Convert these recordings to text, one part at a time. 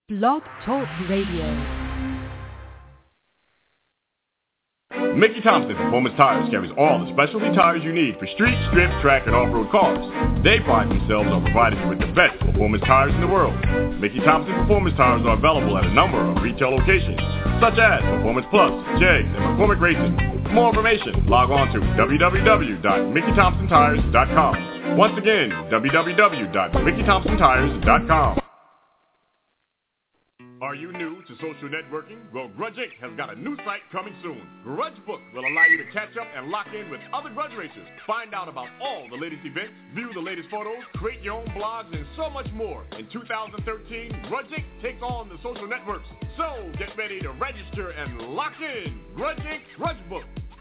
Blog Talk Radio. Mickey Thompson Performance Tires carries all the specialty tires you need for street, strip, track, and off-road cars. They pride themselves on providing you with the best performance tires in the world. Mickey Thompson Performance Tires are available at a number of retail locations, such as Performance Plus, Jegs, and McCormick Racing. For more information, log on to www.MickeyThompsonTires.com. Once again, www.MickeyThompsonTires.com. Are you new to social networking? Well, Grudge Inc. has got a new site coming soon. Grudge Book will allow you to catch up and lock in with other grudge racers. Find out about all the latest events, view the latest photos, create your own blogs, and so much more. In 2013, Grudge Inc. takes on the social networks. So get ready to register and lock in. Grudge Inc. Grudge Book.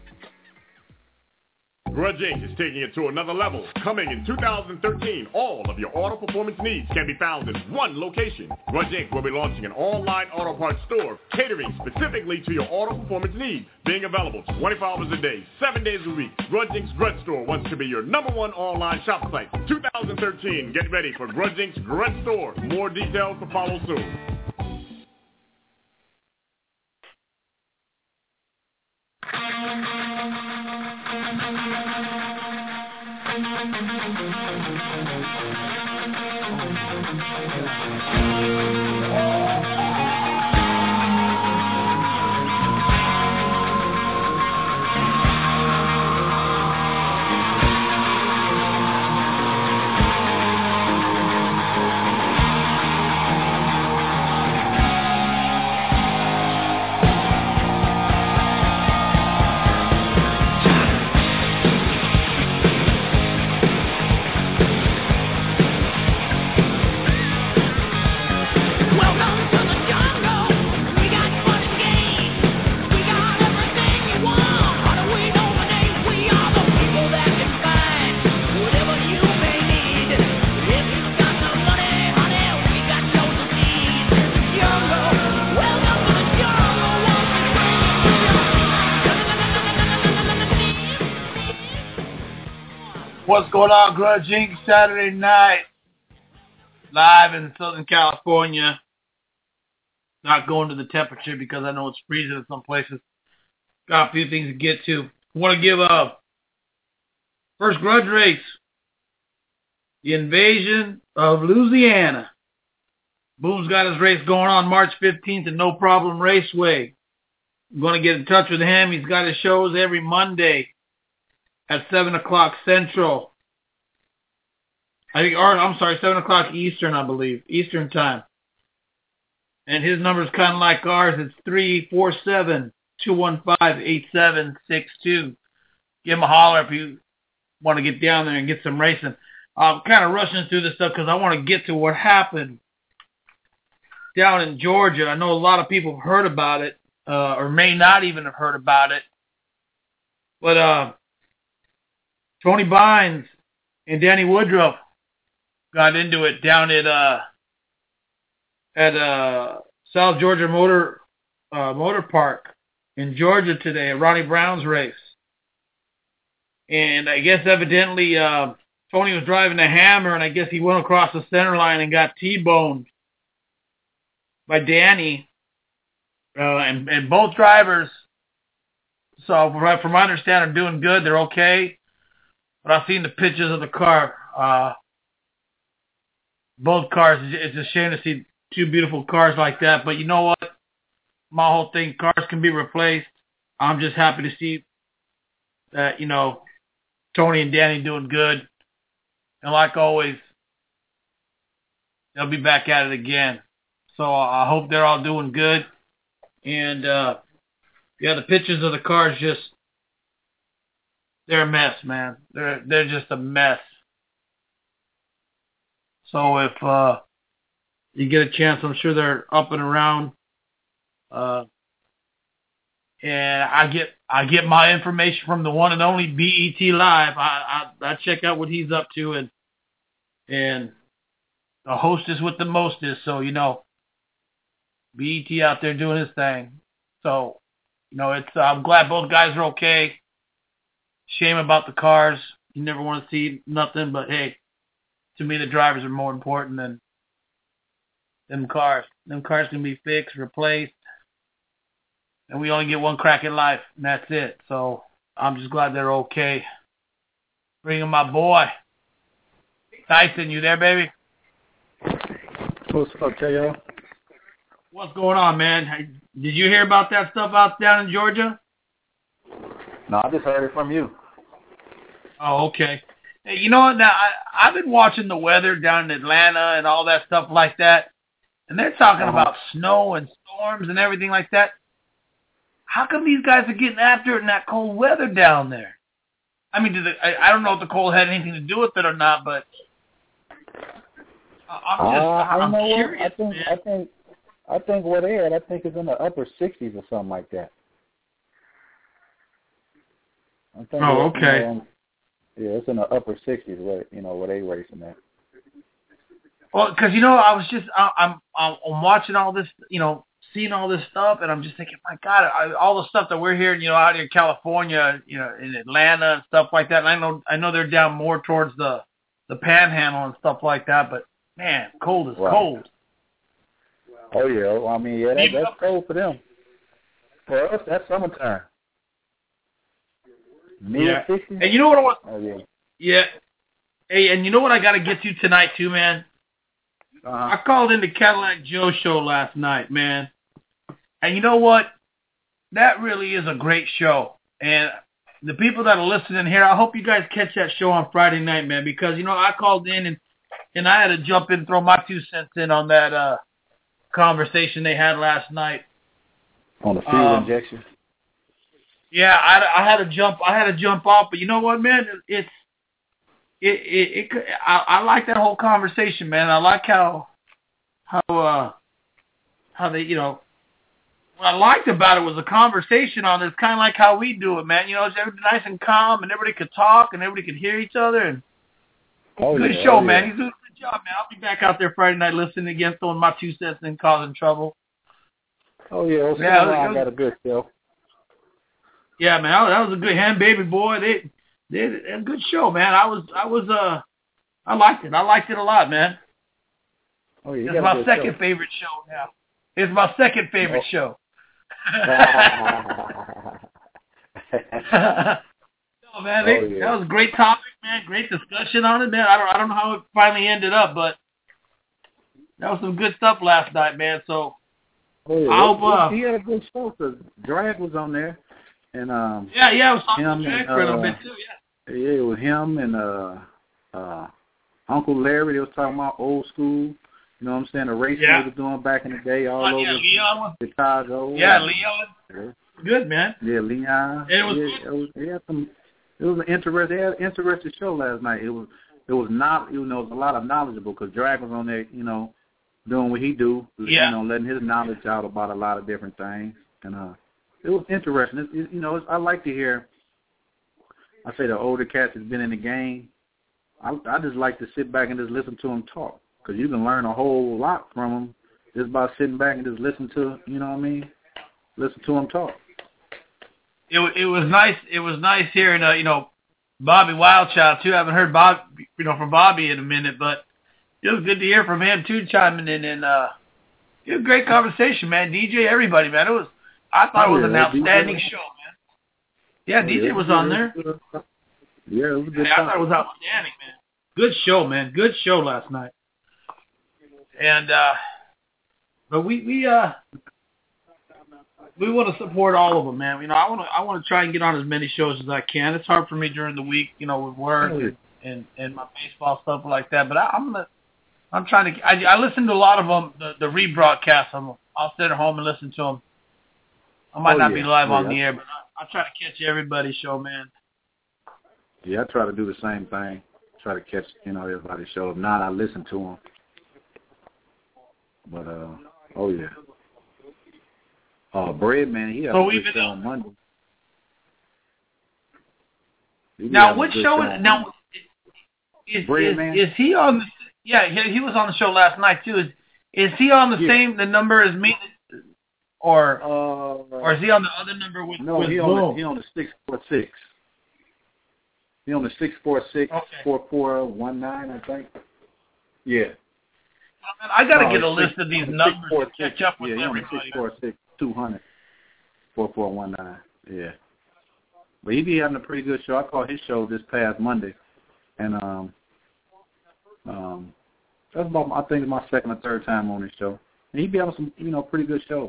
Grudge Inc. is taking it to another level. Coming in 2013, all of your auto performance needs can be found in one location. Grudge Inc. will be launching an online auto parts store catering specifically to your auto performance needs, being available 24 hours a day, 7 days a week. Grudge Inc.'s Grudge Store wants to be your #1 online shop site. 2013, get ready for Grudge Inc.'s Grudge Store. More details to follow soon. What's going on, Grudge Inc. Saturday night, live in Southern California. Not going to the temperature because I know it's freezing in some places. Got a few things to get to. I want to give a first grudge race. The invasion of Louisiana. Boom's got his race going on March 15th at No Problem Raceway. I'm going to get in touch with him. He's got his shows every Monday at 7 o'clock Central. 7 o'clock Eastern, I believe. Eastern time. And his number is kind of like ours. It's 347-215-8762. Give him a holler if you want to get down there and get some racing. I'm kind of rushing through this stuff because I want to get to what happened down in Georgia. I know a lot of people have heard about it, or may not even have heard about it. But Tony Bynes and Danny Woodruff got into it down at South Georgia Motor Park in Georgia today at Ronnie Brown's race. And I guess evidently Tony was driving a Hammer, and I guess he went across the center line and got T-boned by Danny. And both drivers, so from my understanding, are doing good. They're okay. But I've seen the pictures of the car. Both cars, it's a shame to see two beautiful cars like that. But you know what? My whole thing, cars can be replaced. I'm just happy to see that, Tony and Danny doing good. And like always, they'll be back at it again. So I hope they're all doing good. And, the pictures of the cars they're a mess, man. They're just a mess. So if you get a chance, I'm sure they're up and around. And I get my information from the one and only BET Live. I check out what he's up to, and the hostess with the mostest. So BET out there doing his thing. So I'm glad both guys are okay. Shame about the cars. You never want to see nothing, but hey, to me the drivers are more important than Them cars can be fixed, replaced, and we only get one crack at life, and that's it. So I'm just glad they're okay. Bringing my boy. Tyson, you there, baby? What's up, J.O.? What's going on, man? Did you hear about that stuff out down in Georgia? No, I just heard it from you. Oh, okay. Hey, you know what? Now, I've been watching the weather down in Atlanta and all that stuff like that, and they're talking about snow and storms and everything like that. How come these guys are getting after it in that cold weather down there? I mean, I don't know if the cold had anything to do with it or not, but I'm curious, man. I think where they're at, I think it's in the upper 60s or something like that. Okay. Yeah, it's in the upper 60s where they racing at. Well, because I was just I'm watching all this, seeing all this stuff, and I'm just thinking, my God, all the stuff that we're hearing, out here in California, in Atlanta and stuff like that. And I know they're down more towards the Panhandle and stuff like that, but man, cold is cold. Oh yeah, well, I mean, that's cold for them. For us, that's summertime. Mid-60s? And you know what I want? Oh yeah. Yeah. Hey, and you know what I got to get to tonight too, man? I called into Cadillac Joe show last night, man. And you know what? That really is a great show. And the people that are listening here, I hope you guys catch that show on Friday night, man, because, I called in and I had to jump in and throw my 2 cents in on that conversation they had last night. On the fuel injection? Yeah, I had to jump off, but you know what, man? I like that whole conversation, man. I like how they, what I liked about it was the conversation on it. It's kind of like how we do it, man. It's everybody nice and calm, and everybody could talk, and everybody could hear each other. And good show, man. He's doing a good job, man. I'll be back out there Friday night listening again, throwing my 2 cents in, causing trouble. Oh yeah, I got a good show. Yeah, man, that was a good hand, baby boy. They a good show, man. I liked it. I liked it a lot, man. Oh, yeah, it's my second favorite show now. It's my second favorite show. No, man, that was a great topic, man. Great discussion on it, man. I don't know how it finally ended up, but that was some good stuff last night, man. So I hope he had a good show because Drag was on there. And I was talking to Drag for a little bit too, yeah. Yeah, it was him and Uncle Larry. They was talking about old school. You know what I'm saying? The racing they were doing back in the day all over Leon. Chicago. Yeah, Leon. Yeah. Good, man. Yeah, Leon. And It was an interesting show last night. It was not, it was a lot of knowledgeable because Drag was on there, doing what he do, letting his knowledge out about a lot of different things. And it was interesting. I like to hear. I say the older cats that's been in the game. I just like to sit back and just listen to them talk because you can learn a whole lot from them just by sitting back and just listen to, listen to them talk. It was nice. It was nice hearing, Bobby Wildchild too. I haven't heard from Bobby in a minute, but it was good to hear from him too, chiming in. And it was a great conversation, man. DJ, everybody, man. I thought it was an outstanding show, man. Yeah, DJ was on there. Yeah, it was a good. I thought it was outstanding, man. Good show, man. Good show last night. And but we want to support all of them, man. I want to try and get on as many shows as I can. It's hard for me during the week, with work and my baseball stuff like that. But I'm trying to. I listen to a lot of them, the rebroadcasts of them. I'll sit at home and listen to them. I might not be live on the air, but I'll try to catch everybody's show, man. Yeah, I try to do the same thing. Try to catch, everybody's show. If not, I listen to them. But, Bread Man, he had a good show on Monday. Now, what show is now? Is he on? Yeah, he was on the show last night too. Is he on the number as me, or is he on the other number with? No, with he on the 646. He on the 646-4419, I think. Yeah. I got to get a list of these numbers to catch up with everybody. 646-200-4419. Yeah. But he be having a pretty good show. I caught his show this past Monday. And that's about, I think, my second or third time on his show. And he be having some, pretty good show.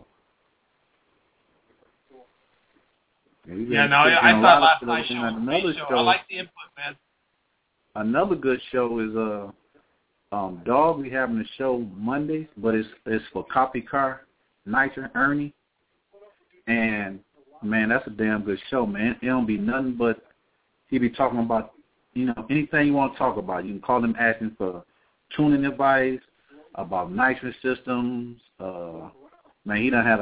I thought last night's show was a great show. I like the input, man. Another good show is Dog. We having a show Mondays, but it's for Copy Car, Nitro, Ernie. And, man, that's a damn good show, man. It don't be nothing but he be talking about, anything you want to talk about. You can call him asking for tuning advice, about nitrous systems. Man, he done had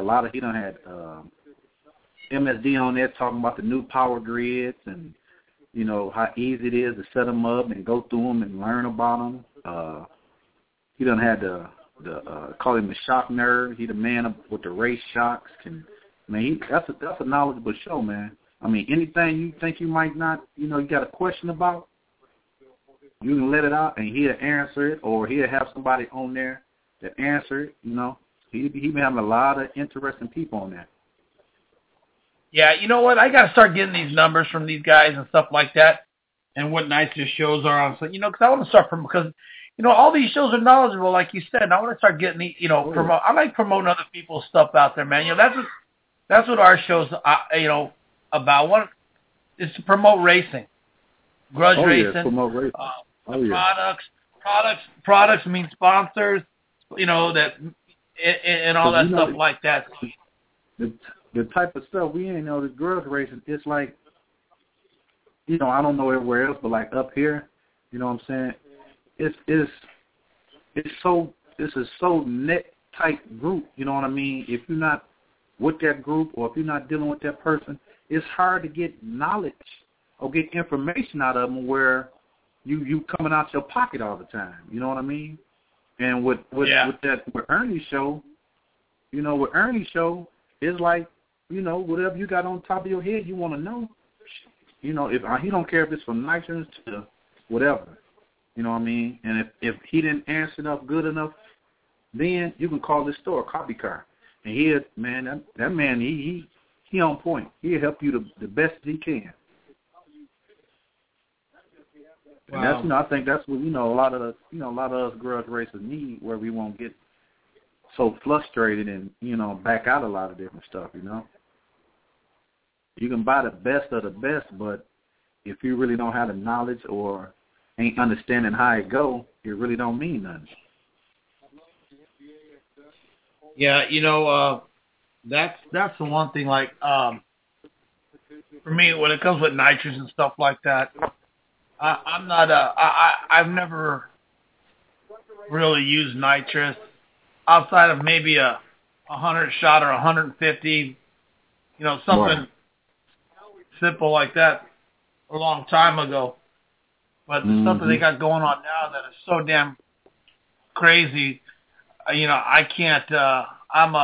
MSD on there talking about the new power grids and, how easy it is to set them up and go through them and learn about them. He done had call him the shock nerd. He the man with the race shocks. That's a knowledgeable show, man. I mean, anything you think you might not, you got a question about, you can let it out and he'll answer it, or he'll have somebody on there that answer it, He been having a lot of interesting people on there. Yeah, you know what? I got to start getting these numbers from these guys and stuff like that, and what nights their shows are on. So, because I want to start because, all these shows are knowledgeable, like you said. And I want to start getting promote. I like promoting other people's stuff out there, man. That's what our show's, about. What is to promote racing, grudge racing. Yeah, promote racing. Products mean sponsors, that and all that stuff like that. The type of stuff we ain't this grudge racing, it's like, I don't know everywhere else, but like up here, you know what I'm saying? It's a so net tight group, you know what I mean? If you're not with that group or if you're not dealing with that person, it's hard to get knowledge or get information out of them where you coming out your pocket all the time, you know what I mean? And with Ernie's show, with Ernie's show, it's like, whatever you got on top of your head you want to know. If he don't care if it's from nitrous to whatever. You know what I mean? And if he didn't answer good enough, then you can call this store Copy Car. And that man, he on point. He'll help you the best he can. Wow. And that's I think that's what a lot of us grudge racers need, where we won't get so frustrated and back out a lot of different stuff. You can buy the best of the best, but if you really don't have the knowledge or ain't understanding how it go, it really don't mean nothing. Yeah, that's the one thing. Like for me, when it comes with nitrous and stuff like that, I'm not I've never really used nitrous outside of maybe a 100 shot or 150, something simple like that a long time ago. But the stuff that they got going on now that is so damn crazy, I can't. I'm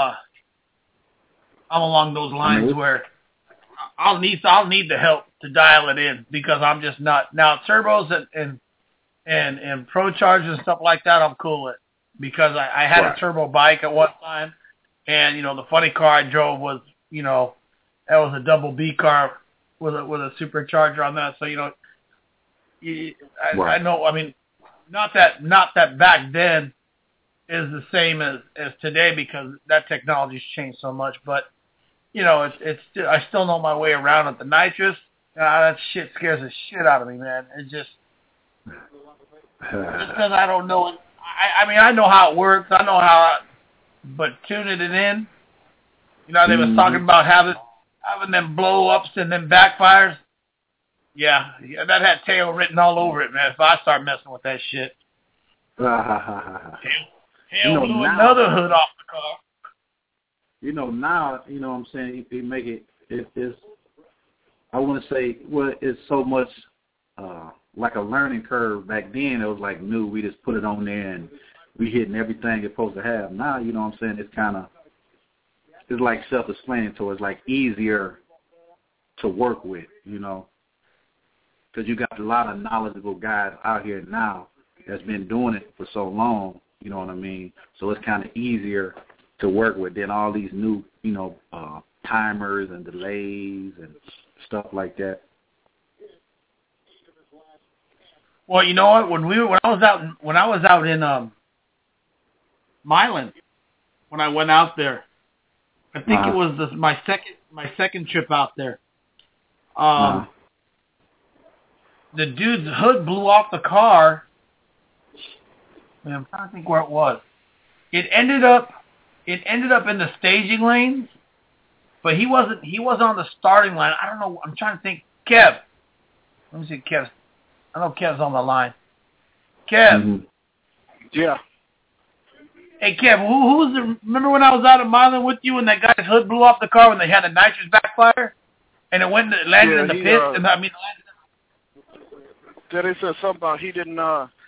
along those lines where I'll need the help to dial it in, because I'm just not now turbos and pro chargers and stuff like that. I'm cool with, because I had a turbo bike at one time, and the funny car I drove was that was a double B car with a supercharger on that. So I know. I mean, not that back then is the same as today, because that technology's changed so much. But it's I still know my way around with the nitrous. That shit scares the shit out of me, man. It just because I don't know it. I mean, I know how it works. I know but tuning it in. They was talking about having them blow ups and them backfires. Yeah, that had tail written all over it, man. If I start messing with that shit, hell blew another hood off the car. Now, what I'm saying, you make it's I want to say, it's so much like a learning curve. Back then, it was like new. We just put it on there and we hitting everything it's supposed to have. Now, what I'm saying, it's like self-explanatory. It's like easier to work with, because you got a lot of knowledgeable guys out here now that's been doing it for so long. You know what I mean? So it's kind of easier to work with than all these new, timers and delays and stuff like that. Well, you know what? When I was out in Milan, when I went out there, I think it was my second trip out there. The dude's hood blew off the car. Man, I'm trying to think where it was. It ended up in the staging lanes, but he wasn't on the starting line. I don't know. I'm trying to think. Kev. Let me see Kev. I know Kev's on the line. Kev. Mm-hmm. Yeah. Hey, Kev, who was the... Remember when I was out at Milan with you and that guy's hood blew off the car when they had a nitrous backfire? And it landed in the pit? Yeah, they said something about he didn't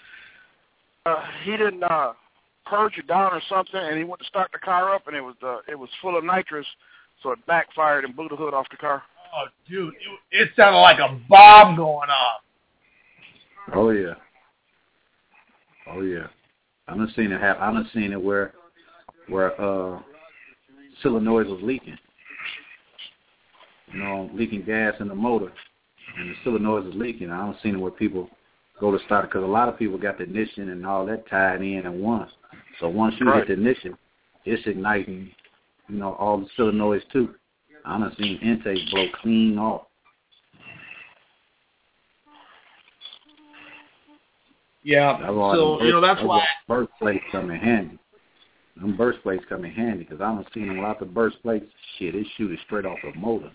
purge it down or something, and he went to start the car up, and it was full of nitrous, so it backfired and blew the hood off the car. Oh, dude, it sounded like a bomb going off. Oh yeah. I done seen it happen. I done seen it where solenoid was leaking. Leaking gas in the motor, and the solenoid is leaking. I don't seen it where people go to start it, because a lot of people got the ignition and all that tied in at once. So once you hit the ignition, it's igniting, all the solenoids too. I done seen intakes blow clean off. Yeah, that's why burst plates come in handy. Them burst plates come in handy, because I done seen them lots of burst plates. Shit, it shoot it straight off the motor.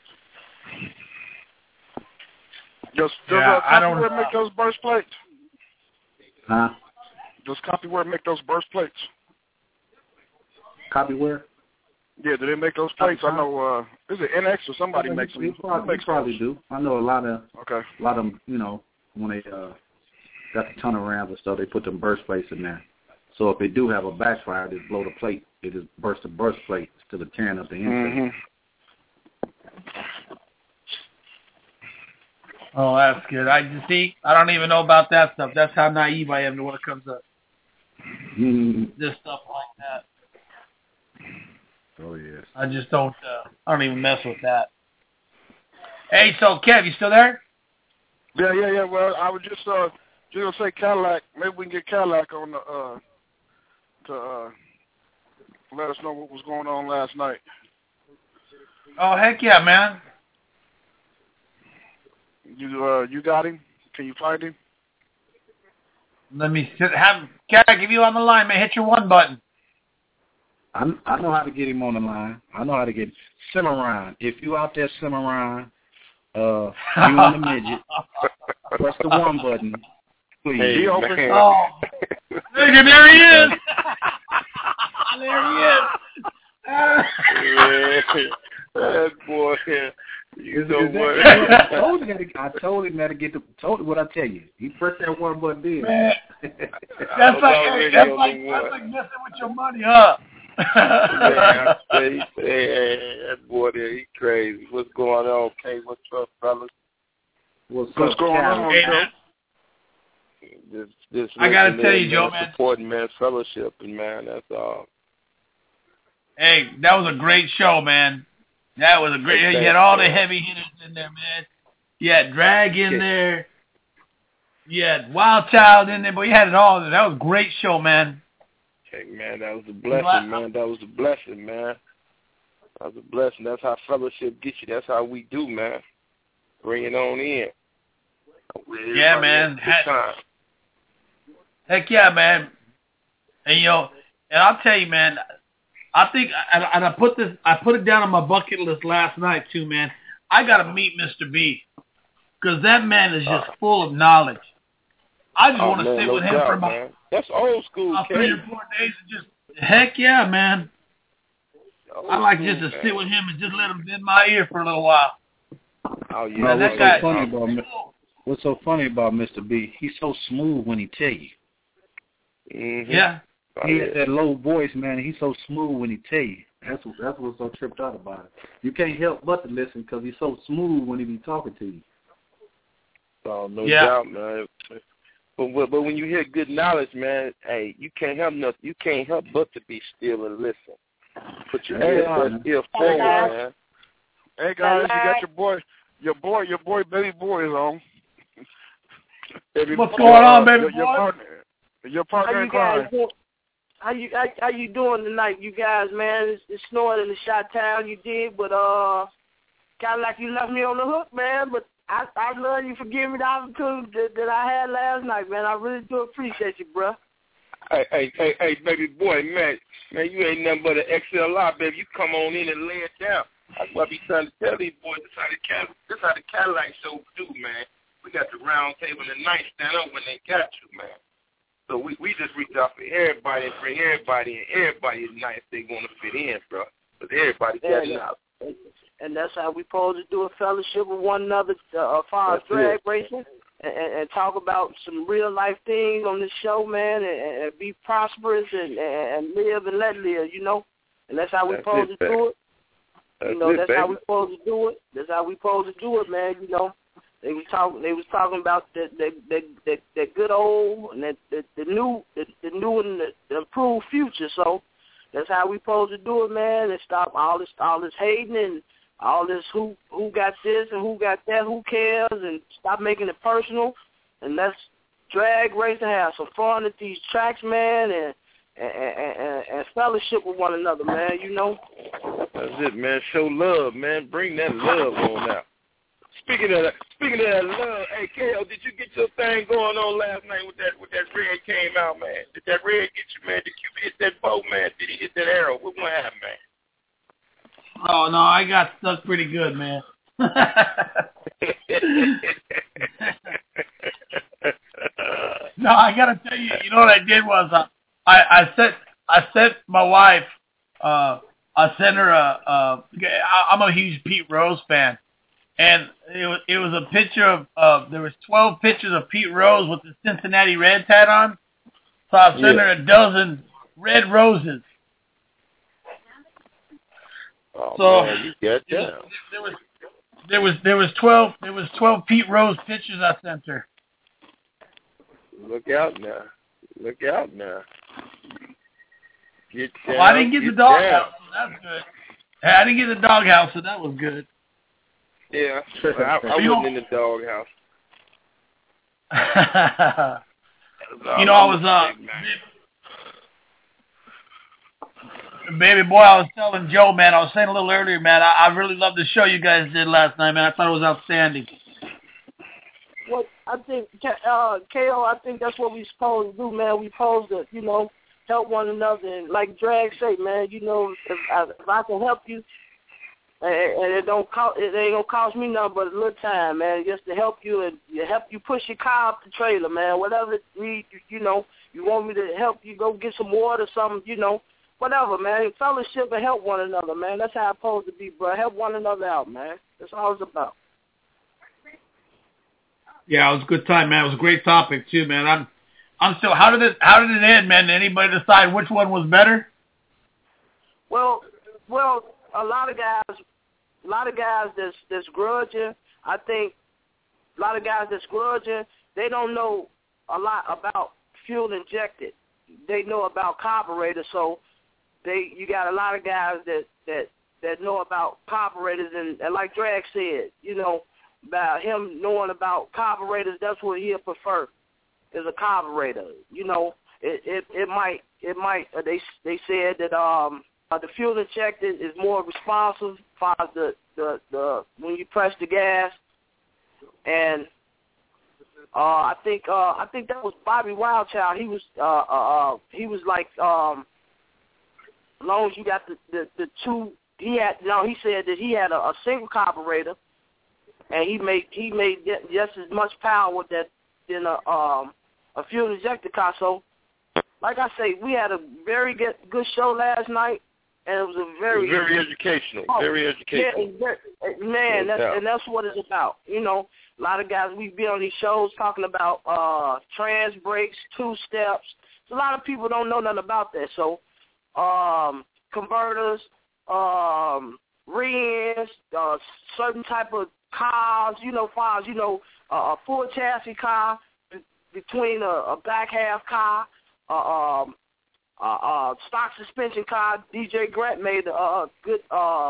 Does Copyware make those burst plates? Huh? Does Copyware make those burst plates? Copyware? Yeah, do they make those plates? I know, is it NX or somebody makes them? They probably do. I know a lot of them, when they got the turnarounds and stuff, they put them burst plates in there. So if they do have a backfire, they blow the plate. They just burst the burst plate instead of tearing up the intake. Mm-hmm. Oh, that's good. I don't even know about that stuff. That's how naive I am to when it comes to this stuff like that. Oh, yes. I just don't, I don't even mess with that. Hey, so, Kev, you still there? Yeah. Well, I was just going to say Cadillac. Maybe we can get Cadillac on to let us know what was going on last night. Oh, heck yeah, man. You got him? Can you find him? Let me have you on the line, man. Hit your one button. I know how to get him on the line. I know how to get Cimarron. If you out there, Cimarron, you and the midget, press the one button, please. Hey, he open. Oh, there he is. There he is. That boy. You know what? I told him that to get what I tell you. He pressed that one button in. That's like messing with your money, huh? Hey, that boy there, he crazy. What's going on, Kay? What's up, fellas? What's going on, Joe? This I gotta tell you, Joe, man. Supporting, man, fellowship, and man, that's all. Hey, that was a great show, man. That was a great. You had all the heavy hitters in there, man. You had Drag in there. You had Wild Child in there, but you had it all. That was a great show, man. Hey, man, that was a blessing, man. That was a blessing, man. That was a blessing. That's how fellowship gets you. That's how we do, man. Bring it on in. Yeah, man. Heck yeah, man. And and I'll tell you, man. I think, and I put it down on my bucket list last night too, man. I got to meet Mr. B, because that man is just full of knowledge. I just want to sit with him for about that's old school, 3 or 4 days and just heck yeah, man. I like just to sit with him and just let him in my ear for a little while. Oh yeah, what's so funny about Mr. B? He's so smooth when he tell you. Mm-hmm. Yeah. He has that low voice, man. He's so smooth when he tell you. That's what's so tripped out about it. You can't help but to listen because he's so smooth when he be talking to you. Oh, no doubt, man. But when you hear good knowledge, man, hey, you can't help nothing. You can't help but to be still and listen. Put your ear forward, man. Hey guys, you got your boy, baby boy is on. What's going on, baby boy? Your partner in crime. How you doing tonight, you guys, man? It's snowing in the Chi-Town, you did, but kind of like you left me on the hook, man. But I love you for giving me the opportunity that I had last night, man. I really do appreciate you, bro. Hey, baby boy, man, you ain't nothing but an XLR, baby. You come on in and lay it down. That's what I be trying to tell these boys. This how the Cadillac show do, man. We got the round table and the nightstand up when they got you, man. So we just reach out for everybody and bring everybody in. Everybody is nice. They want to fit in, bro. But everybody got it out. And that's how we supposed to do a fellowship with one another as far as drag racing and talk about some real life things on this show, man, and be prosperous and live and let live, you know. And that's how we supposed to do it. You know, that's how we supposed to do it. That's how we supposed to do it, man. You know, they was talking about the good old and the new and the improved future. So that's how we supposed to do it, man. And stop all this hating and all this who got this and who got that, who cares, and stop making it personal. And let's drag race and have some fun at these tracks, man, and fellowship with one another, man, you know. That's it, man. Show love, man. Bring that love on out. Speaking of that love, hey, KO, did you get your thing going on last night with that red came out, man? Did that red get you, man? Did you hit that bow, man? Did he hit that arrow? What happened, man? Oh, no, I got stuck pretty good, man. No, I got to tell you, you know what I did was I sent my wife, I sent her I'm a huge Pete Rose fan, and it was a picture of there was 12 pictures of Pete Rose with the Cincinnati Reds hat on, so I sent her a dozen red roses. Oh, so man, you got that. There was 12 Pete Rose pictures I sent her. Look out now. Get down, well, I didn't get the doghouse, so that's good. I didn't get the doghouse, so that was good. Yeah, I wasn't in the doghouse. You know, I was baby boy, I was telling Joe, man, I was saying a little earlier, man, I really loved the show you guys did last night, man. I thought it was outstanding. Well, I think, KO, I think that's what we supposed to do, man. We supposed to, you know, help one another. And like Drag say, man, you know, if I can help you, and it ain't gonna cost me nothing but a little time, man, just to help you and help you push your car up the trailer, man. Whatever it needs, you know, you want me to help you go get some water or something, you know, whatever, man. Fellowship and help one another, man. That's how it's supposed to be, bro. Help one another out, man. That's all it's about. Yeah, it was a good time, man. It was a great topic too, man. I'm still. How did it end, man? Did anybody decide which one was better? Well, a lot of guys that's grudging. I think a lot of guys that's grudging. They don't know a lot about fuel injected. They know about carburetors, so you got a lot of guys that know about carburetors, and like Drag said, you know, about him knowing about carburetors, that's what he'll prefer, is a carburetor. You know, it might they said that the fuel injected is more responsive as far as the when you press the gas, and I think that was Bobby Wildchild. He was like as long as you got the two, he said that he had a single carburetor. And he made just as much power than a fuel injector car. So, like I say, we had a very good show last night, and it was very educational. Very educational. Yeah, man, that's what it's about. You know, a lot of guys, we be on these shows talking about trans brakes, two-steps. So a lot of people don't know nothing about that. So, converters, rears, certain type of cars, you know, a full chassis car, between a back half car, stock suspension car. DJ Grant made a good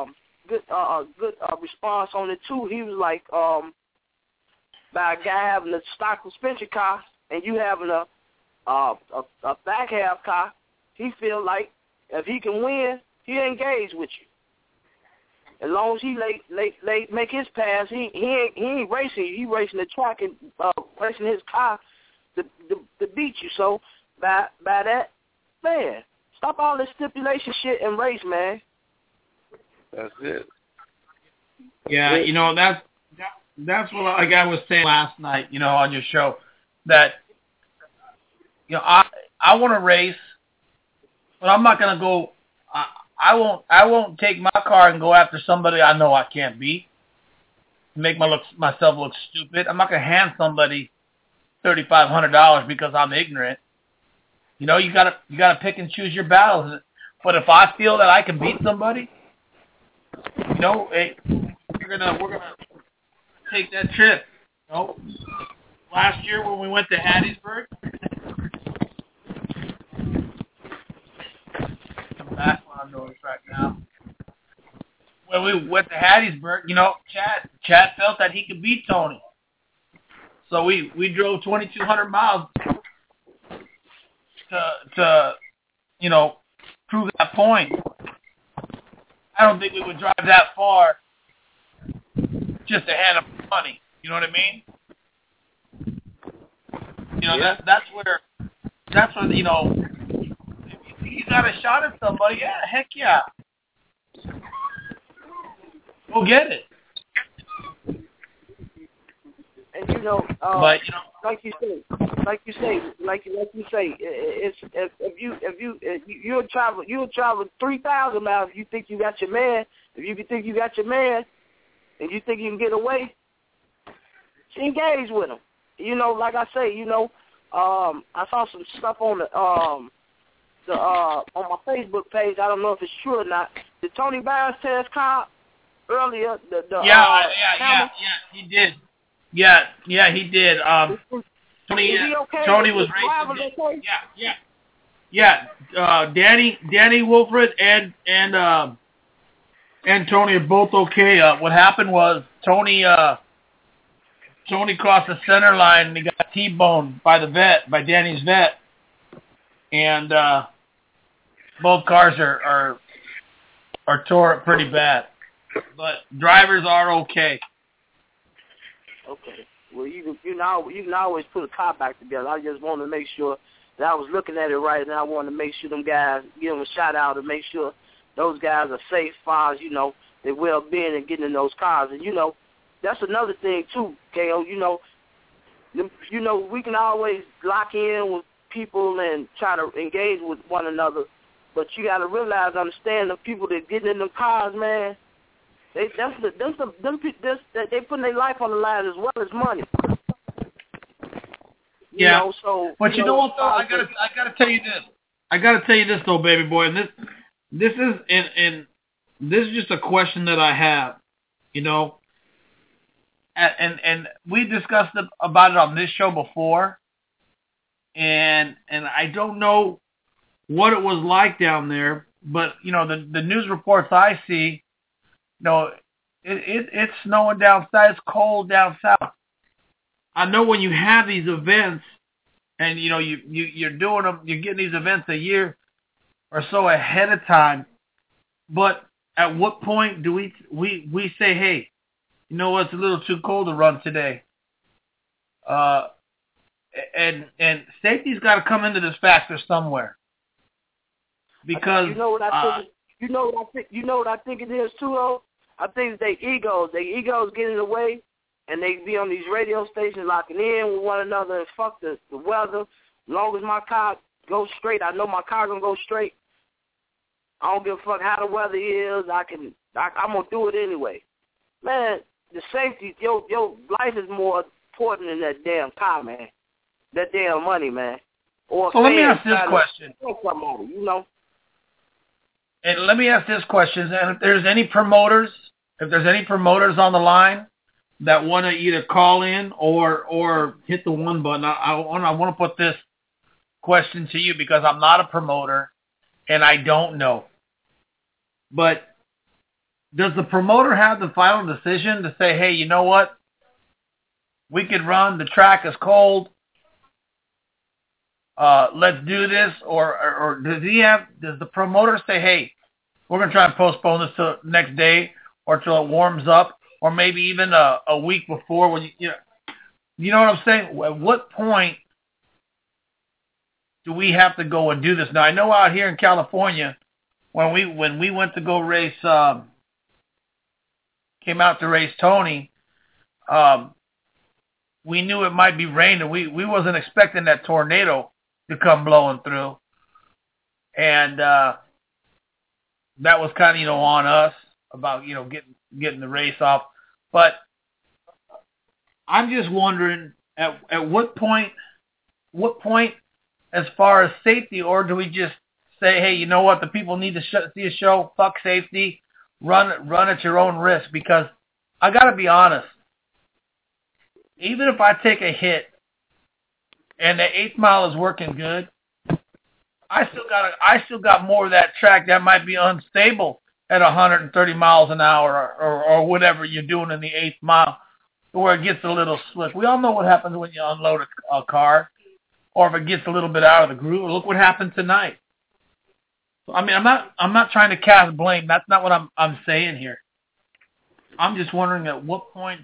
response on it too. He was like, by a guy having a stock suspension car and you having a back half car, he feel like if he can win, he engage with you. As long as he make his pass, he ain't racing. He racing the track and racing his car to beat you. So by that, man, stop all this stipulation shit and race, man. That's it. Yeah, you know, that's what like I was saying last night, you know, on your show, that, you know, I want to race, but I'm not gonna go. I won't take my car and go after somebody I know I can't beat. Make myself look stupid. I'm not gonna hand somebody $3,500 because I'm ignorant. You know, you gotta pick and choose your battles. But if I feel that I can beat somebody, you know, hey, we're gonna take that trip. You know, last year when we went to Hattiesburg. Background noise right now. When we went to Hattiesburg, you know, Chad felt that he could beat Tony. So we drove 2,200 miles to you know, prove that point. I don't think we would drive that far just to hand him money. You know what I mean? You know, yeah. That's where you know, you got a shot at somebody, yeah, heck yeah. Go get it. And you know, but you know, like you say, it's if you'll travel 3,000 miles if you think you got your man. If you think you got your man, and you think you can get away, engage with him. You know, like I say, you know, I saw some stuff on on my Facebook page. I don't know if it's true or not. Did Tony Barnes tell his car earlier? Yeah, he did. Yeah, he did. Tony was racing. Okay? Yeah. Danny Wilfred and Tony are both okay. What happened was Tony crossed the center line and he got T-boned by Danny's vet, and both cars are tore up pretty bad, but drivers are okay. Okay. Well, you can always put a car back together. I just wanted to make sure that I was looking at it right, and I wanted to make sure them guys, give them a shout out and make sure those guys are safe as far as, you know, their well-being and getting in those cars. And, you know, that's another thing, too, KO. You know, we can always lock in with people and try to engage with one another, but you got to realize, understand the people that getting in the cars, man, they putting their life on the line as well as money. You know, so, but you know what though? I gotta tell you this. I gotta tell you this though, baby boy. And this is just a question that I have. You know, and we discussed about it on this show before, and I don't know what it was like down there, but you know the news reports I see. No, it's snowing down south. It's cold down south. I know when you have these events, and you know you're doing them, you're getting these events a year or so ahead of time. But at what point do we say, hey, you know what, it's a little too cold to run today? And safety's got to come into this factor somewhere, because you know what I think. You know what I think it is too, though? I think it's their egos. Their egos get in the way, and they be on these radio stations locking in with one another and fuck the weather. As long as my car goes straight, I know my car gonna go straight. I don't give a fuck how the weather is. I'm gonna do it anyway. Man, the safety, your life is more important than that damn car, man. That damn money, man. Or so let me ask this question. Somebody, you know. And let me ask this question: and if there's any promoters on the line, that want to either call in or hit the one button. I want to put this question to you because I'm not a promoter and I don't know. But does the promoter have the final decision to say, hey, you know what? We could run. The track is cold. Let's do this. Or does the promoter say, hey, we're going to try and postpone this till next day or till it warms up, or maybe even a week before when you know what I'm saying? At what point do we have to go and do this? Now, I know out here in California, when we went to go race, came out to race Tony, we knew it might be raining. We wasn't expecting that tornado to come blowing through. And that was kind of, on us about, getting the race off. But I'm just wondering at what point as far as safety, or do we just say, hey, you know what, the people need to see a show, fuck safety, run at your own risk? Because I got to be honest, even if I take a hit and the 8th mile is working good, I still got more of that track that might be unstable at 130 miles an hour or whatever you're doing in the 8th mile, where it gets a little slick. We all know what happens when you unload a car, or if it gets a little bit out of the groove. Look what happened tonight. I mean, I'm not trying to cast blame. That's not what I'm saying here. I'm just wondering at what point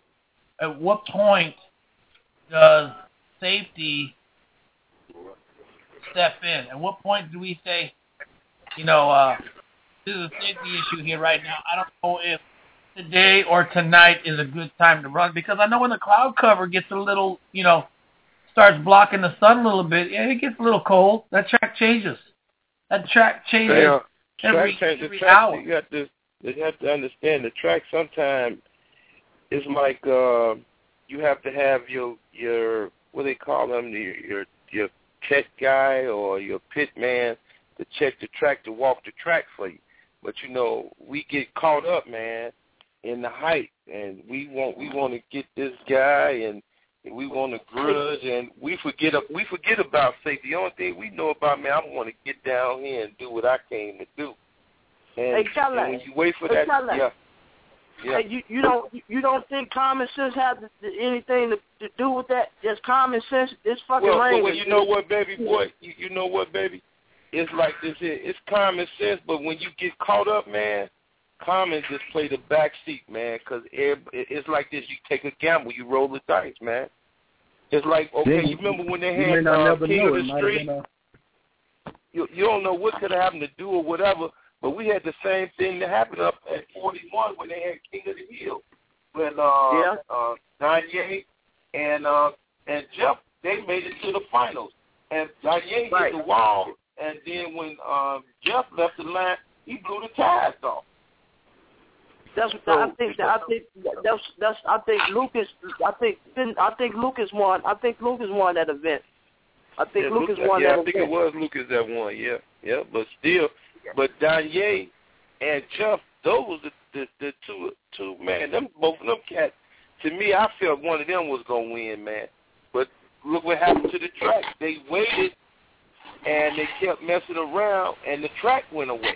does safety step in? At what point do we say, this is a safety issue here right now. I don't know if today or tonight is a good time to run, because I know when the cloud cover gets a little, starts blocking the sun a little bit, it gets a little cold. That track changes. That track changes every hour. You have to understand the track sometimes is like you have to have your what they call them, your check guy or your pit man to check the track, to walk the track for you. But we get caught up, man, in the hype, and we want to get this guy, and we want to grudge, and we forget about safety. The only thing we know about, man, I want to get down here and do what I came to do. And, and when you wait for that, yeah. Hey, you don't think common sense has anything to do with that? Just common sense. This fucking rain. Well, you know what, baby boy? You know what, baby? It's like this here. It's common sense, but when you get caught up, man, common just play the back seat, man, because it's like this. You take a gamble. You roll the dice, man. It's like, okay, you remember when they had King of the Street? You don't know what could have happened to do or whatever, but we had the same thing that happened up at 41 when they had King of the Hill. When Danye and Jeff, they made it to the finals. And Danye hit the wall, and then when Jeff left the line, he blew the tires off. That's what I think. I think Lucas won. I think Lucas won that event. I think Lucas won that event. I think it was Lucas that won. Yeah. But still, Danye and Jeff, those was the two man. Both of them cats. To me, I felt one of them was gonna win, man. But look what happened to the track. They waited and they kept messing around, and the track went away.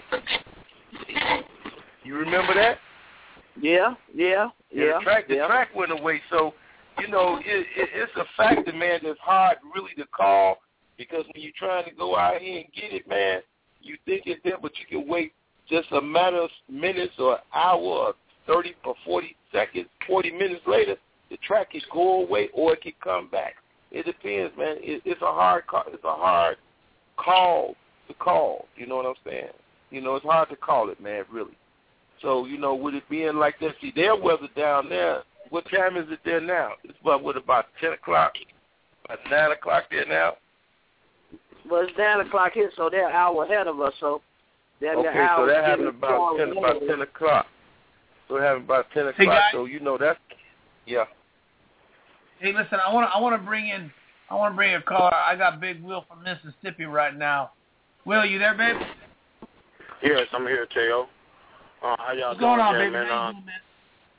You remember that? Yeah. The track went away. So, it's a factor, man, that's hard really to call, because when you're trying to go out here and get it, man, you think it's there, but you can wait just a matter of minutes or an hour or 30 or 40 seconds, 40 minutes later, the track can go away or it can come back. It depends, man. It's a hard call. It's a hard call to call. You know what I'm saying? It's hard to call it, man, really. So, with it being like that, see, their weather down there, what time is it there now? It's about 10 o'clock? About 9 o'clock there now? Well, it's 9 o'clock here, so they're an hour ahead of us, so they're so they're having about 10 o'clock. So they're having about 10 o'clock, guys, so that's, yeah. Hey, listen, I want to bring a caller. I got Big Will from Mississippi right now. Will, you there, baby? Yes, I'm here, Teo. How y'all What's going on, today, baby? man?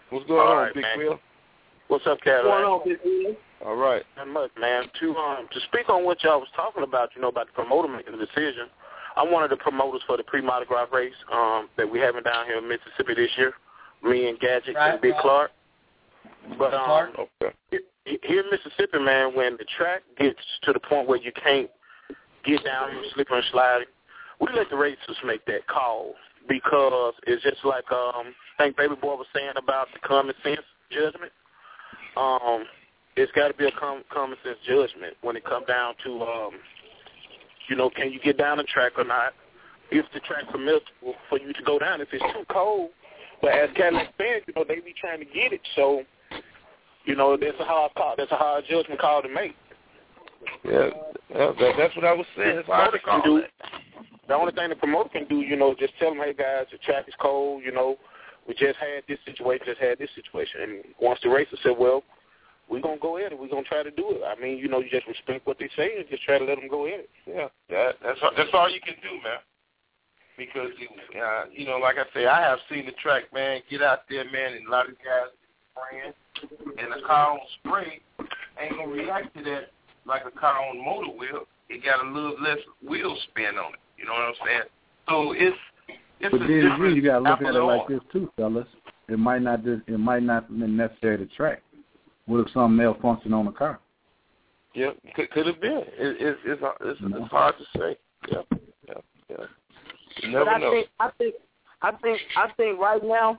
What's going on, Big Will? What's up, Cadillac? What's going on, Big Will? All right. Not much, man. To speak on what y'all was talking about, about the promoter making the decision, I'm one of the promoters for the pre-Mardi Gras race that we having down here in Mississippi this year, me and Gadget and Big Clark. But here in Mississippi, man, when the track gets to the point where you can't get down and slippery and sliding, we let the racers make that call because it's just like I think Baby Boy was saying about the common sense judgment. It's got to be a common sense judgment when it comes down to, can you get down the track or not? If the track permits for you to go down, if it's too cold. But as Cadillac fans, they be trying to get it. So, that's a hard call. That's a hard judgment call to make. Yeah, that's what I was saying. It's hard to call it. The only thing the promoter can do, just tell them, hey, guys, the track is cold, we just had this situation. And once the racer said, well, we're going to go ahead and we're going to try to do it. I mean, you just respect what they say and just try to let them go ahead. Yeah, that's all you can do, man. Because, like I say, I have seen the track, man, get out there, man, and a lot of guys spraying. And a car on spray ain't going to react to that like a car on motor wheel. It got a little less wheel spin on it. You know what I'm saying? So it's but a then different you got to look at it like on. this too, fellas. It might not be necessarily the track. What if something malfunction on the car? Yeah, could have been. It's hard to say. Yeah. You never but know. I think right now,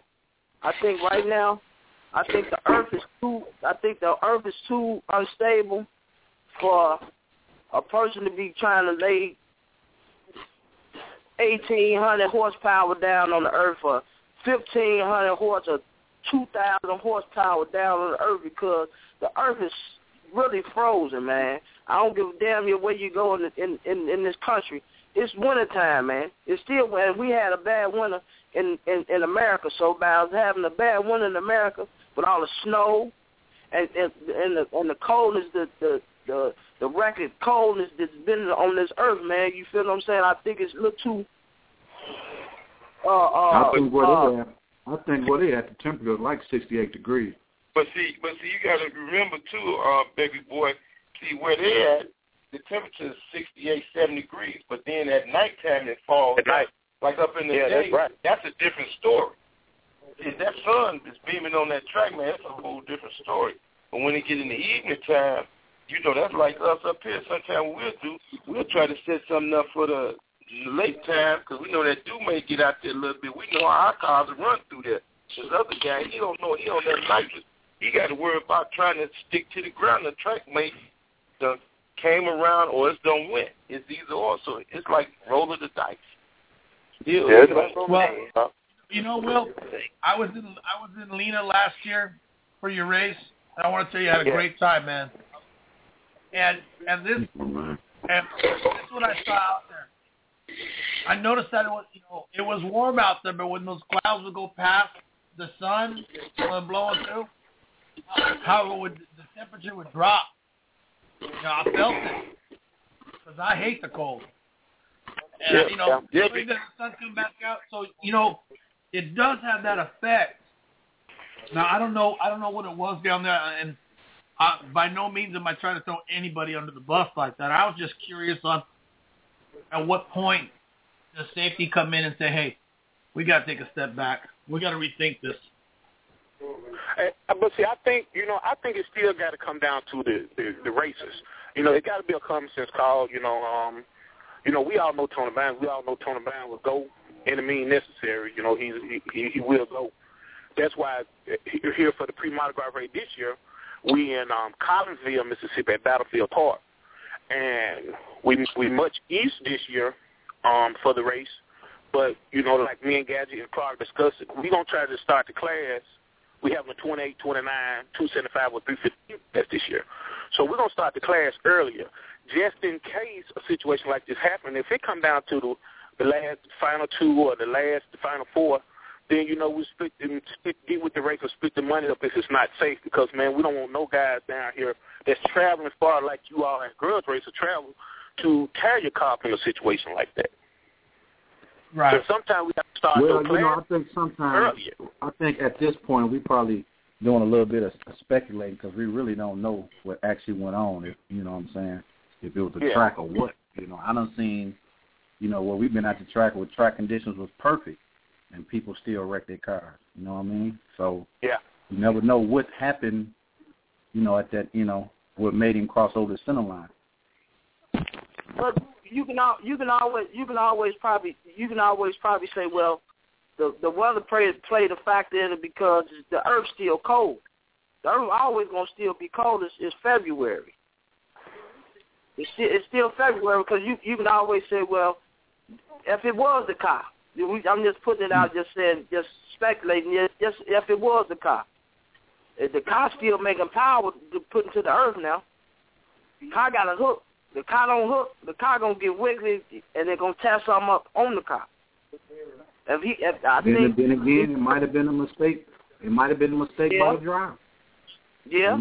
the earth is too unstable for a person to be trying to lay 1,800 horsepower down on the earth or 1,500 horse or 2,000 horsepower down on the earth because the earth is really frozen, man. I don't give a damn where you go in this country. It's wintertime, man. It's still when we had a bad winter in America, so by having a bad winter in America with all the snow and the coldness, the record coldness that's been on this earth, man. You feel what I'm saying? I think it's a little too. I think where they at the temperature is like 68 degrees. But see, you got to remember too, baby boy. See where they at. The temperature is 68, 70 degrees, but then at nighttime it falls back. Like up in the day, that's a different story. If that sun is beaming on that track, man, that's a whole different story. But when it get in the evening time, that's like us up here. Sometimes we'll try to set something up for the late time because we know that dude may get out there a little bit. We know our cars will run through there. This other guy, he don't know. He on that nitrous. He got to worry about trying to stick to the ground. The track may done came around or it's done went. It's either or. So it's like rolling the dice. Will, I was in Lena last year for your race, and I want to tell you I had a great time, man. And this is what I saw out there. I noticed that it was warm out there, but when those clouds would go past the sun blowing through, how the temperature would drop. I felt it because I hate the cold. And the sun come back out, so it does have that effect. Now I don't know what it was down there, and by no means am I trying to throw anybody under the bus like that. I was just curious on at what point does safety come in and say, hey, we got to take a step back. We got to rethink this. But see, I think it still got to come down to the races. It got to be a common sense call. We all know Tony Brown. We all know Tony Brown will go any means necessary. He will go. That's why here for the pre-Mardi Gras race this year, we in Collinsville, Mississippi at Battlefield Park, and we much east this year for the race. But like me and Gadget and Clark discussed it, we're gonna try to start the class. We have a 28, 29, 275, or 350 that's this year. So we're going to start the class earlier, just in case a situation like this happens. If it comes down to the last final two or the final four, then, we get with the race or split the money up if it's not safe because, man, we don't want no guys down here that's traveling far like you all at Grudge Racer travel to tear your car from a situation like that. Right. So sometimes we have to start. Well, I think sometimes earlier. I think at this point we probably doing a little bit of speculating because we really don't know what actually went on. If you know what I'm saying, if it was a track or what. I done seen, where we've been at the track where track conditions was perfect, and people still wreck their cars. You know what I mean? So you never know what happened. At that, what made him cross over the center line. But you can always probably say, well, the weather played a factor in it because the Earth's still cold. The Earth always gonna still be cold. It's February. It's still February because you can always say, well, if it was the car, I'm just putting it out, just speculating. Just if it was the car, if the car still making power to put into the Earth now. The car got a hook. The car don't hook. The car gonna get wiggly, and they're gonna tear something up on the car. Then again, it might have been a mistake. It might have been a mistake by the driver. Yeah.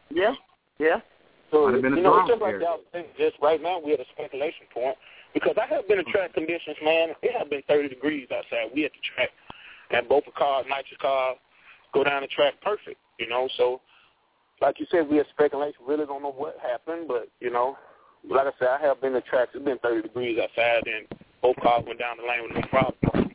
So it's just like y'all think. Just right now, we're at a speculation point because I have been in track conditions, man. It has been 30 degrees outside. We at the track, and both the cars, nitrous cars, go down the track perfect. So. Like you said, we had speculation. Really don't know what happened, but, like I said, I have been to tracks. It's been 30 degrees outside, and both cars went down the lane with no problem.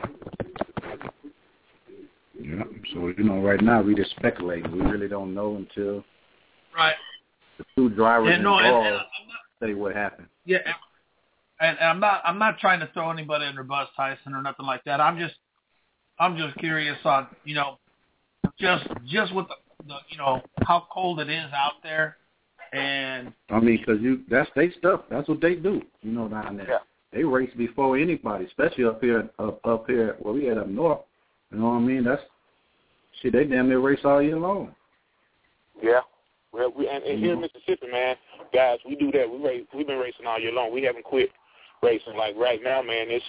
Yeah, so, right now we just speculating. We really don't know until the two drivers involved say what happened. Yeah, and I'm not trying to throw anybody under the bus, Tyson, or nothing like that. I'm just curious on, just with the how cold it is out there, and because that's their stuff. That's what they do. Down there, they race before anybody, especially up here where we at up north. You know what I mean? That's shit. They damn near race all year long. Yeah, well, and here in Mississippi, man, guys, we do that. We've been racing all year long. We haven't quit racing. Like right now, man, it's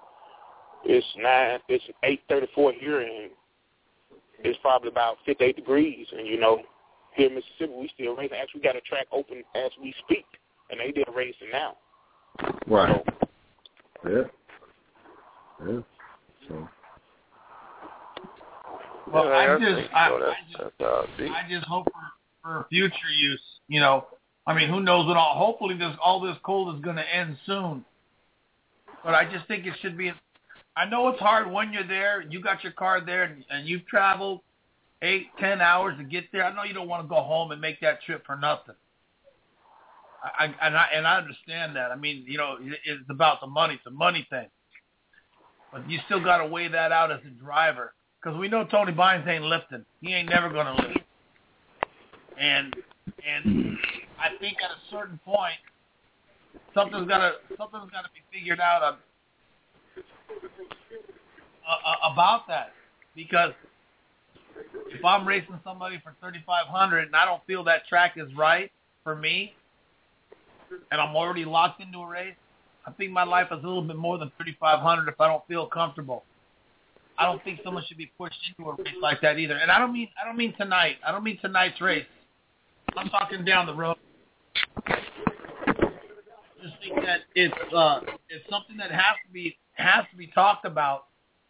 8:34 here, and it's probably about 58 degrees, and, here in Mississippi, we still racing. Actually, we got a track open as we speak, and they did racing now. Right. So. Yeah. So. Well, I just hope for future use, who knows what all. Hopefully, all this cold is going to end soon. But I just think it should be. I know it's hard when you're there. You got your car there, and you've traveled 8-10 hours to get there. I know you don't want to go home and make that trip for nothing. I understand that. It's about the money. It's a money thing. But you still got to weigh that out as a driver because we know Tony Bynes ain't lifting. He ain't never going to lift. And I think at a certain point, something's got to be figured out about that, because if I'm racing somebody for 3,500 and I don't feel that track is right for me, and I'm already locked into a race, I think my life is a little bit more than 3,500 if I don't feel comfortable. I don't think someone should be pushed into a race like that either. And I don't mean tonight. I don't mean tonight's race. I'm talking down the road. I just think that it's something that has to be talked about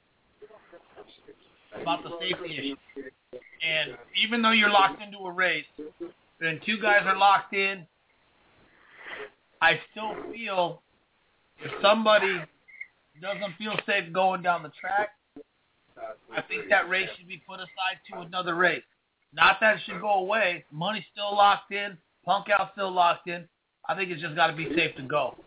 the safety issue. And even though you're locked into a race, and two guys are locked in, I still feel if somebody doesn't feel safe going down the track, I think that race should be put aside to another race. Not that it should go away. Money's still locked in. Punk Out's still locked in. I think it's just got to be safe to go.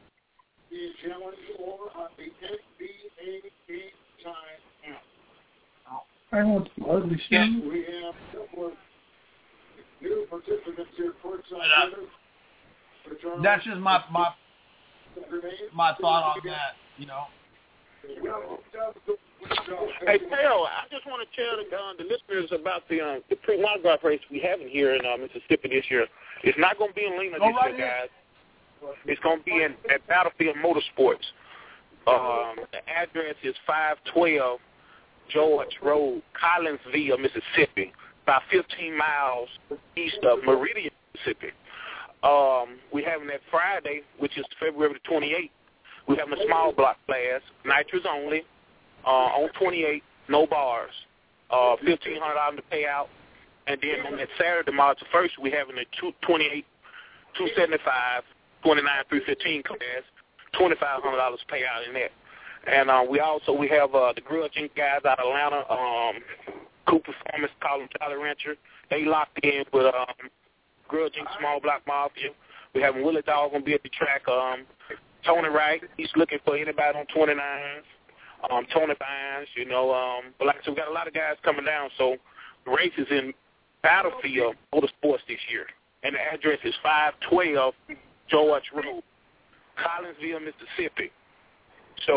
I want ugly shit. We have a couple of new participants here courtside. That's just my thought on that, you know. Hey, Phil, I just want to tell the listeners about the pre-Mardi Gras race we having here in Mississippi this year. It's not going to be in Lena this year, guys. It's going to be at Battlefield Motorsports. The address is 512 George Road, Collinsville, Mississippi, about 15 miles east of Meridian, Mississippi. We're having that Friday, which is February the 28th. We have a small block class, nitrous only, on 28, no bars, $1,500 to pay out. And then on that Saturday, March 1st, we having a 28, 275, 29 through 15 class, $2,500 pay out in that. And we have the Grudge Inc. guys out of Atlanta, Cooper Performance, call them Charlie Rancher. They locked in with Grudge Inc. Small Block Mafia. We have Willie Dog going to be at the track. Tony Wright, he's looking for anybody on 29s. Tony Vines, but like I said, we got a lot of guys coming down. So the race is in Battlefield Motorsports this year. And the address is 512 George Road, Collinsville, Mississippi. So,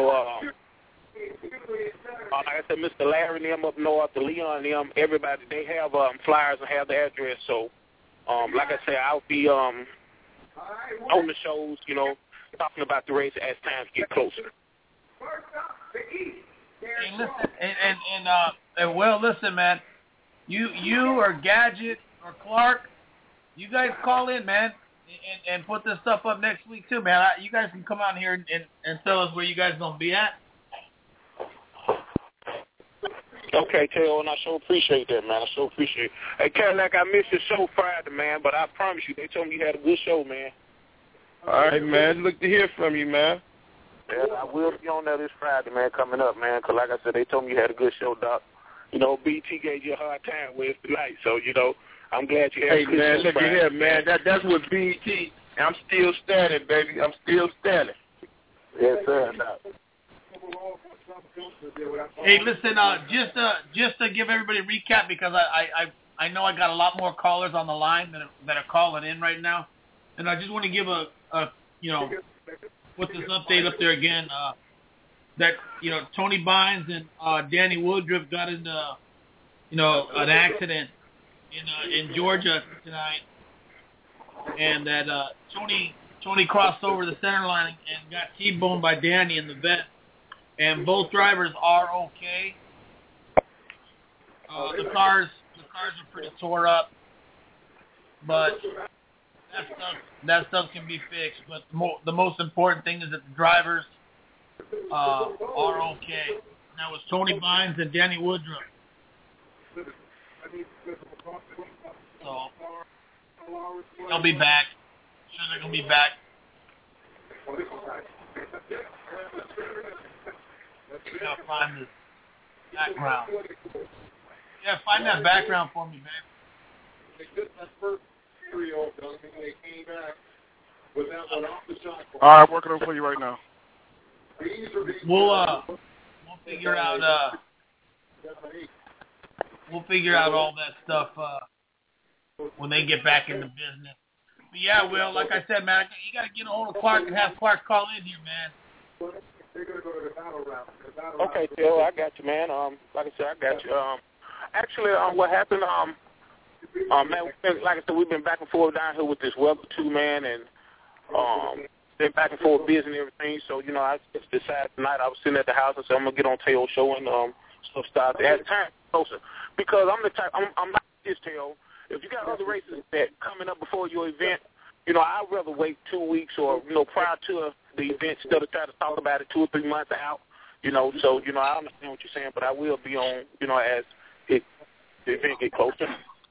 like I said, Mr. Larry and them up north, the Leon and them, everybody, they have flyers and have the address. So, like I said, I'll be on the shows, talking about the race as times get closer. Hey, listen, and well, listen, man. You or Gadget or Clark, you guys call in, man, and put this stuff up next week too, man. You guys can come out here and tell us where you guys gonna be at. Okay, Taylor, and I sure appreciate that, man. I sure appreciate it. Hey, Cadillac, I missed your show Friday, man, but I promise you, they told me you had a good show, man. All right, man. Look to hear from you, man. Yeah, I will be on there this Friday, man, coming up, man, because like I said, they told me you had a good show, Doc. BT gave you a hard time Wednesday night, so, I'm glad you had a good show. Hey, man, look at here, man. That's what BT, I'm still standing, baby. I'm still standing. Yes, sir, Doc. Hey, listen, just to give everybody a recap, because I know I got a lot more callers on the line that are calling in right now, and I just want to give put this update up there again, that, Tony Bynes and Danny Woodruff got into, an accident in Georgia tonight, and that Tony crossed over the center line and got T-boned by Danny in the vet, and both drivers are okay. The cars are pretty tore up, but that stuff can be fixed. But the most important thing is that the drivers are okay. And that was Tony Bynes and Danny Woodruff. So they'll be back. Sure, they're gonna be back. Gotta find this background. Yeah, find that background for me, man. All right, working on for you right now. We'll figure out all that stuff when they get back into business. But yeah, Will, like I said, man, you got to get a hold of Clark and have Clark call in here, man. Okay, Phil, I got you, man. Like I said, I got you. Actually, what happened, man, like I said, we've been back and forth down here with this weather too, man, and been back and forth busy and everything. So, I just decided tonight I was sitting at the house. I said I'm gonna get on Taylor's show and stuff started at the time closer because I'm the type. I'm not this Taylor. If you got other races that coming up before your event, I'd rather wait 2 weeks or prior to the event instead of try to talk about it 2 or 3 months out. So I understand what you're saying, but I will be on as the event get closer.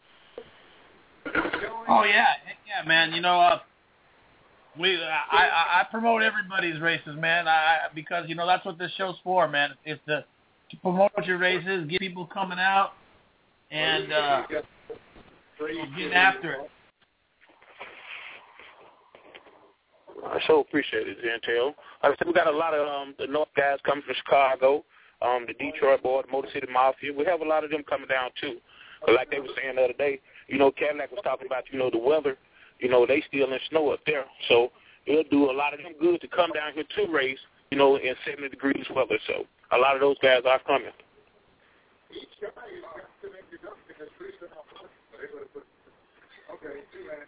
Oh yeah, man. I promote everybody's races, man. Because that's what this show's for, man. It's to promote your races, get people coming out, and getting after it. I so appreciate it, Gentile. Like I said, we got a lot of the North guys coming from Chicago, the Detroit boy, the Motor City Mafia. We have a lot of them coming down too. But like they were saying the other day, Cadillac was talking about, the weather. They still in snow up there. So it'll do a lot of them good to come down here to race, in 70 degrees weather. So a lot of those guys are coming. Okay, man.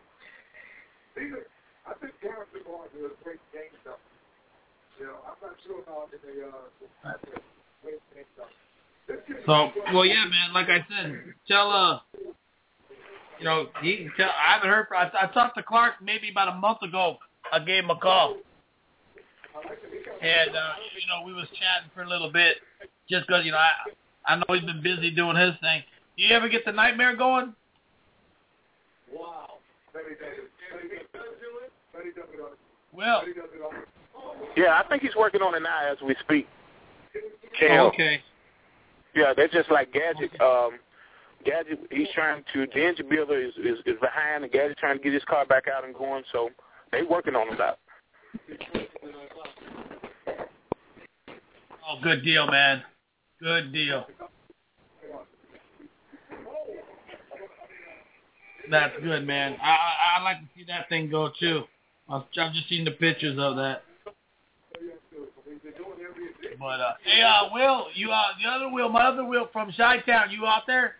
I think Darren people are doing a great game stuff. I'm not sure how they great game stuff. So, well, yeah, man. Like I said, tell I haven't heard. I talked to Clark maybe about a month ago. I gave him a call. And, we was chatting for a little bit just because, I know he's been busy doing his thing. Do you ever get the nightmare going? Wow. Well. Yeah, I think he's working on it now as we speak. Oh, okay. Yeah, they're just like Gadget. Gadget, he's trying to, the engine builder is behind, and Gadget's trying to get his car back out and going, so they're working on that. Oh, good deal, man. Good deal. That's good, man. I like to see that thing go, too. I've just seen the pictures of that. But, hey, Will, you the other Will, my other Will from Chi-Town, you out there?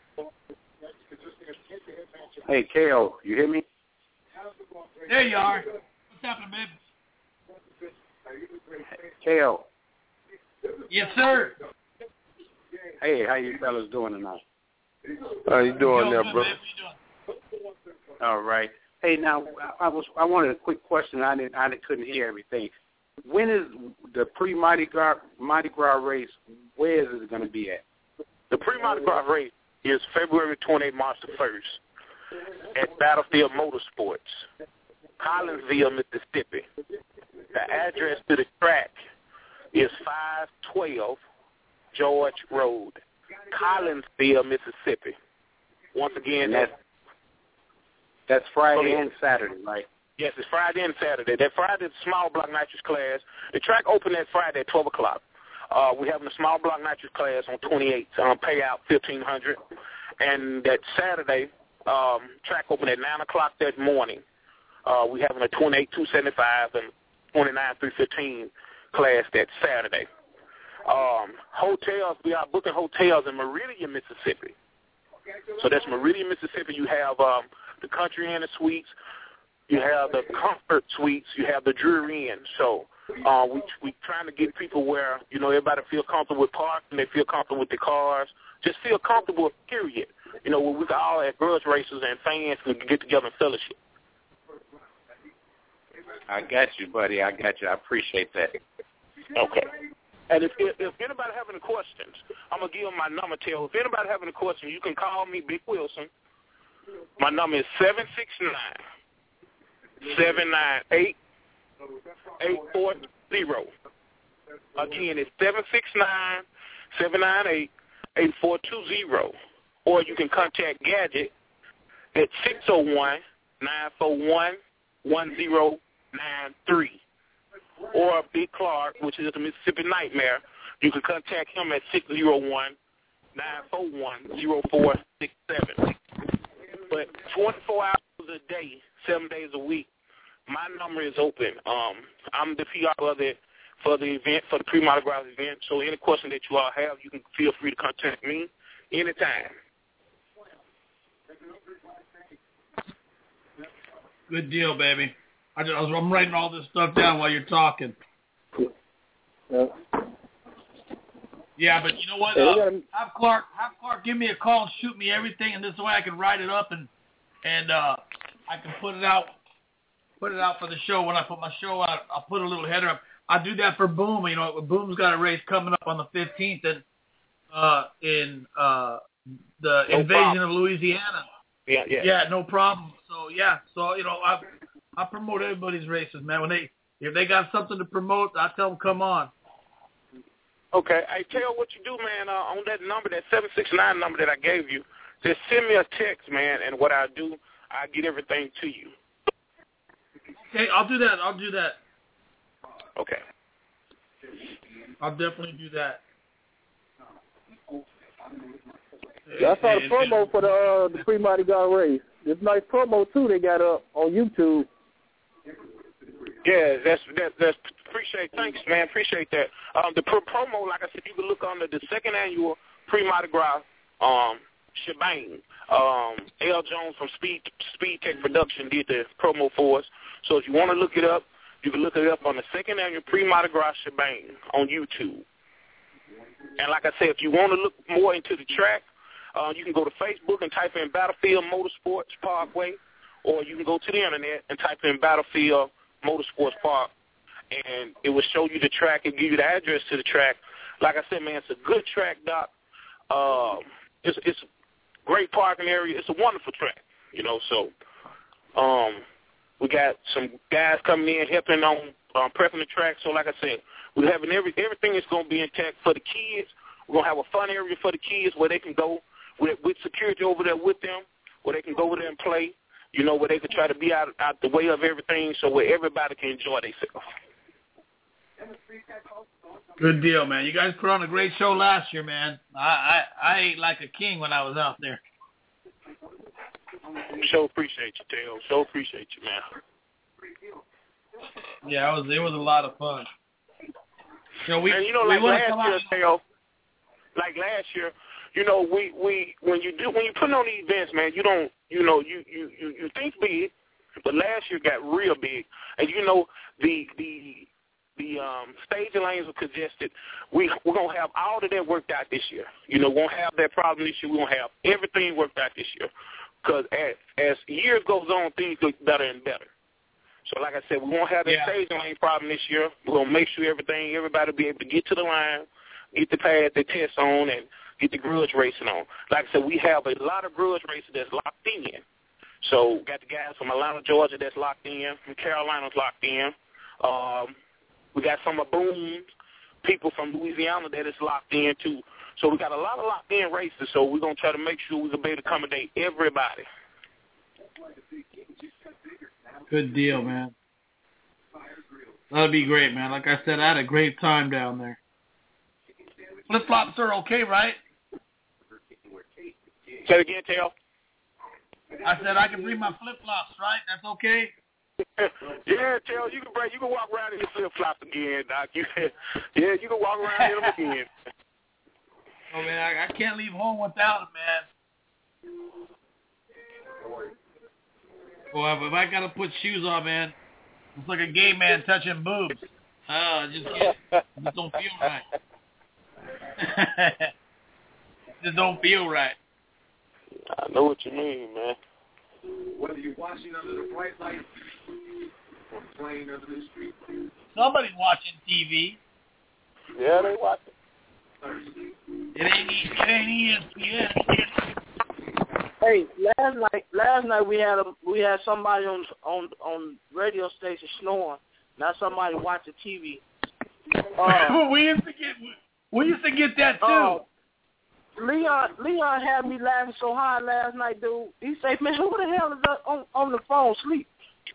Hey, KO, you hear me? There you are. What's happening, babe? KO. Yes, sir. Hey, how you fellas doing tonight? How you doing there, bro? All right. Hey, now I wanted a quick question. I couldn't hear everything. When is the pre-Mardi Gras race? Where is it going to be at? The pre-Mardi Gras race is February 28th, March the 1st at Battlefield Motorsports, Collinsville, Mississippi. The address to the track is 512 George Road, Collinsville, Mississippi. Once again, that's Friday and Saturday, right? Yes, it's Friday and Saturday. That Friday is small block nitrous class. The track opened that Friday at 12 o'clock. We're having a small block nitrous class on 28, payout $1,500. And that Saturday, track opened at 9 o'clock that morning. We're having a 28 275 and 29 315 class that Saturday. Hotels, we are booking hotels in Meridian, Mississippi. So that's Meridian, Mississippi. You have the Country Inn Suites. You have the Comfort Suites. You have the Drury Inn. So we trying to get people where, everybody feel comfortable with parking. They feel comfortable with their cars. Just feel comfortable, period. Where we can all at grudge races and fans can get together and fellowship. I got you, buddy. I got you. I appreciate that. Okay. And if anybody have any questions, I'm going to give them my number, Tail. If anybody have any questions, you can call me, Big Wilson. My number is 769-798-8420. Again, it's 769-798-8420. Or you can contact Gadget at 601-941-1093. Or Big Clark, which is the Mississippi Nightmare, you can contact him at 601-941-0467. But 24 hours a day, 7 days a week, my number is open. I'm the PR for the event, for the pre-Mardi Gras event. So any question that you all have, you can feel free to contact me anytime. Good deal, baby. I'm writing all this stuff down while you're talking. Yeah, but you know what? Have Clark give me a call and shoot me everything, and this way I can write it up and I can put it out for the show. When I put my show out, I'll put a little header up. I do that for Boom. Boom's got a race coming up on the 15th in the Invasion of Louisiana. Yeah. Yeah, no problem. So I promote everybody's races, man. If they got something to promote, I tell them come on. Okay. Hey, tell what you do, man. On that number, that 769 number that I gave you, just send me a text, man. And what I do, I get everything to you. Okay, I'll do that. Okay. I'll definitely do that. I saw the promo for the pre-Mardi Gras race. It's a nice promo too. They got up on YouTube. Yeah, that's appreciate. Thanks, man. Appreciate that. The promo, like I said, you can look under the second annual pre-Mardi Gras shebang. L. Jones from Speed Tech Production did the promo for us. So if you want to look it up, you can look it up on the second annual pre-Mardi Gras shebang on YouTube. And like I said, if you want to look more into the track, you can go to Facebook and type in Battlefield Motorsports Parkway, or you can go to the internet and type in Battlefield Motorsports Park, and it will show you the track and give you the address to the track. Like I said, man, it's a good track, Doc. It's a great parking area. It's a wonderful track, you know. So we got some guys coming in helping on prepping the track. So like I said, we're having everything is going to be intact for the kids. We're going to have a fun area for the kids where they can go with security over there with them, where they can go over there and play, you know, where they can try to be out the way of everything so where everybody can enjoy themselves. Good deal, man. You guys put on a great show last year, man. I ate like a king when I was out there. So appreciate you, Tail. So appreciate you, man. Yeah, it was a lot of fun. You know, like last year, you know, when you put on these events, man, you think big, but last year got real big, and you know the staging lanes were congested. We're gonna have all of that worked out this year. You know, won't have that problem this year. We're gonna have everything worked out this year, because as years goes on, things look better and better. So like I said, we won't have that staging lane problem this year. We're going to make sure everybody will be able to get to the line, get the pad, the test on, and get the grudge racing on. Like I said, we have a lot of grudge racers that's locked in. So got the guys from Atlanta, Georgia that's locked in, from Carolina's locked in. We got some of Boone people from Louisiana that is locked in too. So we got a lot of locked in races, so we're going to try to make sure we can be able to accommodate everybody. Good deal, man. That'd be great, man. Like I said, I had a great time down there. Flip-flops are okay, right? Say it again, Tail. I said I can bring my flip-flops, right? That's okay? Yeah, Tail, you can walk around in your flip-flops again, Doc. You can walk around in them again. Oh, man, I can't leave home without them, man. Boy, if I gotta put shoes on, man, it's like a gay man touching boobs. Just don't feel right. Just don't feel right. I know what you mean, man. Whether you're watching under the bright light or playing under the street. Somebody's watching TV. Yeah, they watching. It ain't ESPN. Hey, last night we had somebody on radio station snoring. Not somebody watching TV. We used to get that too. Leon had me laughing so hard last night, dude. He said, "Man, who the hell is on the phone sleep?"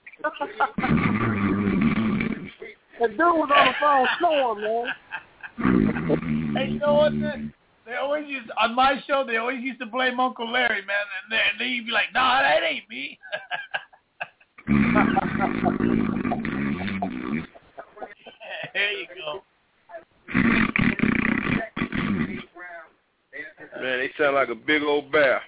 The dude was on the phone snoring, man. Hey, you know what? They always on my show. They always used to blame Uncle Larry, man, and they'd be like, "Nah, that ain't me." There you go. Man, they sound like a big old bear.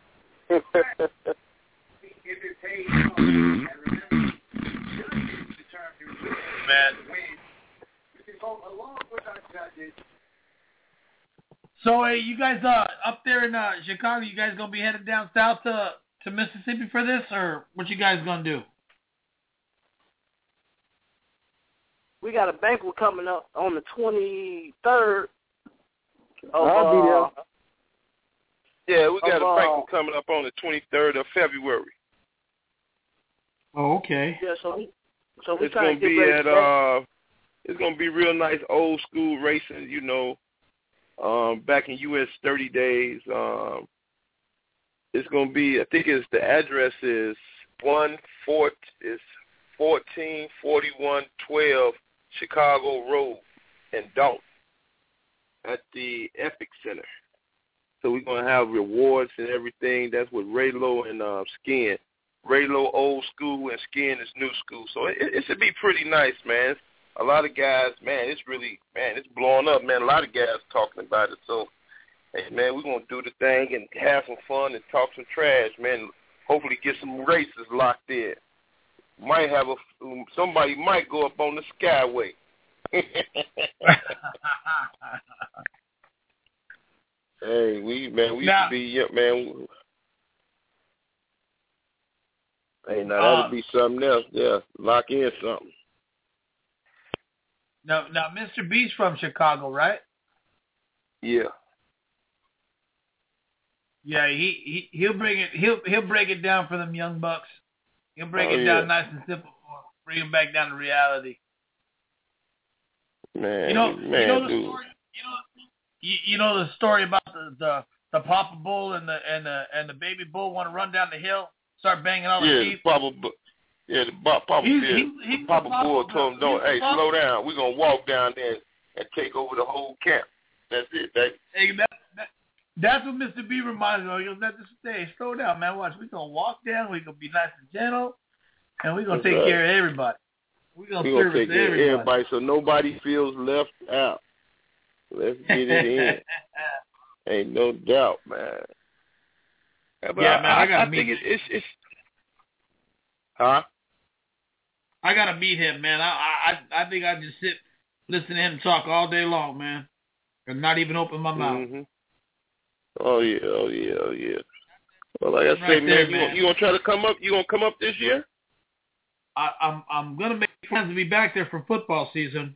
So, hey, you guys up there in Chicago, you guys gonna be headed down south to Mississippi for this, or what you guys gonna do? We got a banquet coming up on the 23rd. I'll be there. Yeah, we got a banquet coming up on the 23rd of February. Oh, okay. Yeah, so we it's gonna be at it's gonna be real nice old school racing, you know. Back in US 30 days. It's gonna be, I think the address is 144112 Chicago Road in Dalton at the Epic Center. So we're gonna have rewards and everything. That's with Raylo and Skin. Raylo old school and Skin is new school. So it should be pretty nice, man. A lot of guys, man, it's blowing up, man. A lot of guys talking about it. So, hey, man, we're going to do the thing and have some fun and talk some trash, man. Hopefully get some races locked in. Might have somebody might go up on the Skyway. Hey, we used to be, man. Hey, now that'll be something else. Yeah, lock in something. Now, Mr. B's from Chicago, right? Yeah. Yeah, he'll bring it. He'll break it down for them young bucks. He'll break it down nice and simple for them. Bring them back down to reality. Man, you know the story. You know the story about the Papa Bull and the baby bull want to run down the hill, start banging all the sheep. Papa Bull told him, "Don't, slow down. We're gonna walk down there and take over the whole camp. That's it, baby." Hey, that's what Mr. B reminds me of. You'll let this stay. Slow down, man. Watch. We're gonna walk down. We're gonna be nice and gentle, and we're gonna take care of everybody. We're gonna service take care of everybody so nobody feels left out. Let's get it in. Ain't no doubt, man. But man, I gotta think it's huh? I gotta meet him, man. I think I just listen to him talk all day long, man, and not even open my mouth. Mm-hmm. Oh yeah. Well, like I say, man, you gonna try to come up? You gonna come up this year? I'm gonna make plans to be back there for football season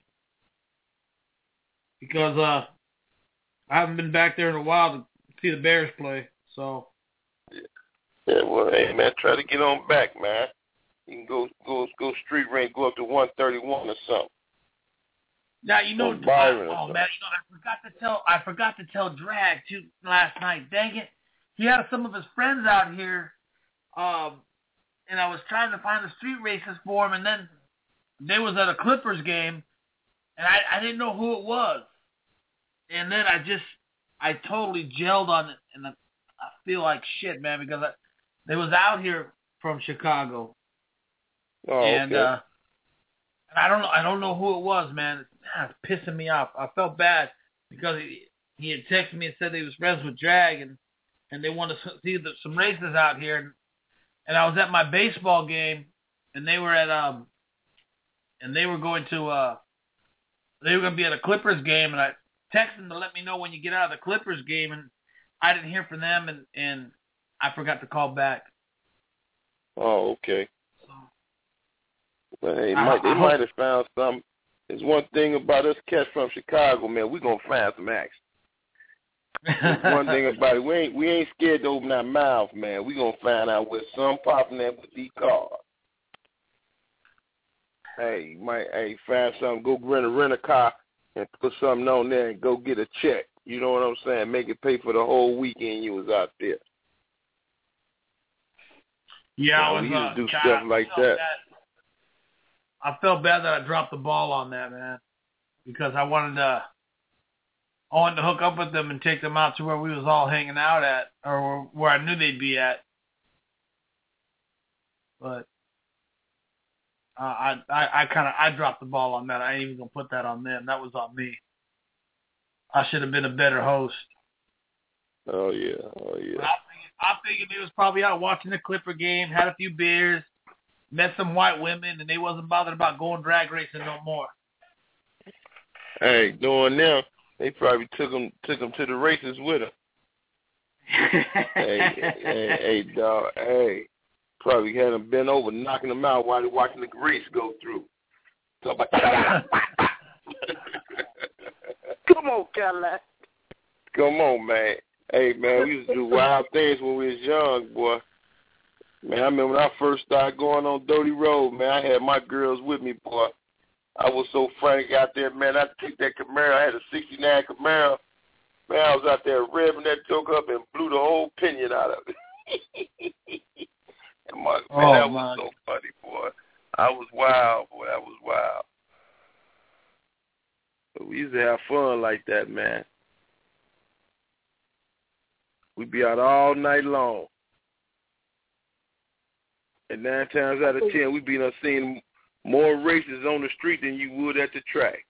because I haven't been back there in a while to see the Bears play. So. Yeah, well, hey man, try to get on back, man. You can go street ring, go up to 131 or something. Now man, I forgot to tell Drag too last night. Dang it, he had some of his friends out here, and I was trying to find the street races for him, and then they was at a Clippers game, and I didn't know who it was, and then I totally gelled on it, and I feel like shit, man, because they was out here from Chicago, and okay. And I don't know who it was, man. It's pissing me off. I felt bad because he had texted me and said he was friends with Drag, and they wanted to see some races out here. And I was at my baseball game, and they were going to be at a Clippers game, and I texted them to let me know when you get out of the Clippers game, and I didn't hear from them, and I forgot to call back. Oh, okay. But hey, they might have found something. There's one thing about us cats from Chicago, man. We're gonna find some action. One thing about it, we ain't scared to open our mouth, man. We're gonna find out what's some popping there with these cars. Hey, you might find something, go rent a car and put something on there and go get a check. You know what I'm saying? Make it pay for the whole weekend you was out there. Yeah, we used to do stuff like that. I felt bad that I dropped the ball on that, man, because I wanted to hook up with them and take them out to where we was all hanging out at, or where I knew they'd be at. But I dropped the ball on that. I ain't even gonna put that on them. That was on me. I should have been a better host. Oh yeah. I figured they was probably out watching the Clipper game, had a few beers, met some white women, and they wasn't bothered about going drag racing no more. Hey, doing them, they probably took them to the races with them. hey, dog, hey, probably had them bent over, knocking them out while they're watching the race go through. Come on, Cadillac. Come on, man. Hey, man, we used to do wild things when we was young, boy. Man, I remember when I first started going on Dirty Road, man, I had my girls with me, boy. I was so frank out there, man. I took that Camaro. I had a 69 Camaro. Man, I was out there revving that joke up and blew the whole pinion out of it. And that was so funny, boy. I was wild, boy. I was wild. But we used to have fun like that, man. We'd be out all night long. And 9 times out of 10, we'd be seeing more races on the street than you would at the track.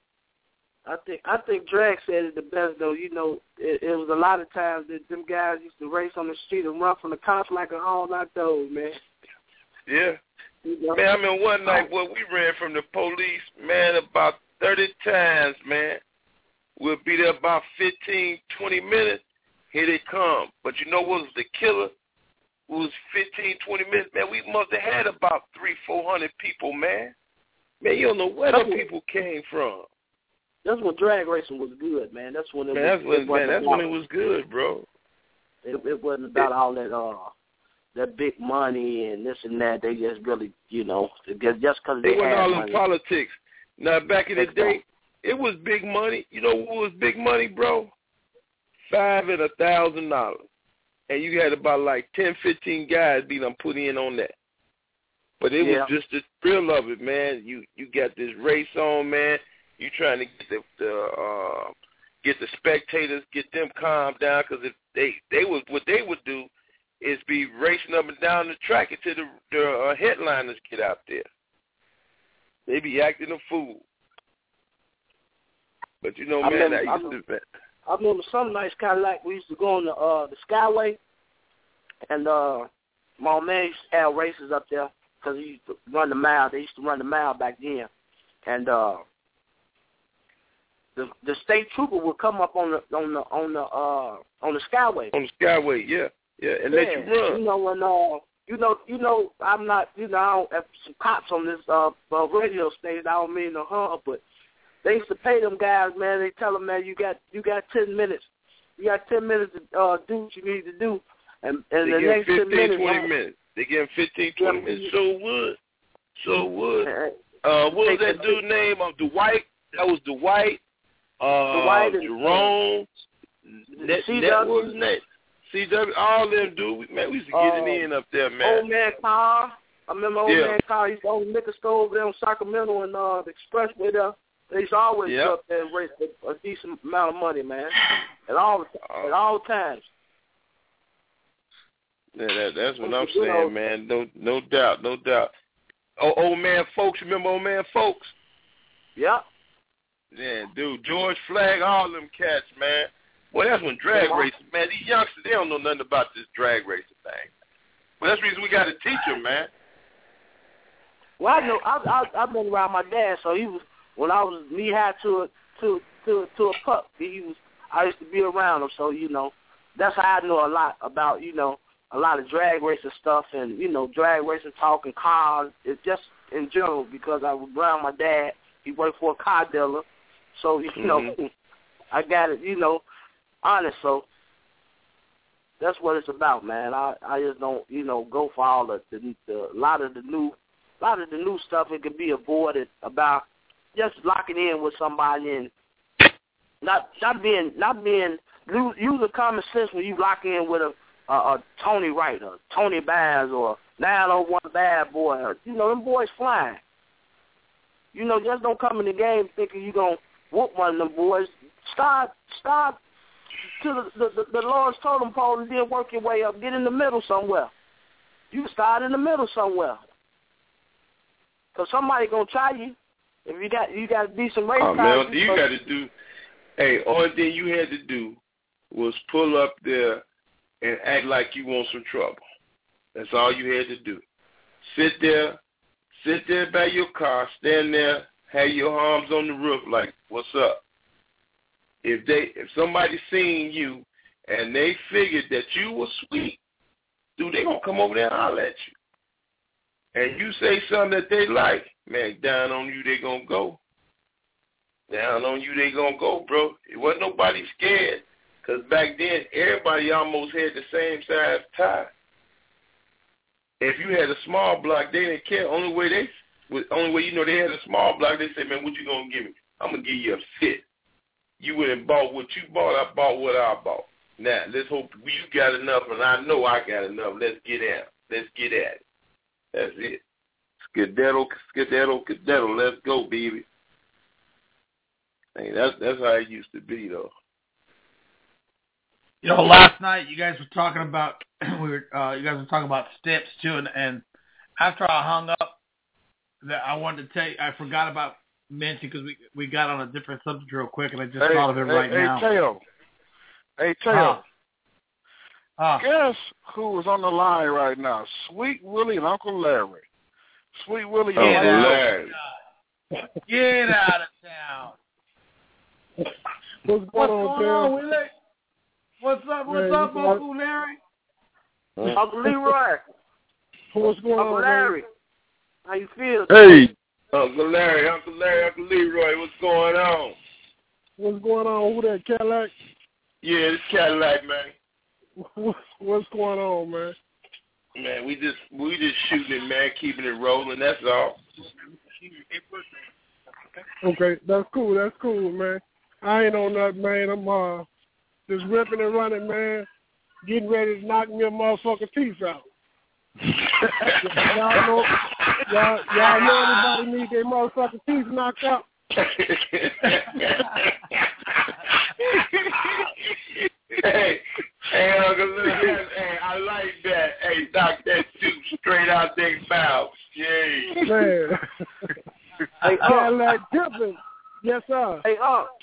I think Drag said it the best, though. You know, it was a lot of times that them guys used to race on the street and run from the cops like a all night dog, man. Yeah. Man, I mean, one night, boy, we ran from the police, man, about 30 times, man. We'll be there about 15, 20 minutes. Here they come. But you know what was the killer? It was 15, 20 minutes, man. We must have had about 300-400 people, man. Man, you don't know where the people came from. That's when drag racing was good, man. That's when it was. That's when it was good, bro. It wasn't about all that big money and this and that. They just really, just because they wasn't had all money. in politics. Now, back in the day, it was big money. You know what was big money, bro? $5,000 and $1,000. And you had about like 10, 15 guys be done put in on that. But it was just the thrill of it, man. You got this race on, man. You trying to get the spectators, get them calmed down, because if what they would do is be racing up and down the track until the headliners get out there. They be acting a fool. But I remember some nights kind of like we used to go on the Skyway, and my old man used to have races up there because he used to run the mile. They used to run the mile back then, and the state trooper would come up on the Skyway. On the Skyway, yeah, and let you run. When I'm not, I don't have some cops on this radio station. I don't mean no harm, but they used to pay them guys, man. They tell them, man, you got 10 minutes. You got 10 minutes to do what you need to do, and they the next 15, 10 minutes. 20 minutes. They give them 15, 20 minutes. So would. What was that dude's name? Dwight. That was Dwight. Dwight and Jerome. That was his name. CW, all them dudes, man, we used to get it in up there, man. Old Man Carr. I remember Old Man Carr. He used to own the liquor store over there on Sacramento and the Expressway there. They used to always go up there and raise a decent amount of money, man. At all times. Yeah, that's what I'm saying, man. No doubt. Oh, Old Man Folks, remember Old Man Folks? Yeah. Yeah, dude, George Flagg, all them cats, man. Boy, that's when drag racing, man. These youngsters, they don't know nothing about this drag racing thing. But that's the reason we got to teach them, man. Well, I know. I've been around my dad, so he was when I was knee high to a pup. I used to be around him, so that's how I know a lot about a lot of drag racing stuff and drag racing talk and cars. It's just in general because I was around my dad. He worked for a car dealer, so I got it honest. So that's what it's about, man. I just don't go for all the a lot of the new stuff. It can be avoided about just locking in with somebody and not being using common sense when you lock in with a Tony Wright or Tony Bass or 901 Bad Boy. Them boys flying. Just don't come in the game thinking you're going to whoop one of them boys. Start to the Lord's totem pole and then work your way up. Get in the middle somewhere. You start in the middle somewhere. Because somebody going to try you. If you got decent race cars. Man, you got to do. Hey, only thing you had to do was pull up there and act like you want some trouble. That's all you had to do. Sit there by your car, stand there, have your arms on the roof like, what's up? If somebody seen you and they figured that you were sweet, dude, they gonna come over there and holler at you. And you say something that they like, man, down on you they gonna go. Down on you they gonna go, bro. It wasn't nobody scared. Because back then, everybody almost had the same size tie. If you had a small block, they didn't care. Only way they had a small block, they said, man, what you going to give me? I'm going to give you a fit. You went and bought what you bought, I bought what I bought. Now, let's hope you got enough, and I know I got enough. Let's get at it. Let's get at it. That's it. Skedaddle, let's go, baby. Hey, that's how it used to be, though. Last night you guys were talking about steps too, and after I hung up, that I wanted to tell you I forgot about mentioning because we got on a different subject real quick, and I just thought of it right now. Hey, Taylor. Guess who was on the line right now? Sweet Willie and Uncle Larry. Sweet Willie and Uncle Larry. Get out of town. What's going on, Willie? What's up, Uncle Larry? Uncle Leroy. What's going on, Uncle Larry? How you feel? Hey, Uncle Larry, Uncle Leroy, what's going on? What's going on? Who that, Cadillac? Yeah, it's Cadillac, man. What's going on, man? Man, we just shooting it, man, keeping it rolling. That's all. Okay, that's cool, man. I ain't on that, man. I'm just ripping and running, man. Getting ready to knock me a motherfucking teeth out. y'all know everybody need their motherfucking teeth knocked out. Hey, Uncle Luke, hey, I like that. Hey, knock that tooth straight out their mouth. Yay. Man. Hey, Cadillac Tippin. Yes, sir. Hey,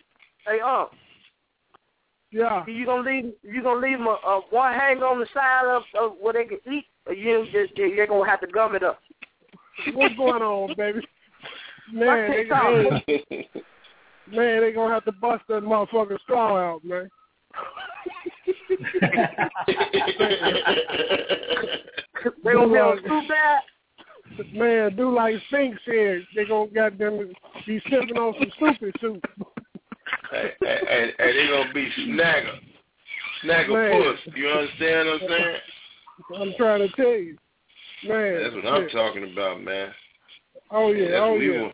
Yeah. You gonna leave them one hang on the side of where they can eat, or you're gonna have to gum it up? What's going on, baby? Man, they gonna have to bust that motherfucking straw out, man. They gonna be on too bad. Man, do like Sphinx said. They gonna goddamn be sipping on some stupid soup. And they gonna be snagger puss. You understand what I'm saying? I'm trying to tell you, man. That's what I'm talking about, man. Oh yeah, yeah.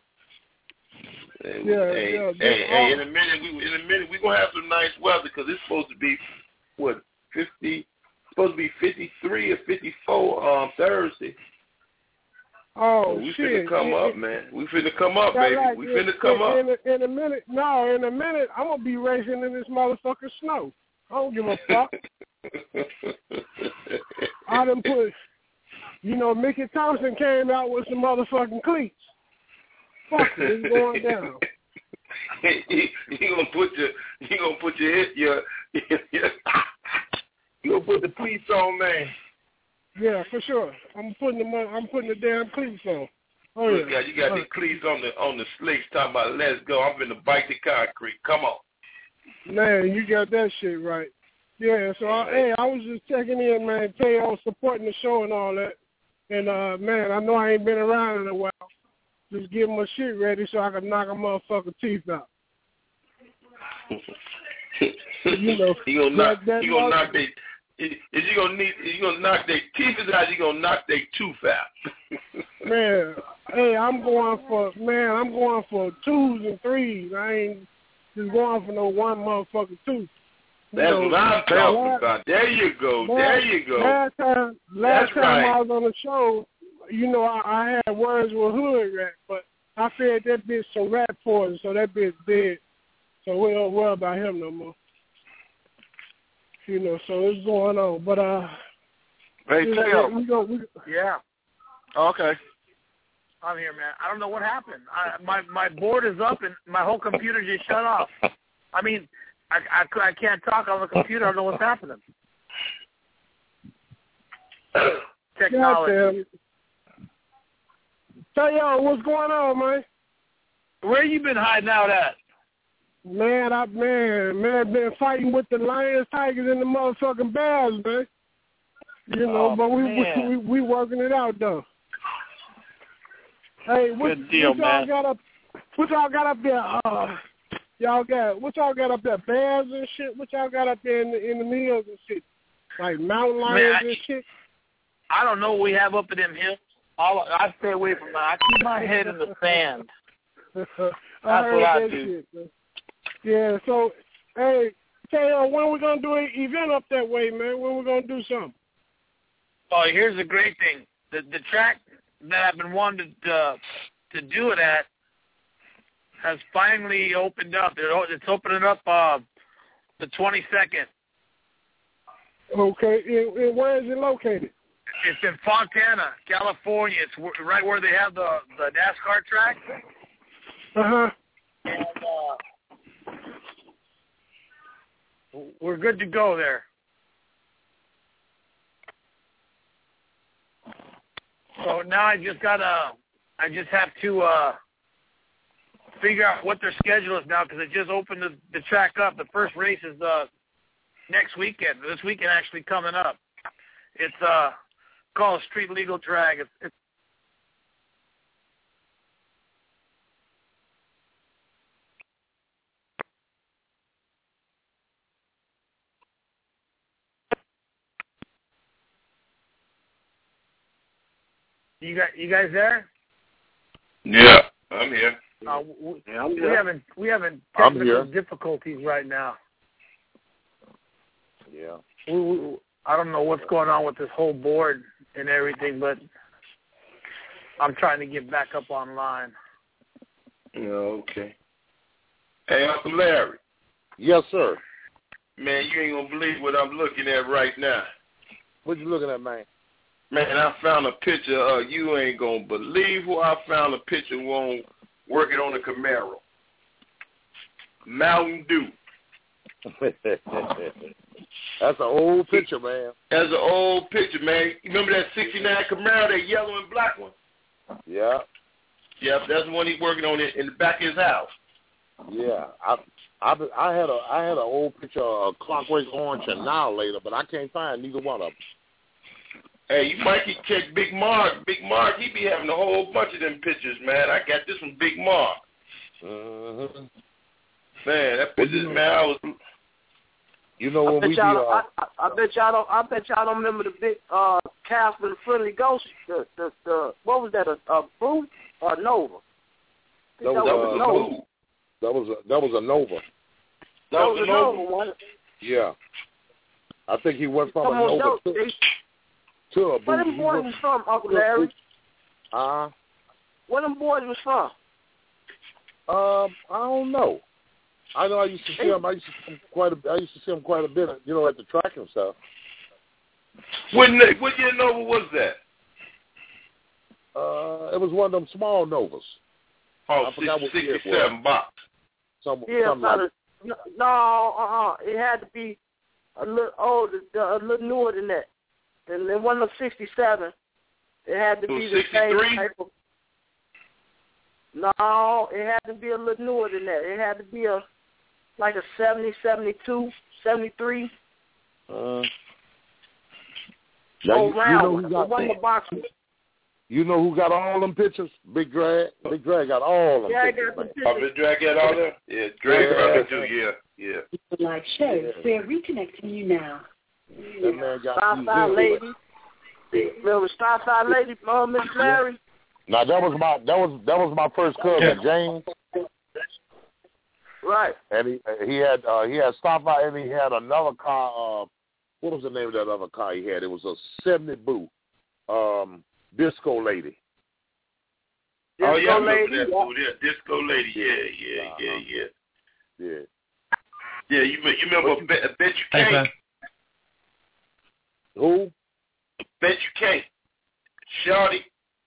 Hey, in a minute we gonna have some nice weather because it's supposed to be 50. Supposed to be 53 or 54 Thursday. Oh, so we finna come up, man. We finna come up, baby. We finna come up. In a minute, I'm gonna be racing in this motherfucking snow. I don't give a fuck. I done put, Mickey Thompson came out with some motherfucking cleats. Fuck it, it's going down. You gonna put the cleats on, man. Yeah, for sure. I'm putting the damn cleats on. Oh yeah. You got the cleats on the slicks talking about let's go. I'm finna bite the concrete. Come on. Man, you got that shit right. Yeah, so I was just checking in, man, tell you I was supporting the show and all that. And man, I know I ain't been around in a while. Just getting my shit ready so I can knock a motherfucking teeth out. You gonna knock their teeth out, you gonna knock their tooth out. Man, hey, I'm going for 2s and 3s. I ain't just going for no one motherfucking tooth. That's what I'm talking about. There you go. Last time I was on the show, I had words with Hood Rat, but I fed that bitch some rat poison, so that bitch dead. So we don't worry about him no more. So it's going on. But hey, Tail. Yeah. Okay. I'm here, man. I don't know what happened. My board is up and my whole computer just shut off. I mean, I can't talk on the computer. I don't know what's happening. Technology. Tail, what's going on, man? Where you been hiding out at? Man, I've been fighting with the lions, tigers, and the motherfucking bears, man. But we working it out though. Hey, what y'all got up there? What y'all got up there? Bears and shit. What y'all got up there in the hills and shit? Like mountain lions and shit. I don't know what we have up in them hills. I stay away from that. I keep my head in the sand. That's what I do. Shit, yeah, so, hey, Taylor, when we going to do an event up that way, man? When we going to do something? Oh, here's the great thing. The track that I've been wanting to do it at has finally opened up. It's opening up the 22nd. Okay, and where is it located? It's in Fontana, California. It's right where they have the NASCAR track. Uh-huh. And we're good to go there. So now I just have to figure out what their schedule is now because they just opened the track up. The first race is next weekend. This weekend actually coming up. It's called Street Legal Drag. It's You guys there? Yeah, I'm here. We having technical difficulties right now. Yeah. I don't know what's going on with this whole board and everything, but I'm trying to get back up online. Okay. Hey, Uncle Larry. Yes, sir. Man, you ain't gonna believe what I'm looking at right now. What you looking at, man? Man, I found a picture. You ain't gonna believe who I found a picture on working on a Camaro. Mountain Dew. That's an old picture, man. That's an old picture, man. You remember that '69 Camaro, that yellow and black one? Yeah. Yep, that's the one he's working on in the back of his house. Yeah, I had an old picture of Clockwork Orange and Annihilator, but I can't find neither one of them. Hey, you might check Big Mark. Big Mark, he be having a whole bunch of them pictures, man. I got this from Big Mark. Mm-hmm. Man, that picture, man, I was. You know when we be. I bet y'all don't remember the big cast with the friendly ghost. The what was that? A Boo or a Nova? That was a Nova. That was a Nova. That was a Nova one. Yeah. I think he went from a Nova to a Boo. Where them boys was from, Uncle Larry? Where them boys was from? I don't know. I know I used to see him. I used to see him quite a bit. You know, at the track and stuff. What year Nova was that? It was one of them small Novas. Oh, I forgot what 67 box. It had to be a little older, a little newer than that. And it wasn't a 67. It had to be the 63? same type of. No, it had to be a little newer than that. It had to be like a 70, 72, 73. You know who got all them pictures? Big Drag. Big Drag got all them pictures. Big Drag got all them? Yeah, Drag probably do, yeah. Live show. We're reconnecting you now. That man got Starfire Lady. Little Starfire Lady, Miss Larry. Now that was my first cousin, James. Right. And he had Starfire, and he had another car. What was the name of that other car he had? It was a 70 Boo. Disco Lady. Disco Lady. Disco Lady. Yeah. Yeah, you remember Bet You Can't? Who? Bet You Can't. Shorty.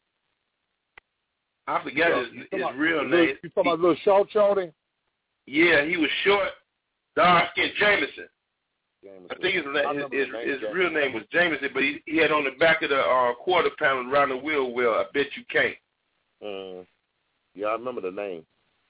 I forgot his real name. You talking about little short Shorty? Yeah, he was short, dark-skinned Jameson. I think his real name was Jameson, but he had on the back of the quarter panel around the wheel well, I Bet You Can't. Yeah, I remember the name.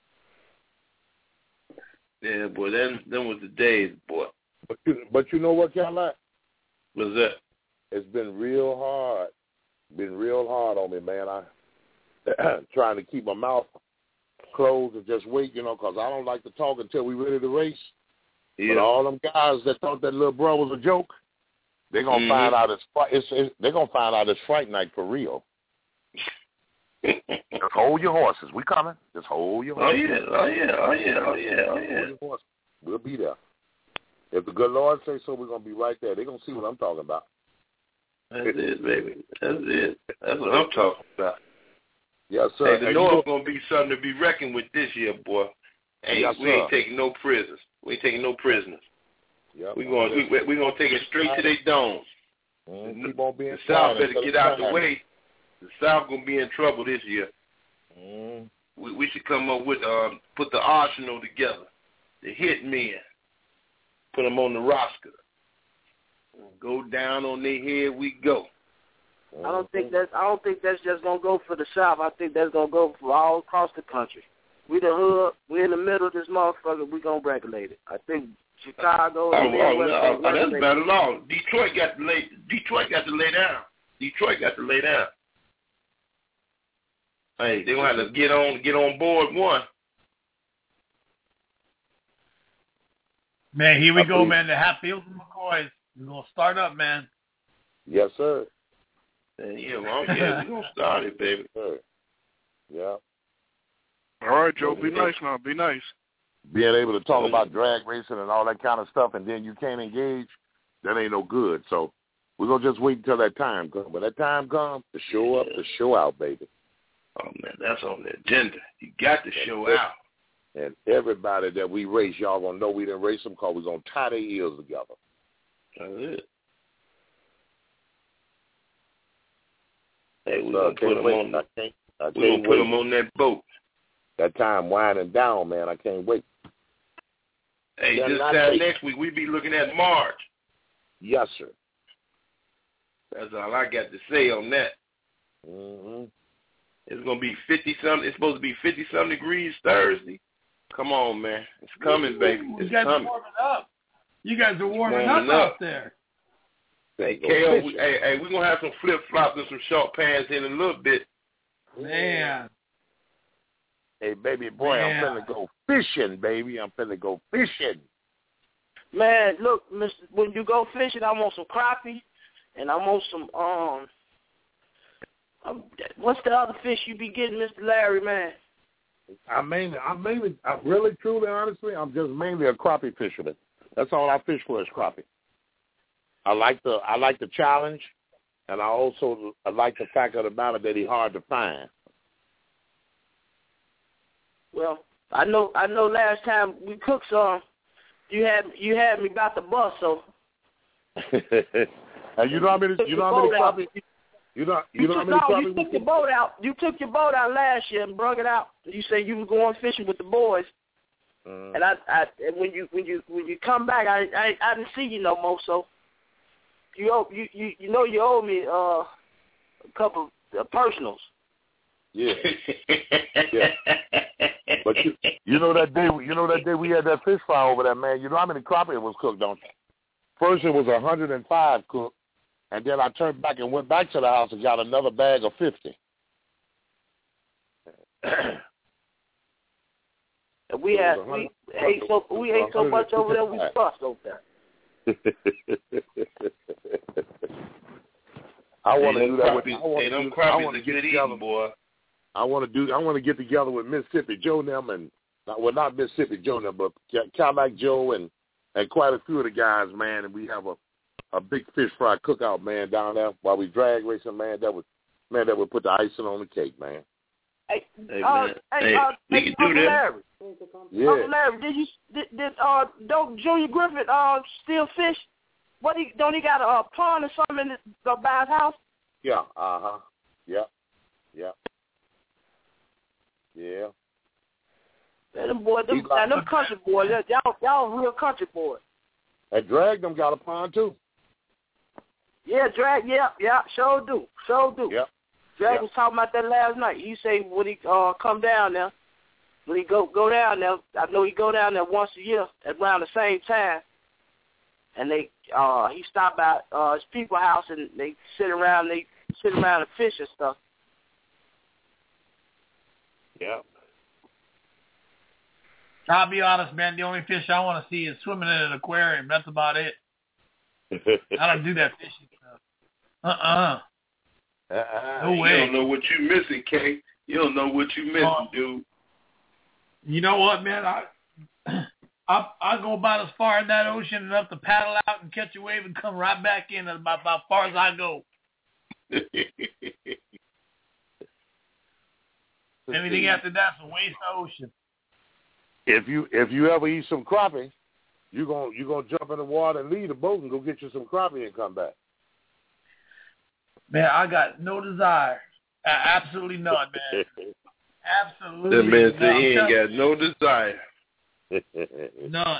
Yeah, boy, them was the days, boy. But you know what, Cadillac? What's that? It's been real hard. On me, man. I trying to keep my mouth closed and just wait, because I don't like to talk until we ready to race. Yeah. But all them guys that thought that little bro was a joke, they're gonna find out they're gonna find out it's Fright Night for real. Just hold your horses. We coming. Just hold your horses. Oh yeah. We'll be there. If the good Lord says so, we're gonna be right there. They're gonna see what I'm talking about. That's it, baby. That's it. That's what I'm talking about. Yes, sir. Hey, the North gonna be something to be reckoned with this year, boy. Hey, yes, we ain't taking no prisoners. Yep. We gonna take it straight to their domes. The South better get out the way. The South gonna be in trouble this year. We should come up with put the arsenal together, the hit men, put them on the roster. Go down on their head. We go. I don't think that's just gonna go for the South. I think that's gonna go for all across the country. We the hood. We in the middle of this motherfucker. We gonna regulate it. I think Chicago. That's bad at all. Detroit got to lay down. Hey, they gonna have to get on board one. Man, here we go, man. The Hatfields and McCoys. We're gonna start up, man. Yes, sir. Yeah, well, we're going to start it, baby. Yeah. All right, Joe. Be nice now. Be nice. Being able to talk about drag racing and all that kind of stuff, and then you can't engage, that ain't no good. So we're going to just wait until that time comes. When that time comes, to show up, to show out, baby. Oh, man, that's on the agenda. You got to show out. And everybody that we race, y'all going to know we didn't race them because we're going to tie their ears together. That's it. Hey, we're going to put them on that boat. That time winding down, man. I can't wait. Hey, this time next week, we be looking at March. Yes, sir. That's all I got to say on that. Mm-hmm. It's going to be 50-something. It's supposed to be 50-something degrees Thursday. Come on, man. It's coming, baby. It's coming. You guys are warming up out there. Hey, KO, we're going to have some flip-flops and some short pants in a little bit. Man. Hey, baby boy, I'm finna go fishing, baby. I'm finna go fishing. Man, look, Mister, when you go fishing, I want some crappie, and I want some, what's the other fish you be getting, Mr. Larry, man? I'm really, truly, honestly, I'm just mainly a crappie fisherman. That's all I fish for is crappie. I like the challenge, and I like the fact of the matter that he's hard to find. Well, I know. Last time we cooked some, you had me about the bus. So. And you know how many crappie? You took your boat out. You took your boat out last year and brought it out. You said you were going fishing with the boys. And when you come back, I didn't see you no more. So you owe me a couple of personals. Yeah. Yeah. But you know that day we had that fish fry over there, man. You know how many crappie was cooked, don't you? First it was 105 cooked, and then I turned back and went back to the house and got another bag of 50. We ate so much over there we fussed over there. I want to do that with I want to get together with Mississippi Joe and them, and not Mississippi Joe and them, but Cadillac Joe and quite a few of the guys, man, and we have a big fish fry cookout, man, down there while we drag racing, man. That would put the icing on the cake, man. We can do that. Yeah. Uncle Larry, don't Junior Griffith still fish? Don't he got a pond or something in by his house? Yeah. Yeah. Man, them country boys, y'all real country boys. And Drag them got a pond too. Yeah, Drag, yeah, sure do. Yep. Drag was talking about that last night. He say when he come down there, when he go down there, I know he go down there once a year at around the same time, and he stopped by his people's house and they sit around and fish and stuff. Yeah. I'll be honest, man. The only fish I want to see is swimming in an aquarium. That's about it. I don't do that fishing stuff. No way. You don't know what you're missing, Kay. You don't know what you're missing, dude. You know what, man? I go about as far in that ocean enough to paddle out and catch a wave and come right back in about as far as I go. Anything after that's a waste of ocean. If you ever eat some crappie, you gonna jump in the water and leave the boat and go get you some crappie and come back. Man, I got no desire. Absolutely none, man. Absolutely. That man said he ain't got no desire. None.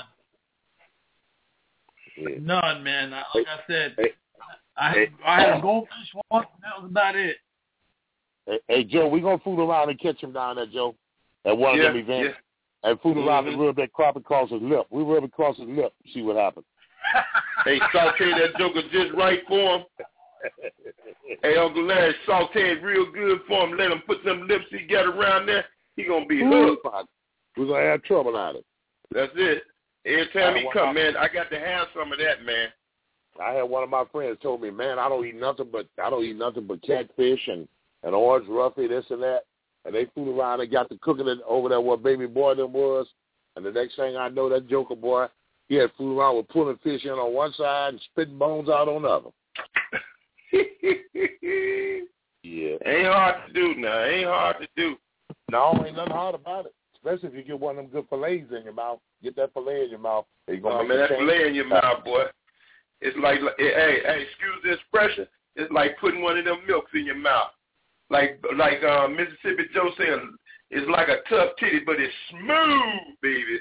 None, man. Like I said, I had a goldfish once, and that was about it. Hey, Joe, we're going to fool around and catch him down there, Joe, at one of them events. And fool around and rub that crappie across his lip. We rub it across his lip, see what happens. Hey, saute that joker just right for him. Hey, Uncle Larry, saute it real good for him. Let him put them lips he got around there. He going to be hooked. We're going to have trouble out of it. That's it. Every time he come, man, I got to have some of that, man. I had one of my friends told me, man, I don't eat nothing but catfish and orange roughy, this and that. And they fooled around and got to cooking it over there where baby boy them was. And the next thing I know, that joker boy, he had fooled around with pulling fish in on one side and spitting bones out on the other. Yeah. Ain't hard to do now. Ain't hard to do. No, ain't nothing hard about it. Especially if you get one of them good fillets in your mouth. Get that fillet in your mouth. Man, that fillet in your mouth, boy. It's like, hey, excuse the expression. It's like putting one of them milks in your mouth. Like Mississippi Joe said, it's like a tough titty, but it's smooth, baby.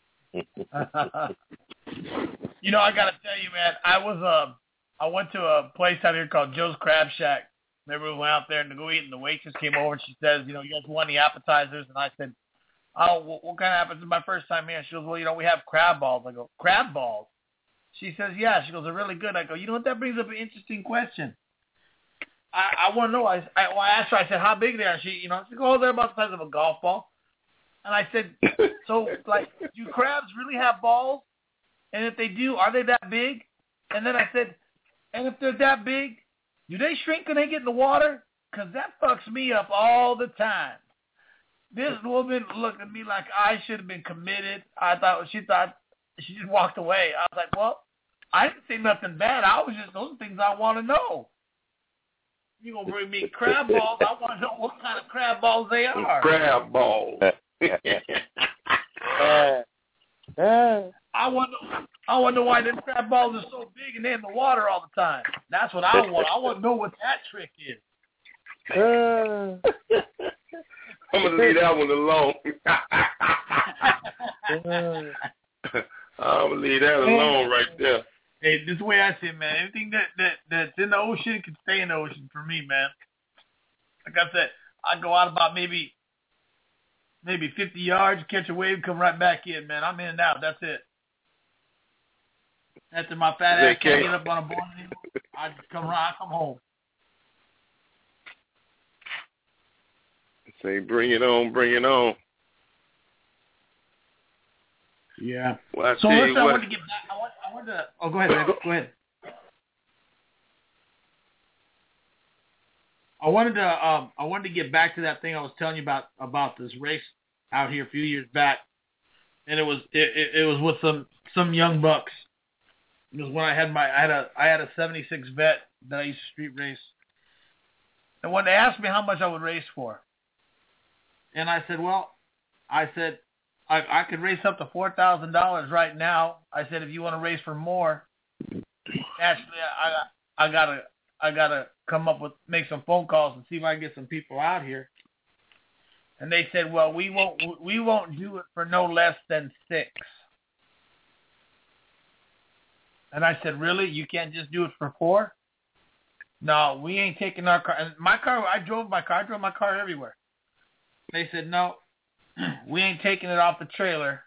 You know, I got to tell you, man, I went to a place out here called Joe's Crab Shack. Remember we went out there and to go eat, and the waitress came over and she says, you know, you guys want any appetizers? And I said, oh, what kind of appetizers? It's my first time here. She goes, well, you know, we have crab balls. I go, crab balls? She says, yeah. She goes, they're really good. I go, you know what? That brings up an interesting question. I want to know. I asked her, I said, how big they are? She, you know, she goes, oh, they're about the size of a golf ball. And I said, so, like, do crabs really have balls? And if they do, are they that big? And then I said, and if they're that big, do they shrink when they get in the water? Because that fucks me up all the time. This woman looked at me like I should have been committed. She thought she just walked away. I was like, well, I didn't say nothing bad. Those are things I want to know. You going to bring me crab balls? I want to know what kind of crab balls they are. Crab balls. I wonder why them crab balls are so big and they're in the water all the time. That's what I want. I want to know what that trick is. I'm going to leave that one alone. I'm going to leave that alone right there. Hey, this is the way I see it, man. Everything that's in the ocean can stay in the ocean for me, man. Like I said, I go out about maybe 50 yards, catch a wave, come right back in, man. I'm in and out. That's it. After my fat ass can't get up on a board anymore, I just come home. Say, bring it on, bring it on. Yeah. Well, so listen, I wanted to get back. I wanted to. Oh, go ahead, man. Go ahead. I wanted to get back to that thing I was telling you about this race out here a few years back, and it was with some young bucks. It was when I had a 76 vet that I used to street race, and when they asked me how much I would race for, and I said, well, I could race up to $4,000 right now. I said, if you want to race for more, actually, I gotta make some phone calls and see if I can get some people out here. And they said, well, we won't do it for no less than 6. And I said, really? You can't just do it for 4? No, we ain't taking our car. And I drove my car everywhere. They said, no, we ain't taking it off the trailer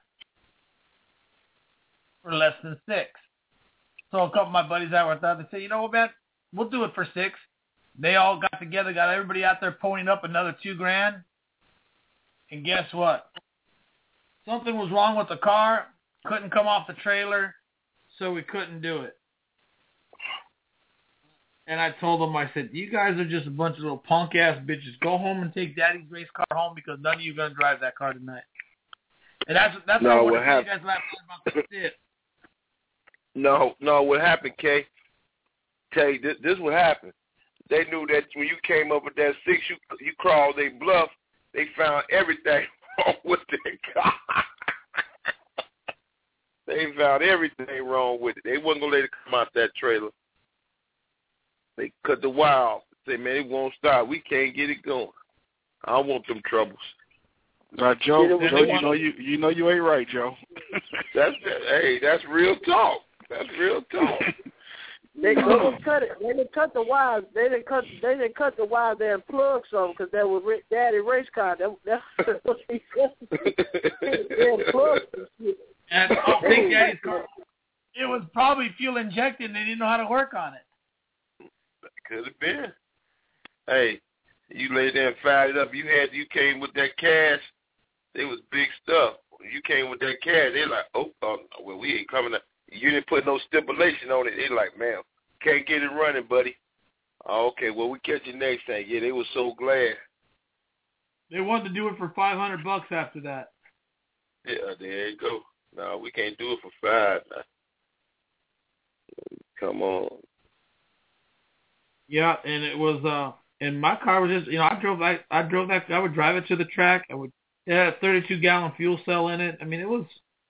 for less than 6. So a couple of my buddies I were with, they said, you know what, man, we'll do it for 6. They all got together, got everybody out there ponying up another $2,000. And guess what? Something was wrong with the car, couldn't come off the trailer, so we couldn't do it. And I told them, I said, you guys are just a bunch of little punk-ass bitches. Go home and take Daddy's race car home because none of you are going to drive that car tonight. And that's what I want to tell you guys last time about this. No, what happened, Kay? Tell you, this what happened. They knew that when you came up with that 6, you crawled their bluff. They found everything wrong with their car. They found everything wrong with it. They wasn't going to let it come out that trailer. They cut the wire off. Say, man, it won't stop. We can't get it going. I don't want them troubles. Now, Joe, you know you ain't right, Joe. That's real talk. That's real talk. They didn't cut it. They didn't cut the wires. They didn't cut the wires there and plug some because that was Daddy race car. That's what he said. They plugged some shit. And I think Daddy's car. It was probably fuel injected and they didn't know how to work on it. Could have been. Hey, you lay there and fired it up. You came with that cash. It was big stuff. You came with that cash. They're like, well, we ain't coming up. You didn't put no stipulation on it. They like, man, can't get it running, buddy. Oh, okay, well, we catch you next time. Yeah, they were so glad. They wanted to do it for $500 after that. Yeah, there you go. No, we can't do it for $5. Nah. Come on. Yeah, and it was and my car was just, I drove that. I would drive it to the track. It had a 32-gallon fuel cell in it. I mean, it was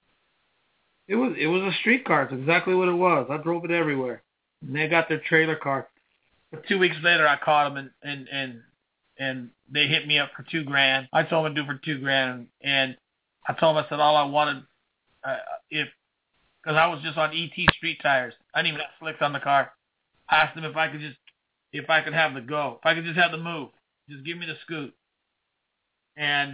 a street car. It's exactly what it was. I drove it everywhere. And they got their trailer car. But 2 weeks later, I caught them and they hit me up for $2,000. I told them to do for $2,000, and I told them, I said, all I wanted, because I was just on ET street tires. I didn't even have slicks on the car. I asked them if I could have the go, if I could just have the move, just give me the scoot. And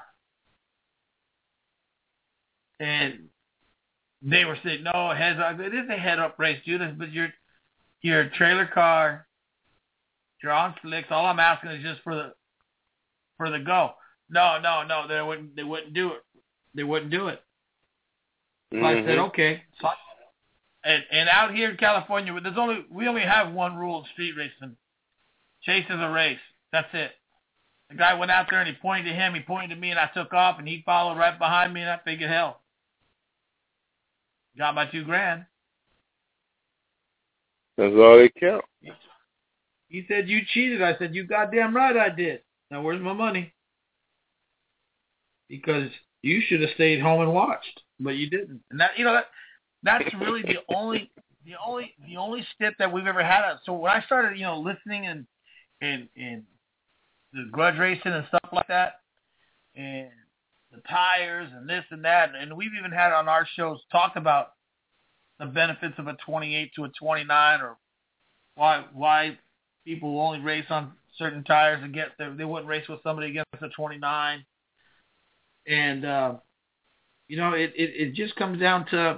they were saying, no, heads up. It is a head-up race, Judas, but your trailer car, you're on slicks. All I'm asking is just for the go. No, they wouldn't do it. They wouldn't do it. So I said, okay. So, and out here in California, we only have one rule in street racing. Chase is a race. That's it. The guy went out there and he pointed to him, he pointed to me, and I took off, and he followed right behind me, and I figured, hell, got my $2,000. That's all they count. He said, you cheated. I said, you goddamn right I did. Now where's my money? Because you should have stayed home and watched, but you didn't. And that's really the only stip that we've ever had. So when I started, listening and the grudge racing and stuff like that, and the tires and this and that, and we've even had on our shows talked about the benefits of a 28 to a 29, or why people will only race on certain tires against they wouldn't race with somebody against a 29. And it just comes down to,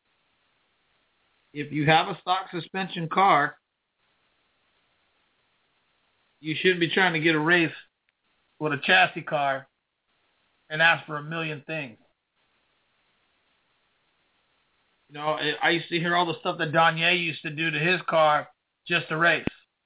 if you have a stock suspension car, you shouldn't be trying to get a race with a chassis car and ask for a million things. I used to hear all the stuff that Danier used to do to his car just to race.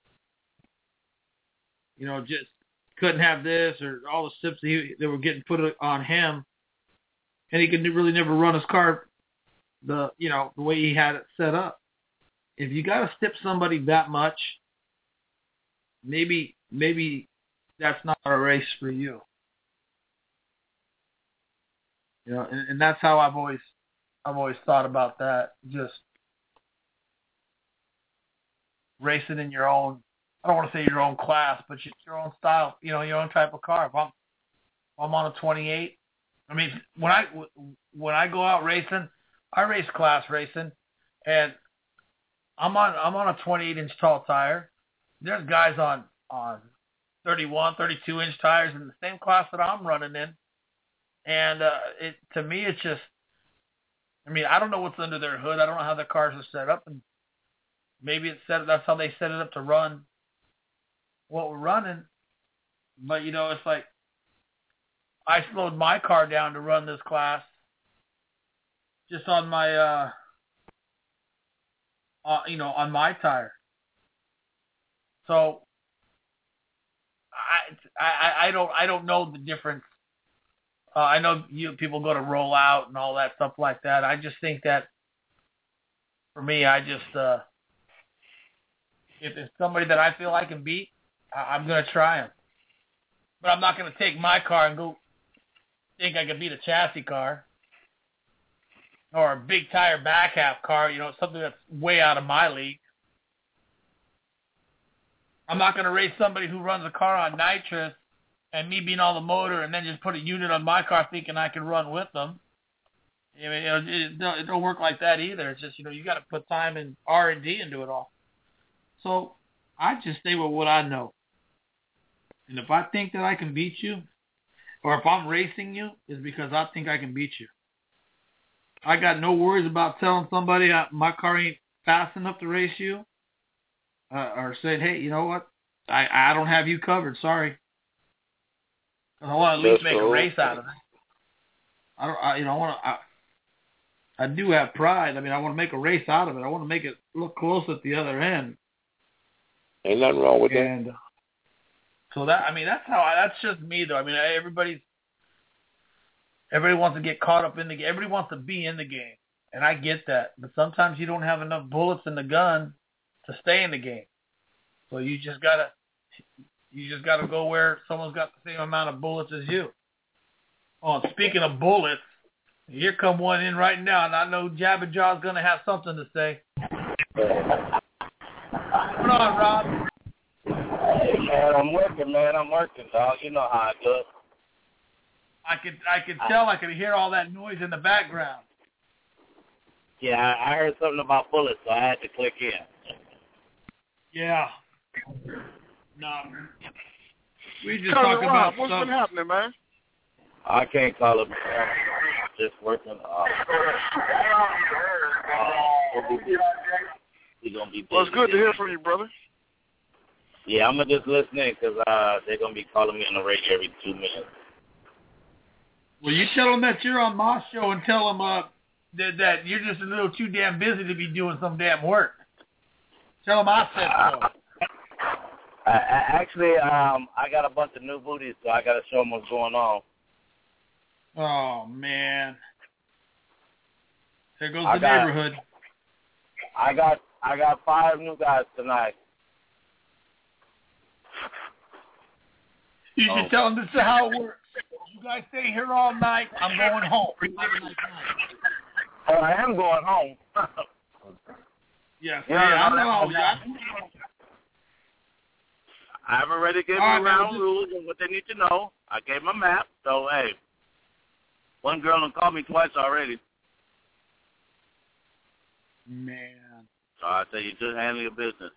Just couldn't have this, or all the steps that were getting put on him, and he could really never run his car the way he had it set up. If you got to stip somebody that much, maybe that's not a race for you. And that's how I've always thought about that. Just racing in your own, I don't want to say your own class, but your own style, your own type of car. If I'm on a 28, I mean, when I go out racing, I race class racing, and I'm on a 28-inch tall tire. There's guys on 31, 32-inch tires in the same class that I'm running in, and to me, it's just, I mean, I don't know what's under their hood. I don't know how their cars are set up, and maybe that's how they set it up to run what we're running. But it's like, I slowed my car down to run this class just on my on my tire. So I don't know the difference. I know people go to roll out and all that stuff like that. I just think that for me, I just if it's somebody that I feel I can beat, I'm going to try him. But I'm not going to take my car and go think I can beat a chassis car or a big tire back half car, something that's way out of my league. I'm not going to race somebody who runs a car on nitrous and me being on the motor and then just put a unit on my car thinking I can run with them. I mean, it don't work like that either. It's just, you got to put time and R&D into it all. So I just stay with what I know. And if I think that I can beat you, or if I'm racing you, it's because I think I can beat you. I got no worries about telling somebody my car ain't fast enough to race you, or saying, hey, you know what, I don't have you covered. Sorry. I want to at least make a race out of it. I want to. I do have pride. I mean, I want to make a race out of it. I want to make it look close at the other end. Ain't nothing wrong with that. So that's just me though. I mean, everybody wants to get caught up in the game. Everybody wants to be in the game, and I get that. But sometimes you don't have enough bullets in the gun to stay in the game. So you just gotta go where someone's got the same amount of bullets as you. Oh, and speaking of bullets, here come one in right now, and I know Jabba Jaw's gonna have something to say. What's going on, Rob? Hey, man, I'm working, dog. You know how I do it. I could tell. I could hear all that noise in the background. Yeah, I heard something about bullets, so I had to click in. Yeah. No. We just talk about what's stuff. been happening, man? I can't call it. Just working. We're gonna be busy. Well, it's good to hear from you, brother. Yeah, I'm gonna just listen in because they're gonna be calling me on the radio every 2 minutes. Well, you tell them that you're on my show and tell them that you're just a little too damn busy to be doing some damn work. Tell them I said so. Actually, I got a bunch of new booties, so I got to show them what's going on. Oh, man. There goes the neighborhood. I got 5 new guys tonight. You should tell them this is how it works. You guys stay here all night. I'm going home. Oh, I am going home. Yes. Yeah, I know. I've already given them ground rules and what they need to know. I gave them a map. So, hey, one girl done called me twice already. Man. So I say you just handle your business.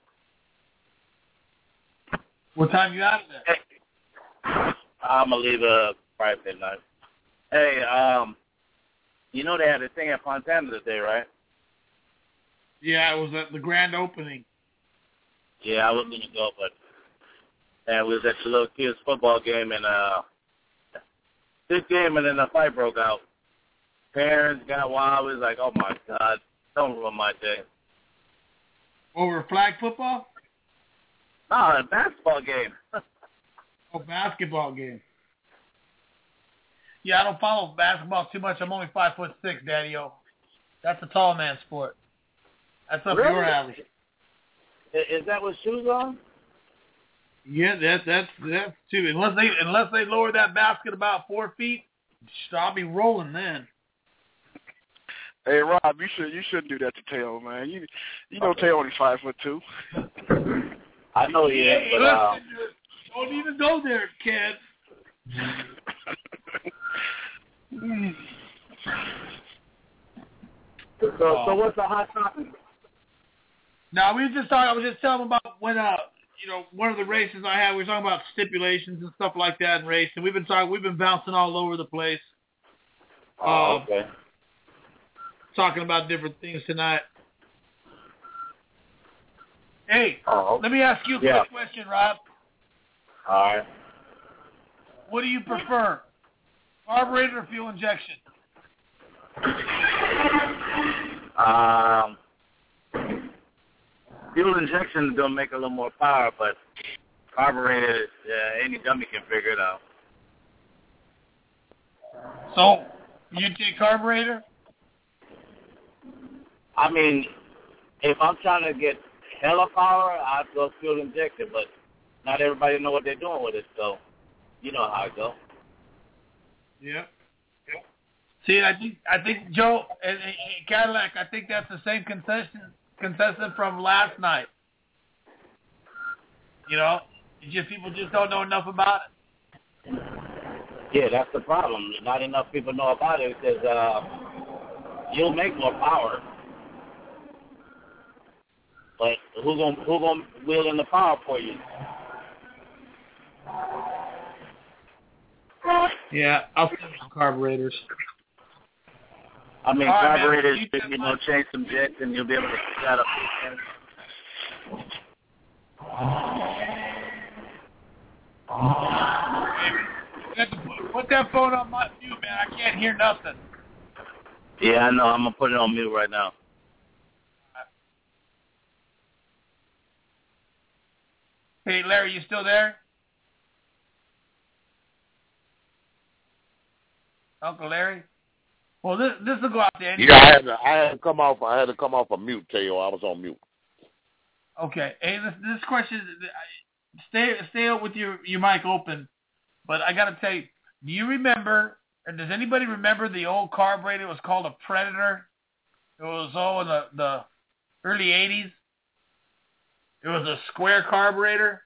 What time you out of there? Hey, I'm going to leave probably midnight. Hey, you know they had a thing at Fontana today, right? Yeah, it was at the grand opening. Yeah, I was going to go, but we was at the little kids' football game, and this game, and then a fight broke out. Parents got wild. We was like, oh, my God, don't ruin my day. Over flag football? No, a basketball game. Oh, basketball game. Yeah, I don't follow basketball too much. I'm only 5'6", Daddy-O. That's a tall man sport. That's up your alley. Is that with shoes on? Yeah, that's too. Unless they lower that basket about 4 feet, I'll be rolling then. Hey Rob, you shouldn't do that to Teo, man. You know Teo only 5'2". I know he is, but don't even go there, kid. So what's the hot topic? No, I was just telling them about when one of the races I had. We were talking about stipulations and stuff like that in race, and we've been bouncing all over the place. Okay. Talking about different things tonight. Hey, let me ask you a quick question, Rob. All right. What do you prefer, carburetor or fuel injection? Fuel injection is going to make a little more power, but carburetor, any dummy can figure it out. So, you take carburetor? I mean, if I'm trying to get hella power, I'd go fuel injected, but not everybody know what they're doing with it, so you know how it go. Yeah. See, I think Joe and Cadillac, I think that's the same contestant from last night. People just don't know enough about it. Yeah, that's the problem. Not enough people know about it because you'll make more power, but who gonna wheel in the power for you? Yeah, I'll send some carburetors. I mean, carburetors, change some jets, and you'll be able to pick that up. Put that phone on mute, man. I can't hear nothing. Yeah, I know. I'm going to put it on mute right now. Hey, Larry, you still there? Uncle Larry? Well, this will go out there. Yeah, I had to come off of mute, Teo. I was on mute. Okay. Hey, this question, stay up with your mic open. But I got to tell you, do you remember, or does anybody remember the old carburetor? It was called a Predator. It was all in the early 80s. It was a square carburetor.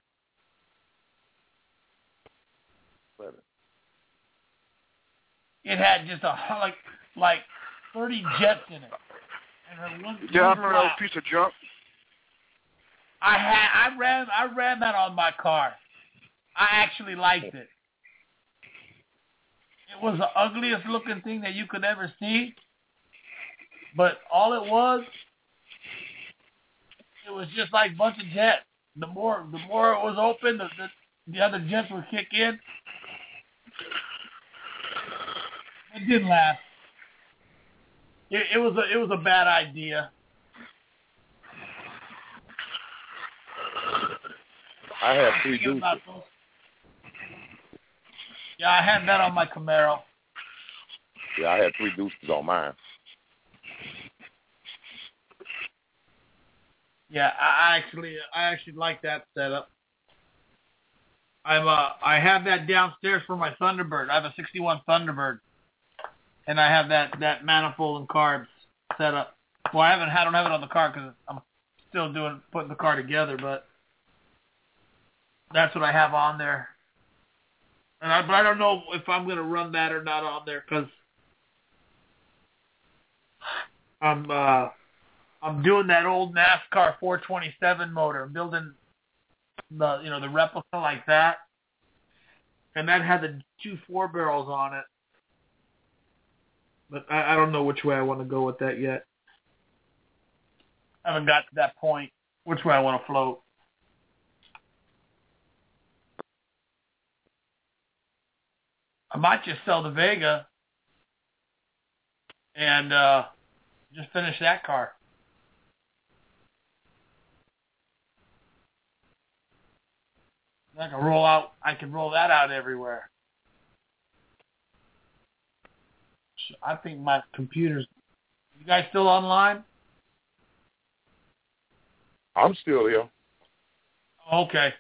It had just like 30 jets in it. And I remember that piece of junk. I ran that on my car. I actually liked it. It was the ugliest looking thing that you could ever see. But all it was just like a bunch of jets. The more it was open, the other jets would kick in. It didn't last. It was a bad idea. I had 3 deuces. Yeah, I had that on my Camaro. Yeah, I had 3 deuces on mine. Yeah, I actually like that setup. I have that downstairs for my Thunderbird. I have a 61 Thunderbird, and I have that manifold and carbs set up. Well, I don't have it on the car because I'm still putting the car together, but that's what I have on there. But I don't know if I'm going to run that or not on there because I'm doing that old NASCAR 427 motor. I'm building the replica like that, and that had the 2 4-barrels on it. But I don't know which way I want to go with that yet. I haven't got to that point. Which way I want to float. I might just sell the Vega and just finish that car. I can roll that out everywhere. I think my computer's... You guys still online? I'm still here. Okay.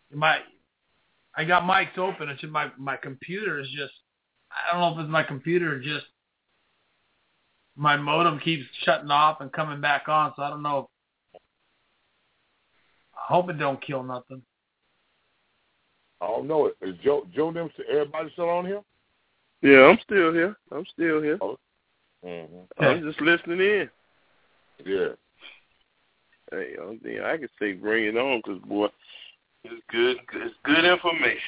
I got mics open. It's just my computer is just... I don't know if it's my computer or just... My modem keeps shutting off and coming back on, so I don't know. I hope it don't kill nothing. I don't know it. Is Joe them? Everybody still on here? Yeah, I'm still here. Oh. Mm-hmm. I'm just listening in. Yeah. Hey, only thing I can say, bring it on, because boy, it's good. It's good information.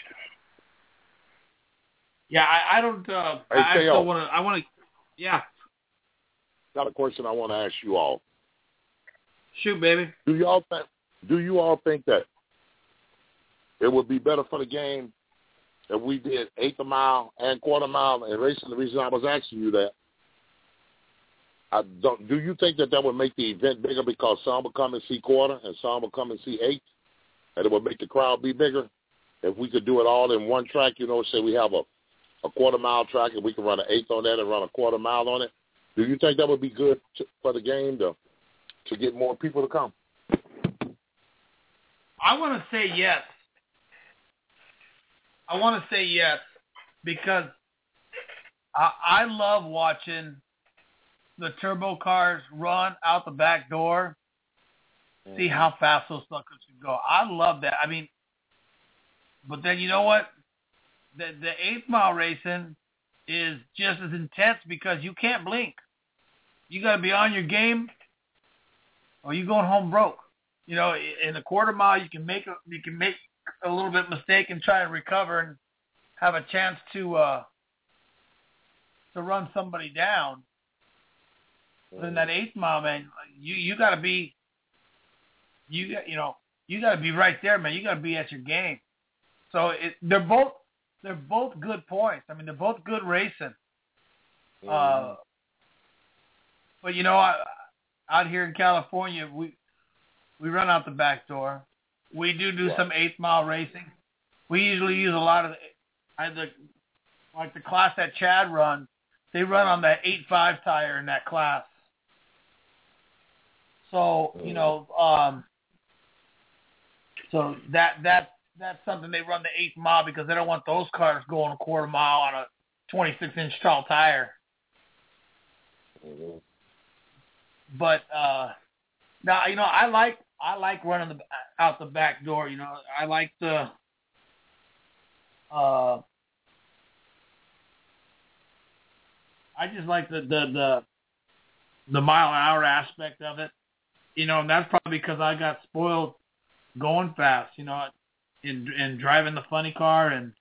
Yeah, I don't. I still want to. I want to. Yeah. Got a question I want to ask you all. Shoot, baby. Do you all think that it would be better for the game if we did 1/8 mile and 1/4 mile in racing? The reason I was asking you that, do you think that would make the event bigger because some would come and see 1/4 and some would come and see 1/8, and it would make the crowd be bigger? If we could do it all in one track, say we have a 1/4 mile track and we can run an 1/8 on that and run a 1/4 mile on it, do you think that would be good for the game to get more people to come? I want to say yes. Because I love watching the turbo cars run out the back door, see how fast those suckers can go. I love that. I mean, but then you know what? The 1/8 mile racing is just as intense because you can't blink. You got to be on your game or you going home broke. In a 1/4 mile, you can make a little bit mistake and try and recover and have a chance to run somebody down. But in that 1/8 mile, man, you got to be you got to be right there, man. You got to be at your game. So they're both good points. I mean, they're both good racing. But out here in California, we run out the back door. We do some 8-mile racing. We usually use a lot of like the class that Chad runs. They run on that 8.5 tire in that class. So so that's something they run the 8 mile because they don't want those cars going a quarter mile on a 26-inch tall tire. But now I like running out the back door. I like the I just like the mile an hour aspect of it. And that's probably because I got spoiled going fast, in driving the funny car, and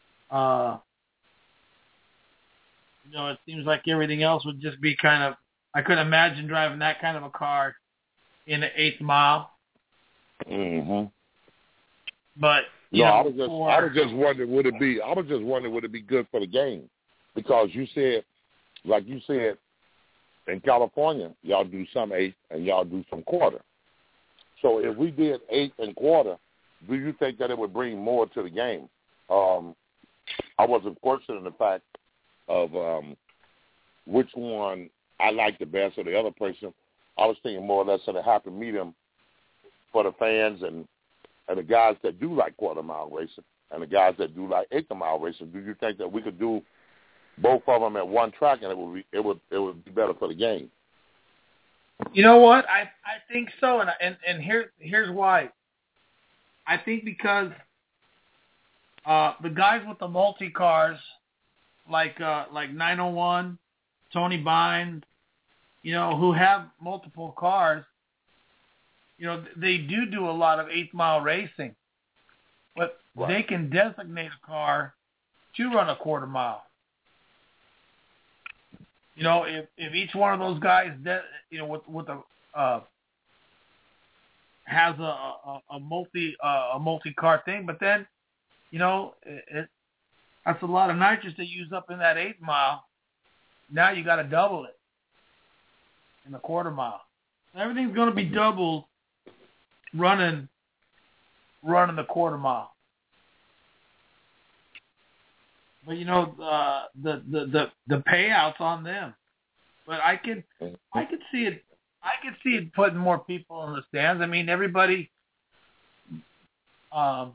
it seems like everything else would just be kind of, I couldn't imagine driving that kind of a car in the 8th mile. Mhm. But I was just wondering would it be good for the game, because you said, like you said, in California y'all do some 8 and y'all do some quarter. So if we did 8 and quarter, do you think that it would bring more to the game? I wasn't questioning the fact of which one I like the best or the other person. I was thinking more or less of a happy medium for the fans and the guys that do like quarter mile racing and the guys that do like 8 mile racing. Do you think that we could do both of them at one track and it would be better for the game? You know what? I think so, and here's why. I think because the guys with the multi cars, like 901, Tony Bind, who have multiple cars, they do a lot of 8 mile racing, but they can designate a car to run a quarter mile. If each one of those guys, with a has a multi car thing, but then, that's a lot of nitrous to use up in that 8 mile. Now you got to double it in the quarter mile. Everything's going to be doubled running the quarter mile. But the payouts on them. But I could see it. I could see it putting more people in the stands. I mean, everybody. Not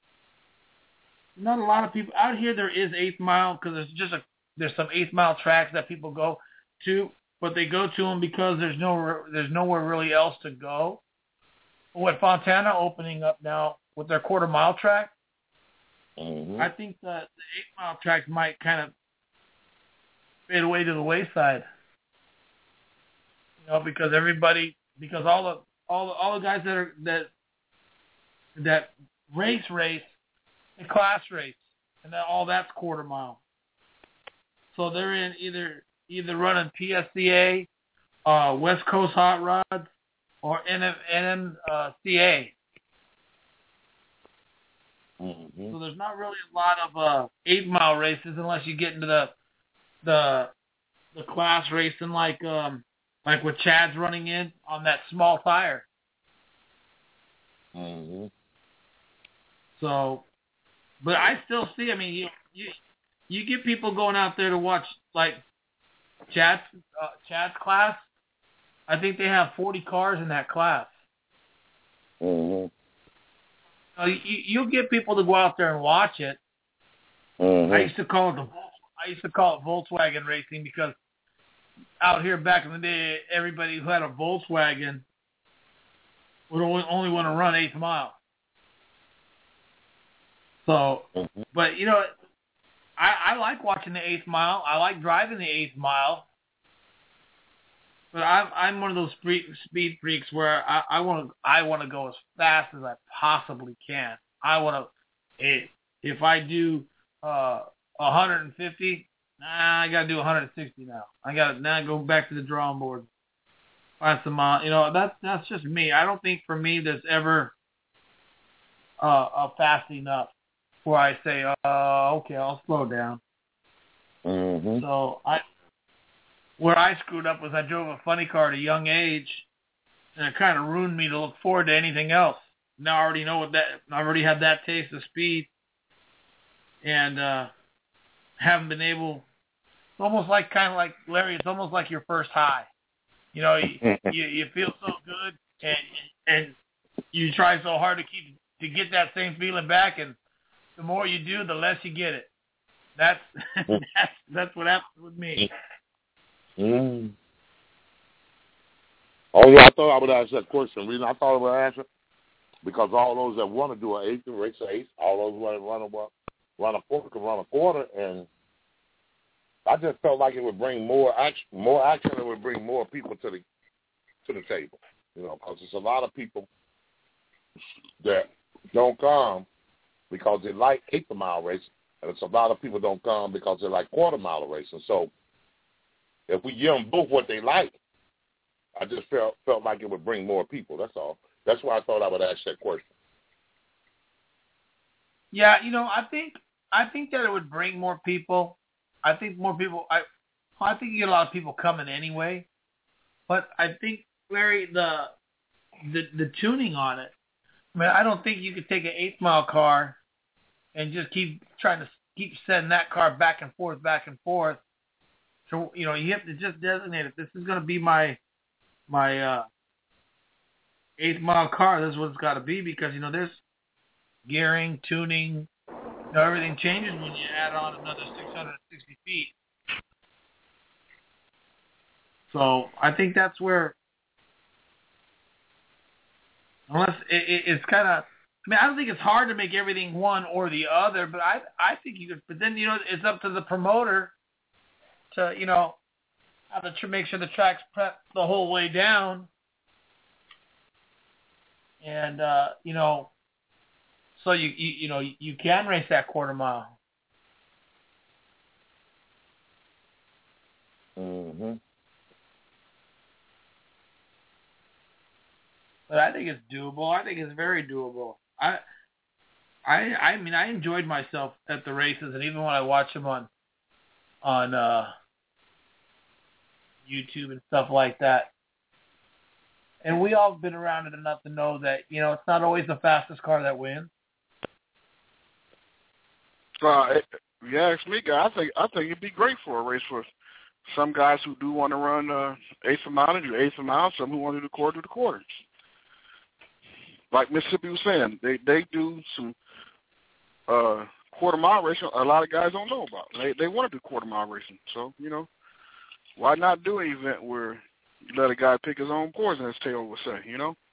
a lot of people out here. There is 8 mile because there's some 8 mile tracks that people go to, but they go to them because there's nowhere really else to go. With Fontana opening up now with their quarter mile track. I think that the 8 mile track might kind of fade away to the wayside. Because all the guys that race and class race, and all that's quarter mile. So they're in either running PSCA, West Coast Hot Rods, or NMCA. So there's not really a lot of 8 mile races unless you get into the class racing like what Chad's running in on that small tire. So, but I still see. I mean, you get people going out there to watch like Chad's class. I think they have 40 cars in that class. You'll get people to go out there and watch it. I used to call it Volkswagen racing because out here back in the day, everybody who had a Volkswagen would only want to run 8 mile. So, but I like watching the 8th mile. I like driving the 8th mile. But I'm one of those speed freaks where I want to go as fast as I possibly can. I want to, if I do 150, I got to do 160 now. I got to now go back to the drawing board. Find some mile. That's just me. I don't think for me there's ever fast enough where I say, okay, I'll slow down. So where I screwed up was I drove a funny car at a young age, and it kind of ruined me to look forward to anything else. Now I already know what that. I already had that taste of speed, and haven't been able. It's almost like kind of like Larry. It's almost like your first high. You know, you feel so good, and you try so hard to get that same feeling back, and the more you do, the less you get it. That's what happens with me. Mm. Oh yeah, I thought I would ask that question. The reason I thought I would answer because all those that want to do an eighth and race an eighth, all those want to run a quarter can run a quarter, and I just felt like it would bring more action. More action, it would bring more people to the table. You know, because there's a lot of people that don't come because they like eighth-mile racing, and it's a lot of people don't come because they like quarter-mile racing. So if we give them both what they like, I just felt like it would bring more people. That's all. That's why I thought I would ask that question. Yeah, you know, I think that it would bring more people. I think more people. I think you get a lot of people coming anyway, but I think, Larry, the tuning on it. I mean, I don't think you could take an 8-mile car and just keep sending that car back and forth. So, you know, you have to just designate if this is going to be my 8-mile car. This is what it's got to be because, you know, there's gearing, tuning, you know, everything changes when you add on another 660 feet. So I think that's where, unless it's kind of, I mean, I don't think it's hard to make everything one or the other, but I think you could, but then, you know, it's up to the promoter to, you know, how to make sure the track's prepped the whole way down. And, you know, so you know, you can race that quarter mile. Mm-hmm. But I think it's doable. I think it's very doable. I mean, I enjoyed myself at the races, and even when I watch them on YouTube and stuff like that. And we all have been around it enough to know that, you know, it's not always the fastest car that wins. If you ask me, guy, I think it'd be great for a race for some guys who do want to run eighth of mile, do eighth of mile. Some who want to do the quarter. Like Mississippi was saying, they do some quarter mile racing. A lot of guys don't know about. They want to do quarter mile racing. So, you know, why not do an event where you let a guy pick his own poison, as Taylor would say, you know?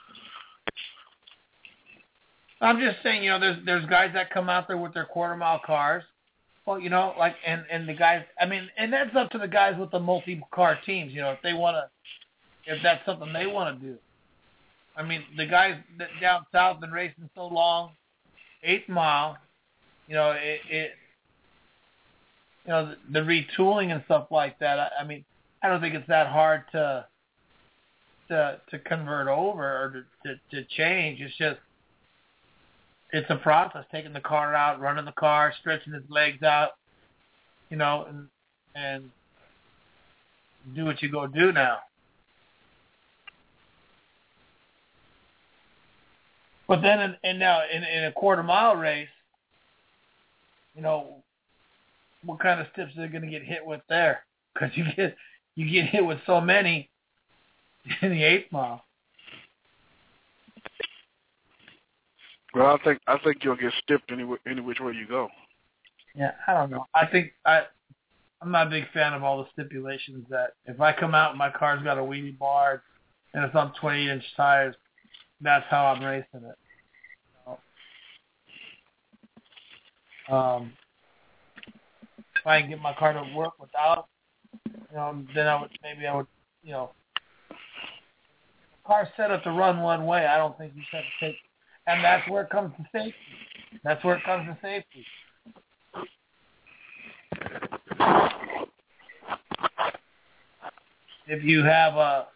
I'm just saying, you know, there's guys that come out there with their quarter mile cars. Well, you know, like, and the guys, I mean, and that's up to the guys with the multi-car teams, you know, if they want to, if that's something they want to do. I mean, the guys that down south been racing so long, 8 mile, you know, you know, the retooling and stuff like that. I mean, I don't think it's that hard to convert over or to change. It's just, it's a process, taking the car out, running the car, stretching its legs out, you know, and do what you go do now. But then, now in a quarter mile race, you know, what kind of steps are they going to get hit with there? Because you get hit with so many in the 8 mile. Well, I think you'll get stiffed any which way you go. Yeah, I don't know. I'm not a big fan of all the stipulations that if I come out and my car's got a wheelie bar and it's on 28-inch tires, that's how I'm racing it. So, if I can get my car to work without, you know, then I would, you know, if the car's set up to run one way, I don't think you have to take, and that's where it comes to safety. That's where it comes to safety. If you have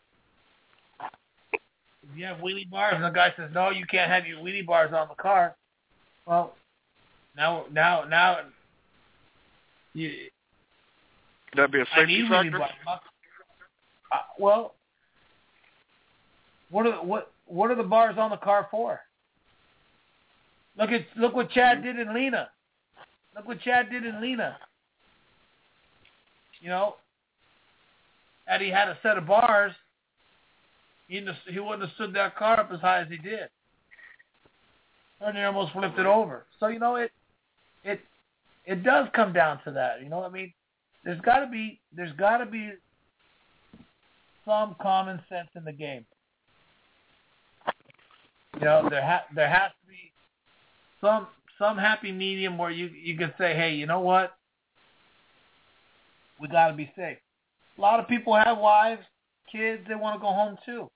wheelie bars and the guy says, no, you can't have your wheelie bars on the car, well, now you... That'd be a safety factor? Well, what are the bars on the car for? Look what Chad did in Lena. Look what Chad did in Lena. You know, had he had a set of bars, he wouldn't have stood that car up as high as he did. And he almost flipped it over. So, you know, it does come down to that. You know, I mean, there's got to be some common sense in the game. You know, there has to be some happy medium where you can say, hey, you know what? We got to be safe. A lot of people have wives, kids, they want to go home too.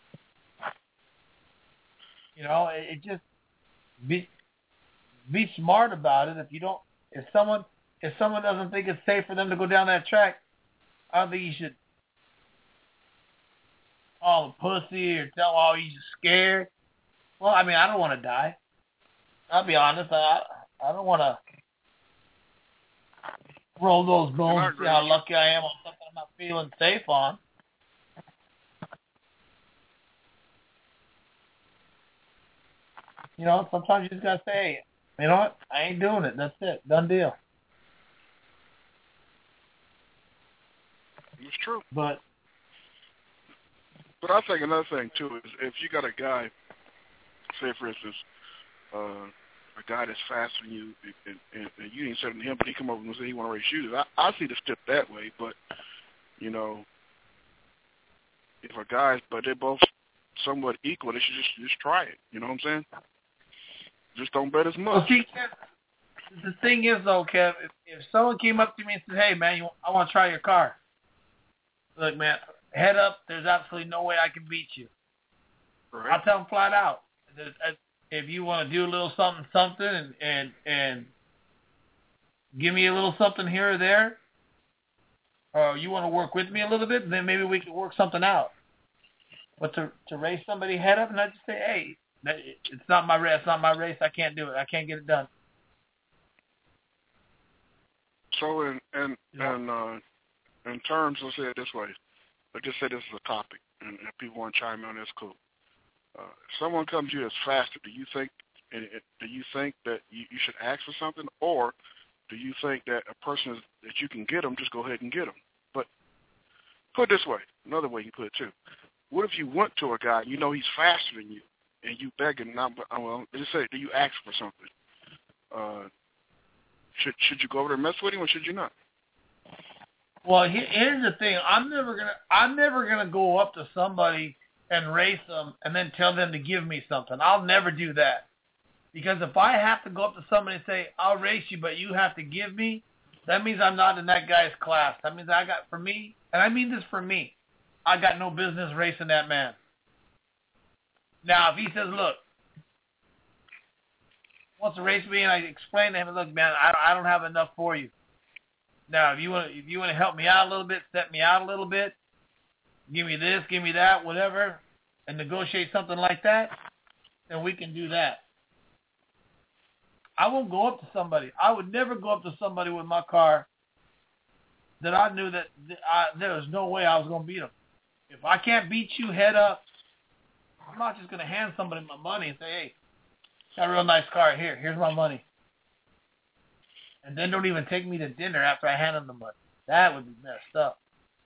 You know, it just be smart about it. If someone doesn't think it's safe for them to go down that track, I don't think you should call a pussy or tell them, you're just scared. Well, I mean, I don't want to die. I'll be honest. I don't want to roll those bones and see how lucky I am on something I'm not feeling safe on. You know, sometimes you just got to say, hey, you know what? I ain't doing it. That's it. Done deal. It's true. But I think another thing, too, is if you got a guy, say, for instance, a guy that's faster than you, and you ain't certain him, but he come over and say he want to race shooters. I see the step that way, but, you know, if a guy's, but they're both somewhat equal, they should just try it. You know what I'm saying? Just don't bet as much. Well, see, the thing is, though, Kev, if someone came up to me and said, hey, man, I want to try your car. Look, man, head up, there's absolutely no way I can beat you. Right. I'll tell them flat out. If you want to do a little something and give me a little something here or there, or you want to work with me a little bit, then maybe we can work something out. But to race somebody head up and I just say, hey, it's not my race. It's not my race. I can't do it. I can't get it done. So in terms, let's say it this way. Let's just say this is a topic, and if people want to chime in on this, cool. If someone comes to you that's faster, do you think that you should ask for something, or do you think that a person that you can get them, just go ahead and get them? But put it this way, another way you put it too. What if you went to a guy, you know he's faster than you, and you beg him, just say, do you ask for something? Should you go over there and mess with him, or should you not? Well, here's the thing. I'm never gonna go up to somebody and race them and then tell them to give me something. I'll never do that. Because if I have to go up to somebody and say, I'll race you, but you have to give me, that means I'm not in that guy's class. That means for me, and I mean this for me, I got no business racing that man. Now, if he says, look, wants to race me, and I explain to him, look, man, I don't have enough for you. Now, if you want to help me out a little bit, set me out a little bit, give me this, give me that, whatever, and negotiate something like that, then we can do that. I won't go up to somebody. I would never go up to somebody with my car that I knew that there was no way I was going to beat them. If I can't beat you head up, I'm not just going to hand somebody my money and say, hey, got a real nice car. Here's my money. And then don't even take me to dinner after I hand them the money. That would be messed up.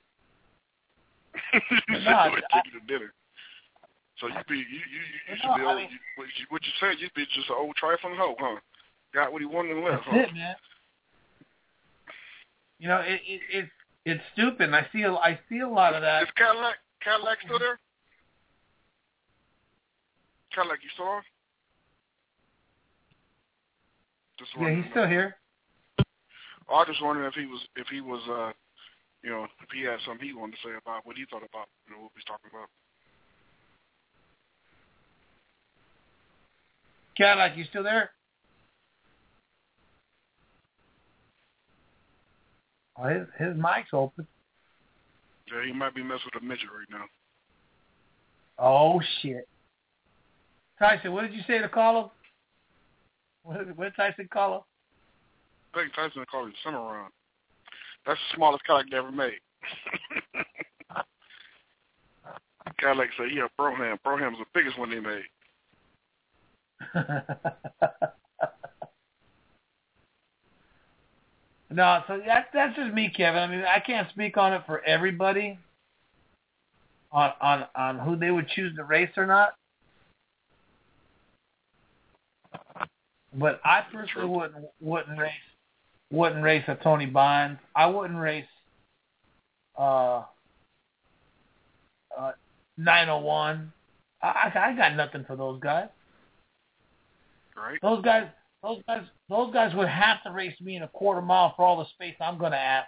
Take you to dinner. So you should be old. What you said, you'd be just an old trifling hoe, huh? Got what he wanted and left, huh? That's it, man. You know, it's stupid. And I see a lot of that. Is Cadillac still there? Cadillac, you still on? Yeah, he's still here. I was just wondering if he was, if he had something he wanted to say about what he thought about, what we was talking about. Cadillac, you still there? Oh, his mic's open. Yeah, he might be messing with a midget right now. Oh, shit. Tyson, what did you say to call him? What did Tyson call him? I think Tyson called him Cimarron. That's the smallest Cadillac they ever made. Cadillac said, yeah, Brougham. Broham's the biggest one they made. No, so that's just me, Kevin. I mean, I can't speak on it for everybody on who they would choose to race or not. But I personally wouldn't race a Tony Bynes. I wouldn't race 901. I got nothing for those guys. Right. Those guys would have to race me in a quarter mile for all the space I'm going to ask.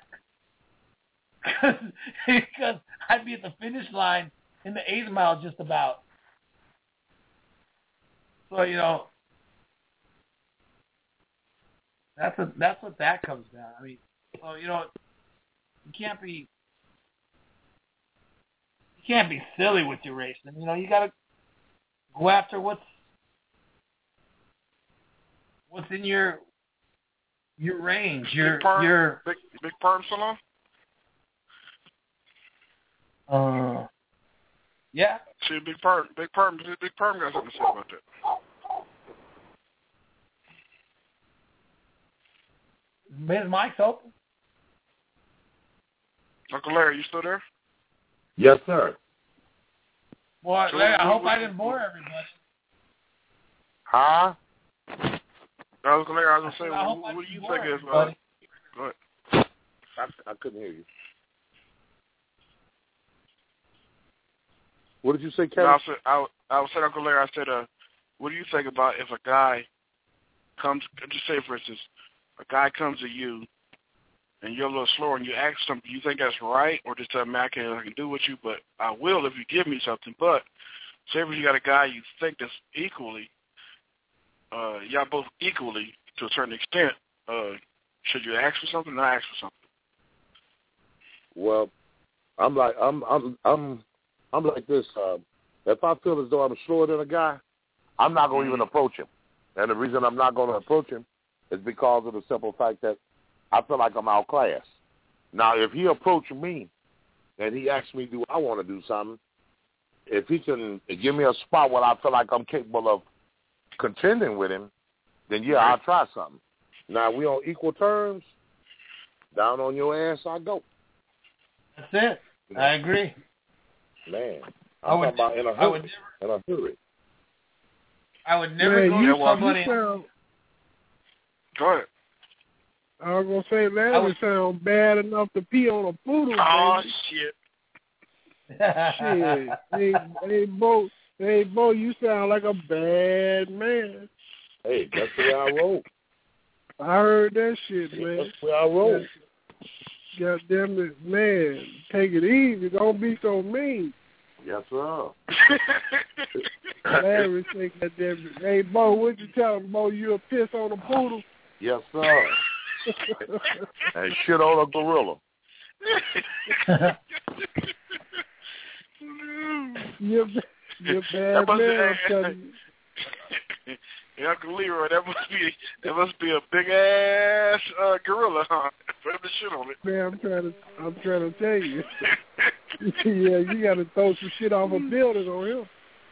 Because I'd be at the finish line in the 8th mile just about. So, you know, that's what that comes down. I mean, so, you know, you can't be silly with your racing. You know, you got to go after what's in your range, your big perm salon. Yeah. See, big perm got something to say about that. His mic's open. Uncle Larry, you still there? Yes, sir. Well, Larry, I hope I didn't bore everybody. Huh? Uncle Larry, I was going to say, what do you think is... Go ahead. I couldn't hear you. What did you say, Kevin? No, I was saying, Uncle Larry, I said, what do you think about if a guy comes, just say, for instance, a guy comes to you and you're a little slower and you ask something, do you think that's right? Or just tell him, I can do with you, but I will if you give me something. But say if you got a guy you think that's equally, y'all both equally to a certain extent, should you ask for something or not ask for something? Well, I'm like this. If I feel as though I'm slower than a guy, I'm not going to even approach him. And the reason I'm not going to approach him is because of the simple fact that I feel like I'm outclassed. Now, if he approached me and he asked me, do I want to do something, if he can give me a spot where I feel like I'm capable of contending with him, then, yeah, I'll try something. Now, we on equal terms, down on your ass I go. That's it. I agree. Man, I'm talking about in a hurry. I would never go to somebody. Go ahead. I was going to say, Larry sound bad enough to pee on a poodle. Oh, baby. Shit. Hey, Bo, you sound like a bad man. Hey, that's the way I roll. I heard that shit, man. That's the way I roll. God damn it, man. Take it easy. Don't be so mean. Yes, sir. Larry say, God damn it. Hey, Bo, what you tell him, Bo? You a piss on a poodle? Yes, sir. And shit on a gorilla. You're bad man, I'm telling you. Yeah, Uncle Leroy, that must be a big ass gorilla, huh? Put the shit on it. Man, I'm trying to tell you. Yeah, you got to throw some shit off a building on him.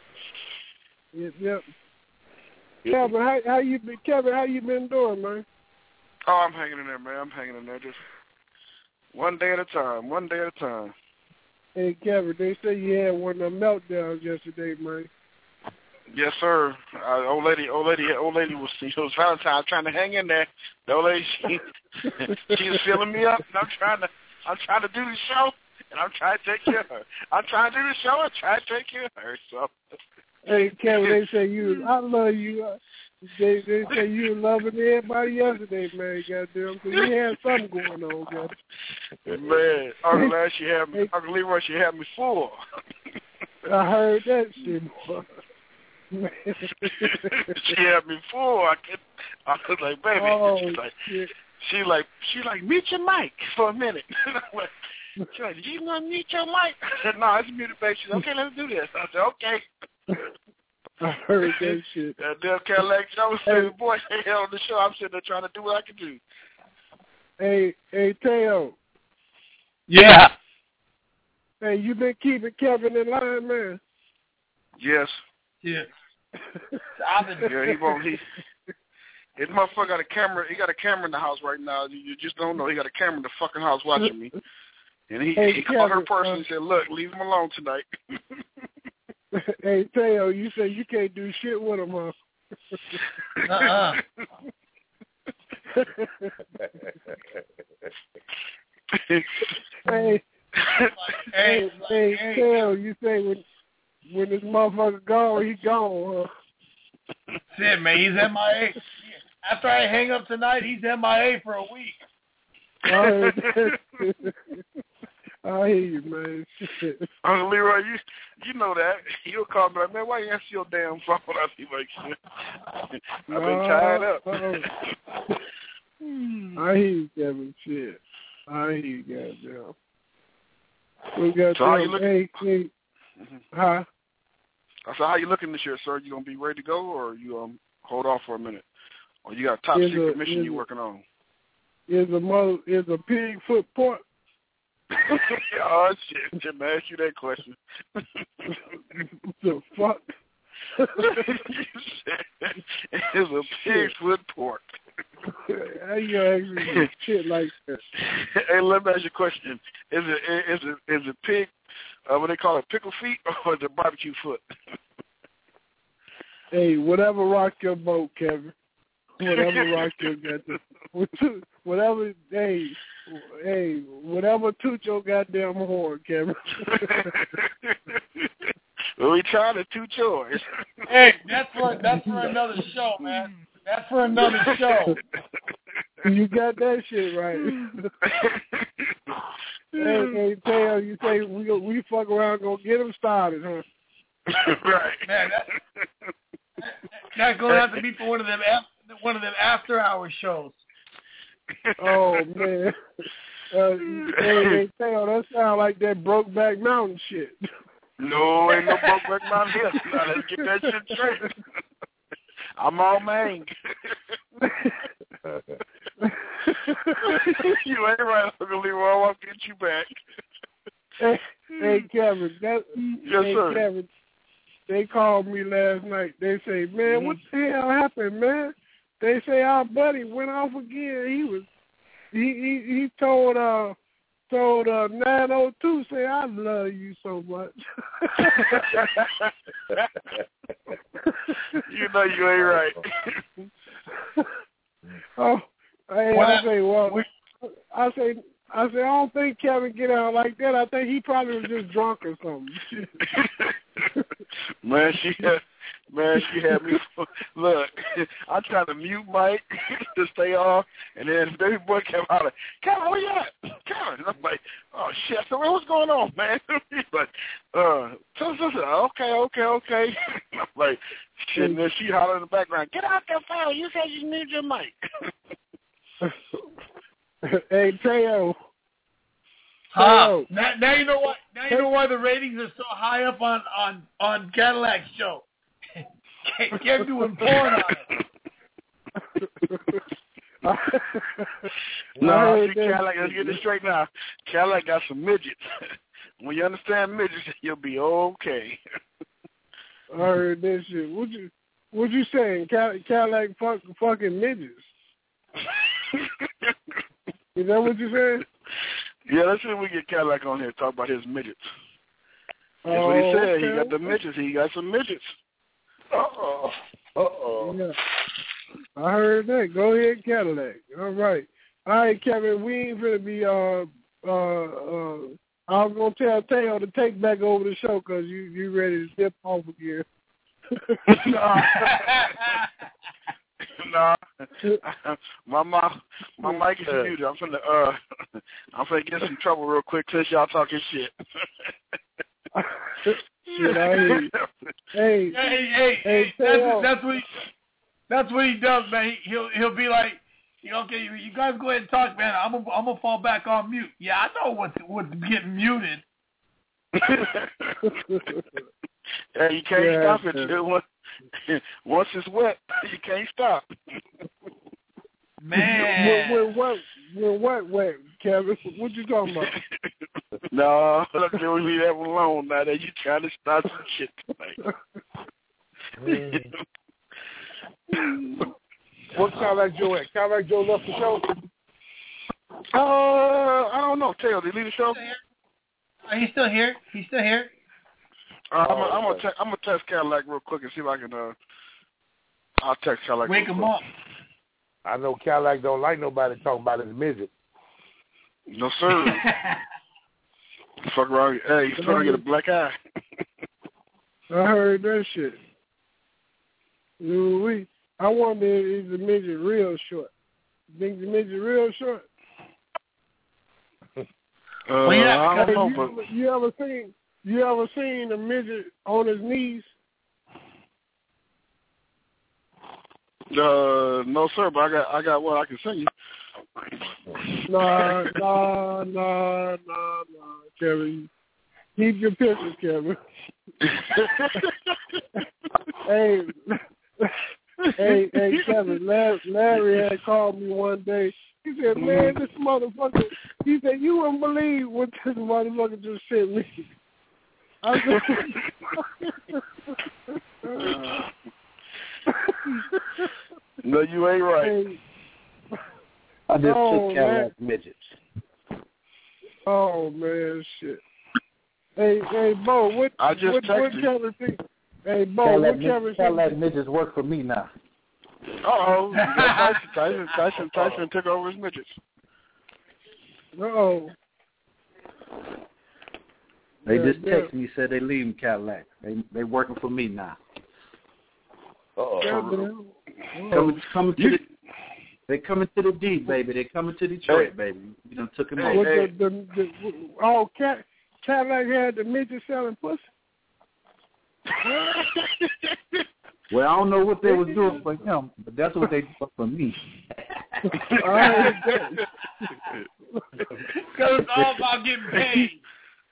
Yep. Kevin, how you been? Kevin, how you been doing, man? Oh, I'm hanging in there, man. I'm hanging in there, just one day at a time. One day at a time. Hey, Kevin, they say you had one of them meltdowns yesterday, man. Yes, sir. Old lady was Valentine trying to hang in there. The old lady, she was filling me up, and I'm trying to do the show, and I'm trying to take care of her. I'm trying to do the show and try to take care of her. So. Hey, Kevin, they say I love you. They say you were loving everybody yesterday, man. Goddamn, so you had something going on, goddamn. Man, Uncle Leroy, she had me full. I heard that shit, boy. She had me full. I was like, baby. She like, mute your mic for a minute. She's like, do you want to mute your mic? I said, no, it's muted, baby. She said, okay, let's do this. I said, okay. I heard that shit. That damn Cadillac Jones said, boy, they held on the show. I'm sitting there trying to do what I can do. Hey, Teo. Yeah. Hey, you been keeping Kevin in line, man? Yes. Yeah. He won't. His motherfucker got a camera. He got a camera in the house right now. You just don't know. He got a camera in the fucking house watching me. And he called her personally and said, "Look, leave him alone tonight." Hey, Teo, you say you can't do shit with him, huh? Hey, Teo, you say when this motherfucker gone, he gone, huh? That's it, man. He's MIA. After I hang up tonight, he's MIA for a week. I hear you, man. Shit. Uncle Leroy, you know that. He'll call me like, man, why you answer your damn phone? I'll be like, shit. I've been tied up. I hear you, Kevin. Shit. I hear you, goddamn. We got so how you looking? Huh? I said, how you looking this year, sir? You gonna be ready to go, or you hold off for a minute, or you got a top secret mission you working on? Is a pig foot pork? Oh shit! Jim, ask you that question. The fuck? It's a pig foot pork. How you ask me shit like that? Hey, let me ask you a question. Is it pig? What they call it, pickle feet, or the barbecue foot? Hey, whatever rock your boat, Kevin. Whatever rock your goddamn. Whatever. Hey, whatever toot your goddamn horn, Kevin. Well, we trying to toot yours. Hey, that's for another show, man. That's for another show. You got that shit right. Hey, Teo, you say we fuck around and go get them started, huh? Right. Man, that's going to have to be for one of them after hour shows. Oh man. Hey, Teo, that sound like that Brokeback Mountain shit. No, ain't no Brokeback Mountain here. Now let's get that shit straight. I'm all man. You ain't right, Uncle Leroy. I'll get you back. Hey Kevin. Yes, sir. Kevin, they called me last night. They say, man, what the hell happened, man? They say our buddy went off again. He told 902, say, I love you so much. You know you ain't right. Oh, hey, I say, I don't think Kevin get out like that. I think he probably was just drunk or something. Man, she had me. Look, I tried to mute Mike to stay off, and then baby boy came out like, Kevin, where you at? Kevin. And I'm like, oh shit. So what's going on, man? He's like, okay. I'm like, shit. And then she hollered in the background, get out there, phone. You said you muted your mic. Hey, Teo. Now you know why. Now you know why the ratings are so high up on Cadillac's show. Kev doing porn on it. No, see, Cadillac, let's get this straight now. Cadillac got some midgets. When you understand midgets, you'll be okay. I heard that shit. What you saying? Cadillac fucking midgets? Is that what you saying? Yeah, let's see if we get Cadillac on here to talk about his midgets. That's what he said. Okay. He got the midgets. He got some midgets. Yeah. I heard that. Go ahead, Cadillac. All right, Kevin. We ain't gonna be. I was gonna tell Teo to take back over the show because you ready to dip off again. No, my mic is muted. I'm finna get some trouble real quick since y'all talking shit. Shit, I hear you. Hey, that's what he does, man. He'll be like, okay, you guys go ahead and talk, man. I'm gonna fall back on mute. Yeah, I know what's getting muted. Yeah, you can't stop it. Once it's wet, you can't stop. Man. When what wet, Kevin? What you talking about? No, look, you leave that one alone now that you trying to start some shit tonight. What's Cadillac Joe at? Cadillac Joe left the show? I don't know. Taylor, did he leave the show? He's still here. I'm gonna text Cadillac real quick and see if I can. I'll text Cadillac. Wake him up. I know Cadillac don't like nobody talking about his midget. No sir. Fuck around. Hey, he's trying to get a black eye. I heard that shit. I wonder is the midget real short? Think the midget real short? I don't know, but you ever seen a midget on his knees? No sir, but I got what I can send you. No, Kevin. Keep your pictures, Kevin. Hey, Kevin. Larry had called me one day. He said, "Man, this motherfucker." He said, "You wouldn't believe what this motherfucker just sent me." I said, no, you ain't right. Hey, I just took Cadillac midgets. Oh man, shit. Hey, Bo, what Kevin think? Hey, Bo, what Kevin think? Cadillac midgets work for me now. Uh-oh. Tyson took over his midgets. Uh-oh. They just texted me, said they leaving Cadillac. They working for me now. They coming to the D, baby. They coming to Detroit, baby. You done took him over. Cadillac had the midget selling pussy? Well, I don't know what they was doing for him, but that's what they did for me. Because it's all about getting paid.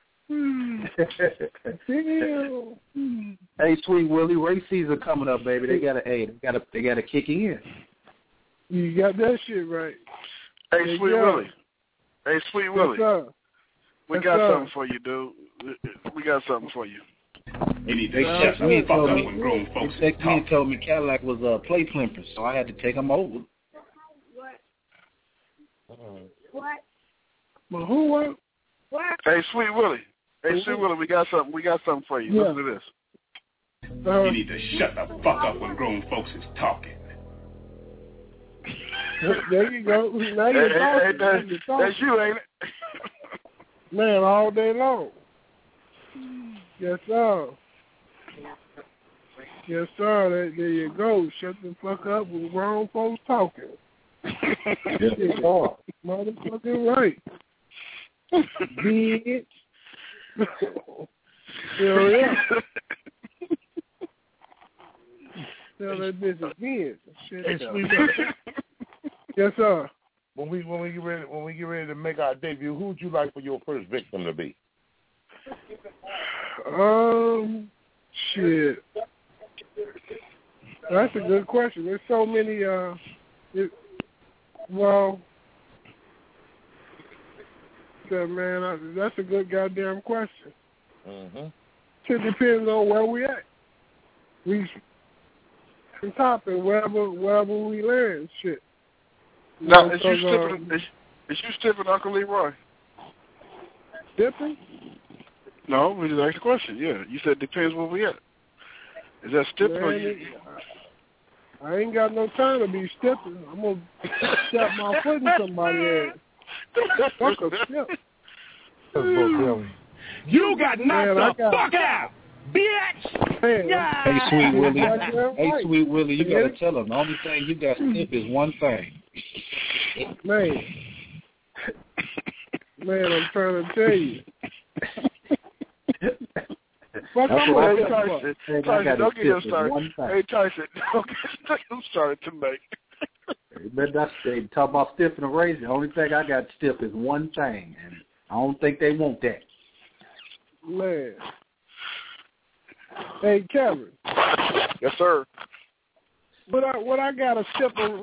Hey, Sweet Willie, race season coming up, baby. They gotta kick in. You got that shit right. Hey, Sweet Willie. Hey, Sweet Willie. We got something for you, dude. We got something for you. They checked me and told me Cadillac was play plimpers, so I had to take them over. What? Well, who what? What? Hey, Sweet Willie. Hey, Sweet Willie, we got something for you. Listen to this. You need to shut the fuck up when grown folks is talking. There you go. Now you're talking. That's you, ain't it? Man, all day long. Yes, sir. Yes, sir. There you go. Shut the fuck up when grown folks talking. Yes, sir. Motherfucking right. Bitch. Yeah. Tell that bitch again. Hey, Sweet. Yes, sir. When we get ready to make our debut, who would you like for your first victim to be? Shit. That's a good question. There's so many. Man, that's a good goddamn question. It depends on where we at. We from top and wherever we land, shit. Now, is you stiffing Uncle Leroy? Stiffing? No, we just asked the question. Yeah, you said depends where we at. Is that stiffing or you? I ain't got no time to be stiffing. I'm gonna step my foot in somebody's ass. Fuck a step. You got knocked the fuck out, bitch! Hey, Sweet Willie, you gotta tell them the only thing you got stiff is one thing. Man, I'm trying to tell you. Tyson, don't get him started. Hey, Tyson, don't get him started tonight. But they talk about stiff in a race. The only thing I got stiff is one thing, and I don't think they want that. Man. Hey, Kevin. Yes, sir. What I got a sip for,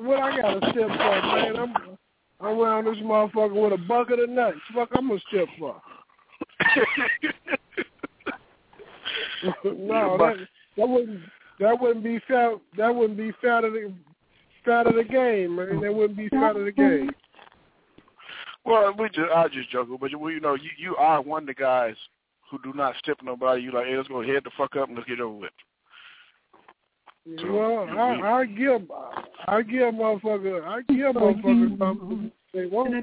man? I'm around this motherfucker with a bucket of nuts. Fuck, I'm gonna sip for. No, that wouldn't be fair. That wouldn't be fair to the game, man. That wouldn't be fair to the game. Well, I just joking, but you know, you are one of the guys who do not step nobody. You like, hey, let's go head the fuck up and let's get over with. So, well, I give motherfuckers something. They want.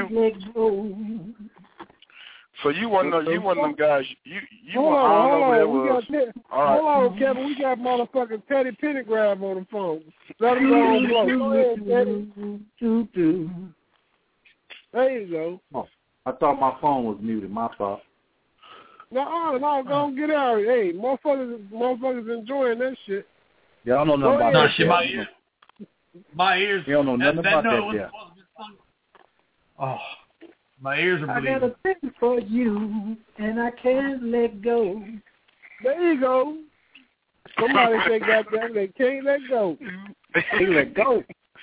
So you one of them guys. Hold on, Kevin. We got motherfucking Teddy Pendergraph on the phone. Let him go on blow. Go ahead, Teddy. There you go. Oh, I thought my phone was muted. My fault. No, don't get out. Hey, motherfuckers enjoying that shit. Yeah, I don't know nothing about that. My ears. You don't know nothing about that. Yeah. Oh. My ears are bleeding. I got a thing for you, and I can't let go. There you go. Somebody say, goddamn, they can't let go. They let go.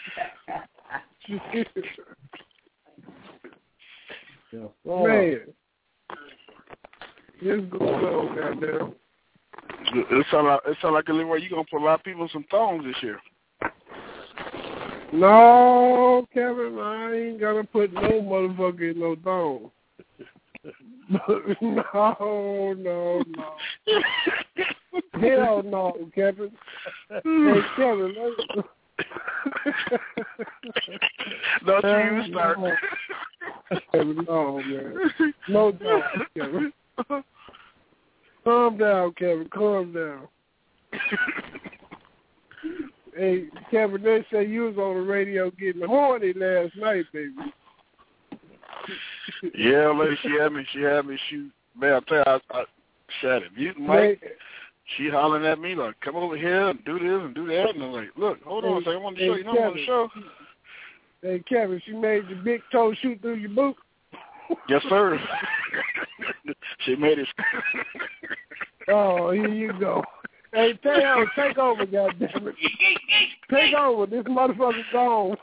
Man. It's good go, goddamn. It sound like a little way you're going to put a lot of people in some thongs this year. No, Kevin, I ain't gonna put no motherfucker in no thong. No. Hell no, Kevin. Hey, Kevin. Don't you start. No, man. No doubt, Kevin. Calm down, Kevin. Calm down. Hey, Kevin, they say you was on the radio getting horny last night, baby. Yeah, lady, she had me shoot. Man, I tell you, I shot it. Mute Mike. She hollering at me like, come over here and do this and do that. And I'm like, look, hold on a second. I want to show you. I want to show. Hey, Kevin, she made your big toe shoot through your boot? Yes, sir. She made it. Oh, here you go. Hey, Teo, take over, goddammit. Take over. This motherfucker's gone.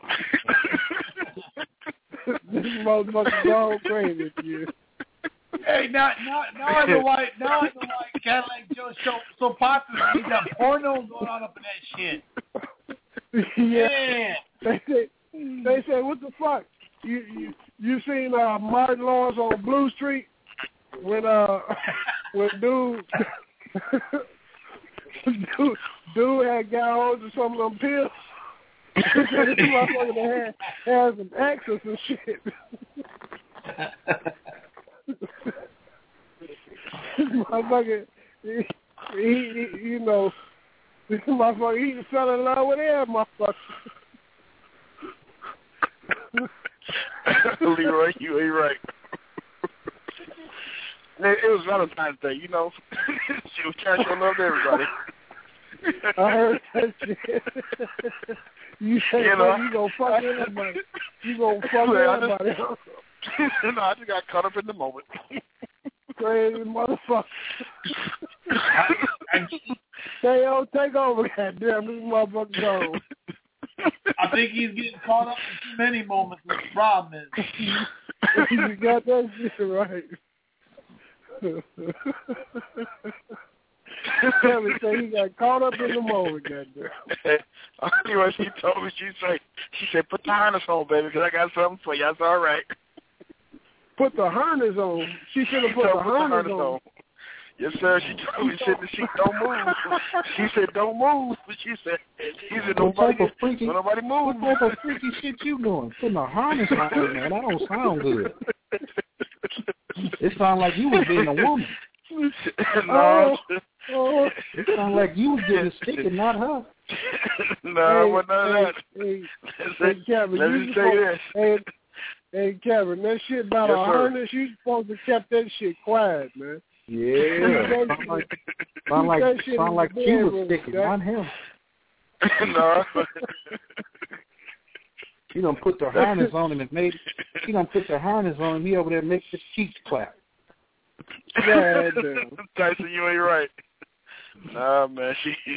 This motherfucker's gone crazy for you. Hey, now I know why Cadillac Joe's so popular. He got porno going on up in that shit. Yeah. They say, what the fuck? You seen Martin Lawrence on Blue Street when dude had got hold of some of them pills. This motherfucker had some access and shit. This motherfucker, he you know, this motherfucker, he fell in love with every motherfucker. Leroy, you ain't right. It was Valentine's Day, you know. She was trying to show love to everybody. I heard that shit. You say you gonna fuck everybody. You gonna fuck everybody. No, I just got caught up in the moment. Crazy motherfucker. Teo, take over, goddamn, this motherfucker gone. I think he's getting caught up in too many moments. The problem is. You got that shit right. Kevin say he got caught up in the moment, goddamn. Anyway, she told me, she said, put the harness on, baby, because I got something for you. That's all right. Put the harness on? She should have put the harness on. Yes, sir. She told me, don't move. She said, don't move. But she said, nobody move. What type of freaky shit you doing? Putting a harness on, man. That don't sound good. It sounds like you was being a woman. No. It sounds like you was getting stick and not her. No, it wasn't none of that. Kevin, let me say this. Hey, Kevin, that shit about a harness, you supposed to kept that shit quiet, man. Yeah. Sound like she was sticking, not him. No. She done put the harness on him and she done put the harness on him. He over there makes his cheeks clap. Yeah, Tyson, you ain't right. Nah, man,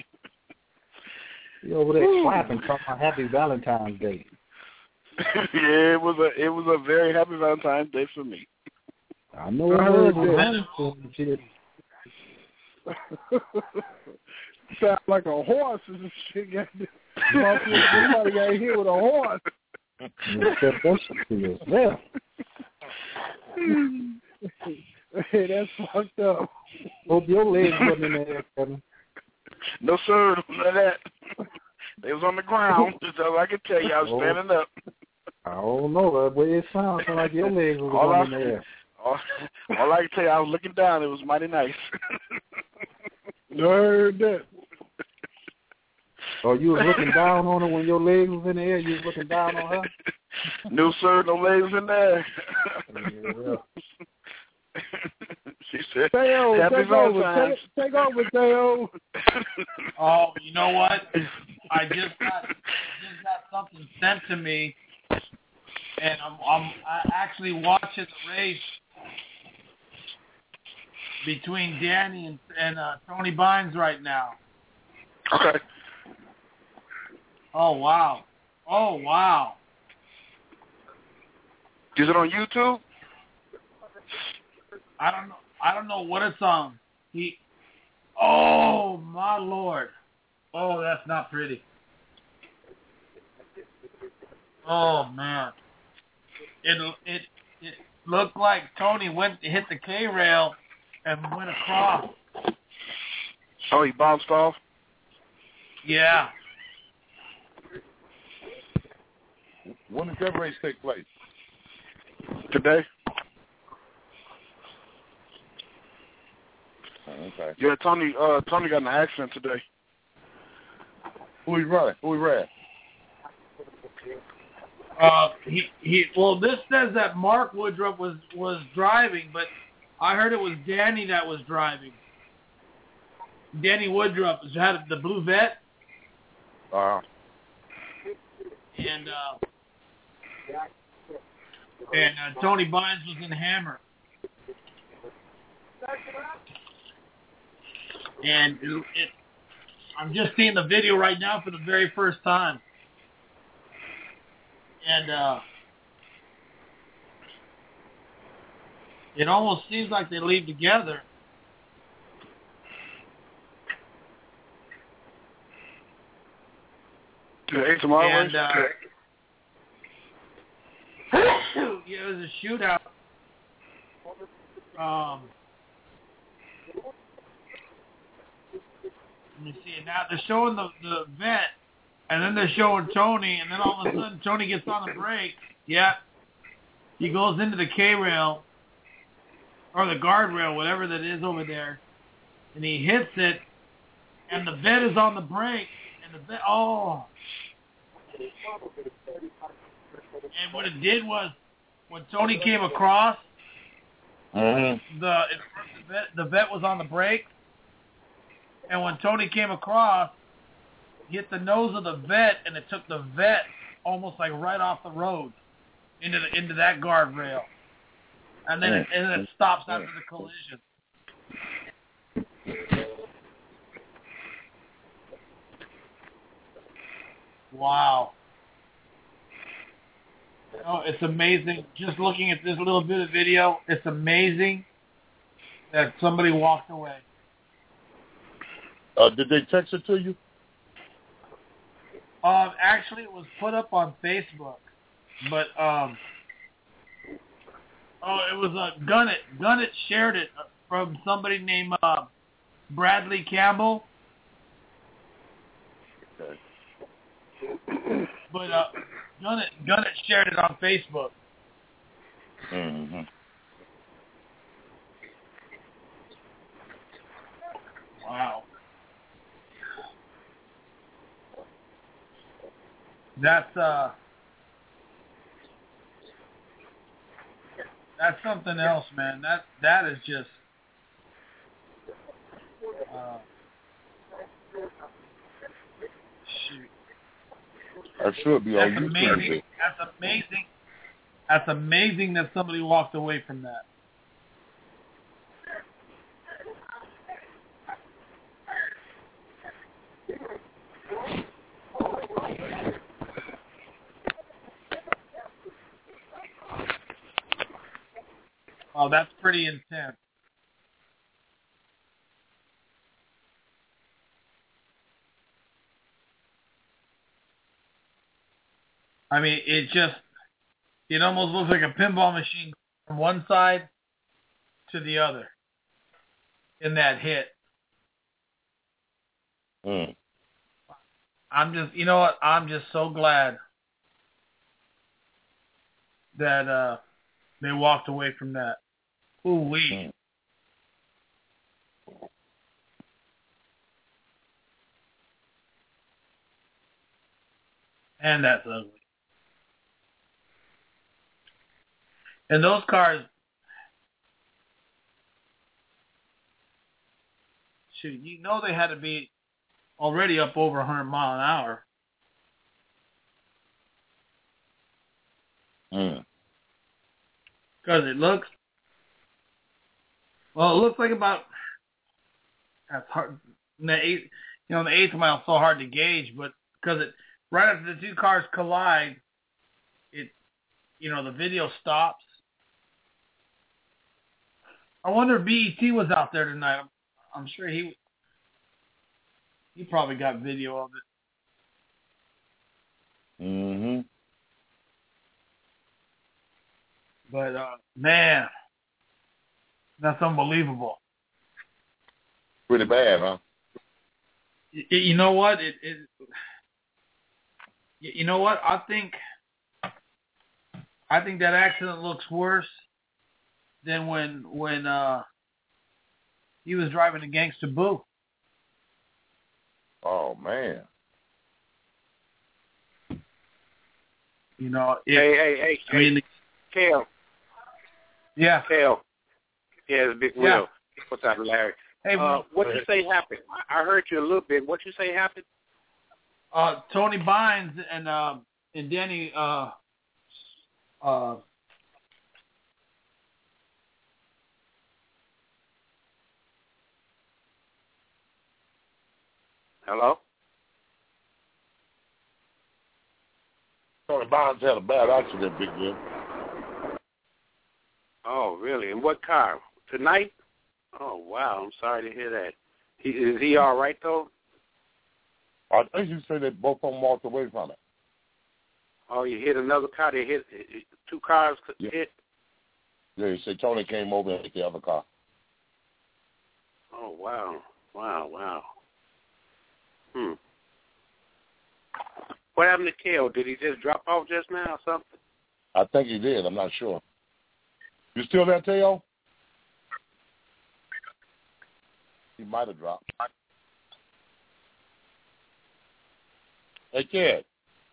He over there clapping, talking about Happy Valentine's Day. Yeah, it was a very happy Valentine's Day for me. I know I heard that. Sound like a horse and shit. Somebody got hit with a horse. Yeah. Hey, that's fucked up. Hope your legs wasn't in there, Kevin. No, sir. None of that. They was on the ground. That's all I can tell you. I was standing up. I don't know. The way it sounds like your legs was in there. All I can tell you, I was looking down. It was mighty nice. I heard that. Oh, you was looking down on her when your legs was in the air? You was looking down on her? No, sir. No legs in there. Yeah. She said, Theo, take over, Theo. Oh, you know what? I just got something sent to me, and I'm actually watching the race between Danny and Tony Bynes right now. Okay. Oh wow! Is it on YouTube? I don't know what it's on. Oh my Lord! Oh, that's not pretty. Oh man! It looked like Tony went to hit the K rail and went across. Oh, he bounced off? Yeah. When did that race take place? Today. Okay. Yeah, Tony got in an accident today. Who he ran? Well, this says that Mark Woodruff was driving, but I heard it was Danny that was driving. Danny Woodruff had the blue vet. And Tony Bynes was in Hammer. And I'm just seeing the video right now for the very first time. And it almost seems like they leave together. And, yeah, it was a shootout. Let me see. Now they're showing the vet, and then they're showing Tony, and then all of a sudden Tony gets on the brake. Yeah. He goes into the K-rail, or the guardrail, whatever that is over there, and he hits it, and the vet is on the brake, and the vet, And what it did was, when Tony came across, the vet was on the brake, and when Tony came across, he hit the nose of the vet, and it took the vet almost like right off the road into that guardrail, and then it stops after the collision. Wow. Oh, it's amazing. Just looking at this little bit of video, it's amazing that somebody walked away. Did they text it to you? Actually, it was put up on Facebook, but it was Gunnett. Gunnett shared it from somebody named Bradley Campbell. Okay. But Gunnett shared it on Facebook. Mm-hmm. Wow. That's something else, man. That is just shoot. That should be on YouTube. Amazing. That's amazing. That's amazing that somebody walked away from that. Oh, that's pretty intense. I mean, it almost looks like a pinball machine from one side to the other in that hit. I'm just so glad that they walked away from that. Ooh-wee. And that's ugly. And those cars, shoot, they had to be already up over 100 mile an hour. Because it looks like about, that's hard. The eighth mile is so hard to gauge, but because right after the two cars collide, the video stops. I wonder if BET was out there tonight. I'm sure he probably got video of it. But man, that's unbelievable. Pretty bad, huh? You know what? You know what? I think that accident looks worse than when he was driving the Gangsta Boo. Oh man. Hey, Kel. Yeah. Kel. Yeah, it's Big Will. Yeah. What's up, Larry? Hey, what you say happened? I heard you a little bit. What you say happened? Tony Bynes and Danny Hello? Tony Bynes had a bad accident, Big Will. Oh, really? In what car? Tonight? Oh, wow. I'm sorry to hear that. Is he all right, though? I think you say that both of them walked away from it. Oh, you hit another car? They hit two cars hit? Yeah, you say Tony came over and hit the other car. Oh, wow. What happened to Kel? Did he just drop off just now or something? I think he did. I'm not sure. You still there, Teo? He might have dropped. Hey, kid.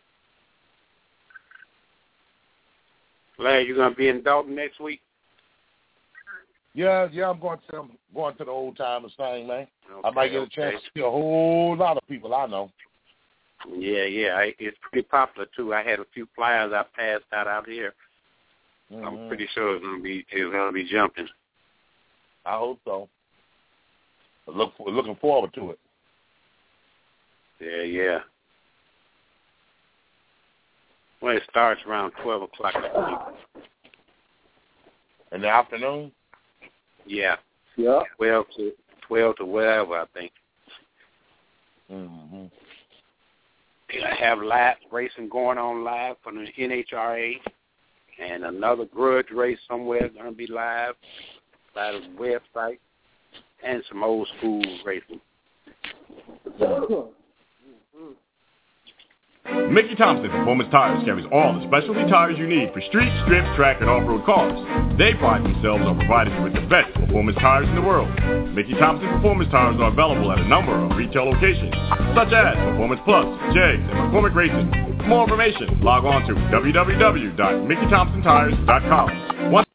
Larry, you gonna be in Dalton next week? Yeah, I'm going to the old timers thing, man. Okay, I might get a chance to see a whole lot of people I know. Yeah, it's pretty popular too. I had a few flyers I passed out here. I'm pretty sure it's gonna be jumping. I hope so. Looking forward to it. Yeah. Well, it starts around 12 o'clock, I think. In the afternoon? Yeah. 12 to whatever, I think. I have live racing going on live from the NHRA, and another grudge race somewhere going to be live by the website, and some old school racing. Mickey Thompson Performance Tires carries all the specialty tires you need for street, strip, track, and off-road cars. They pride themselves on providing you with the best performance tires in the world. Mickey Thompson Performance Tires are available at a number of retail locations, such as Performance Plus, Jags, and McCormick Racing. For more information, log on to www.MickeyThompsonTires.com.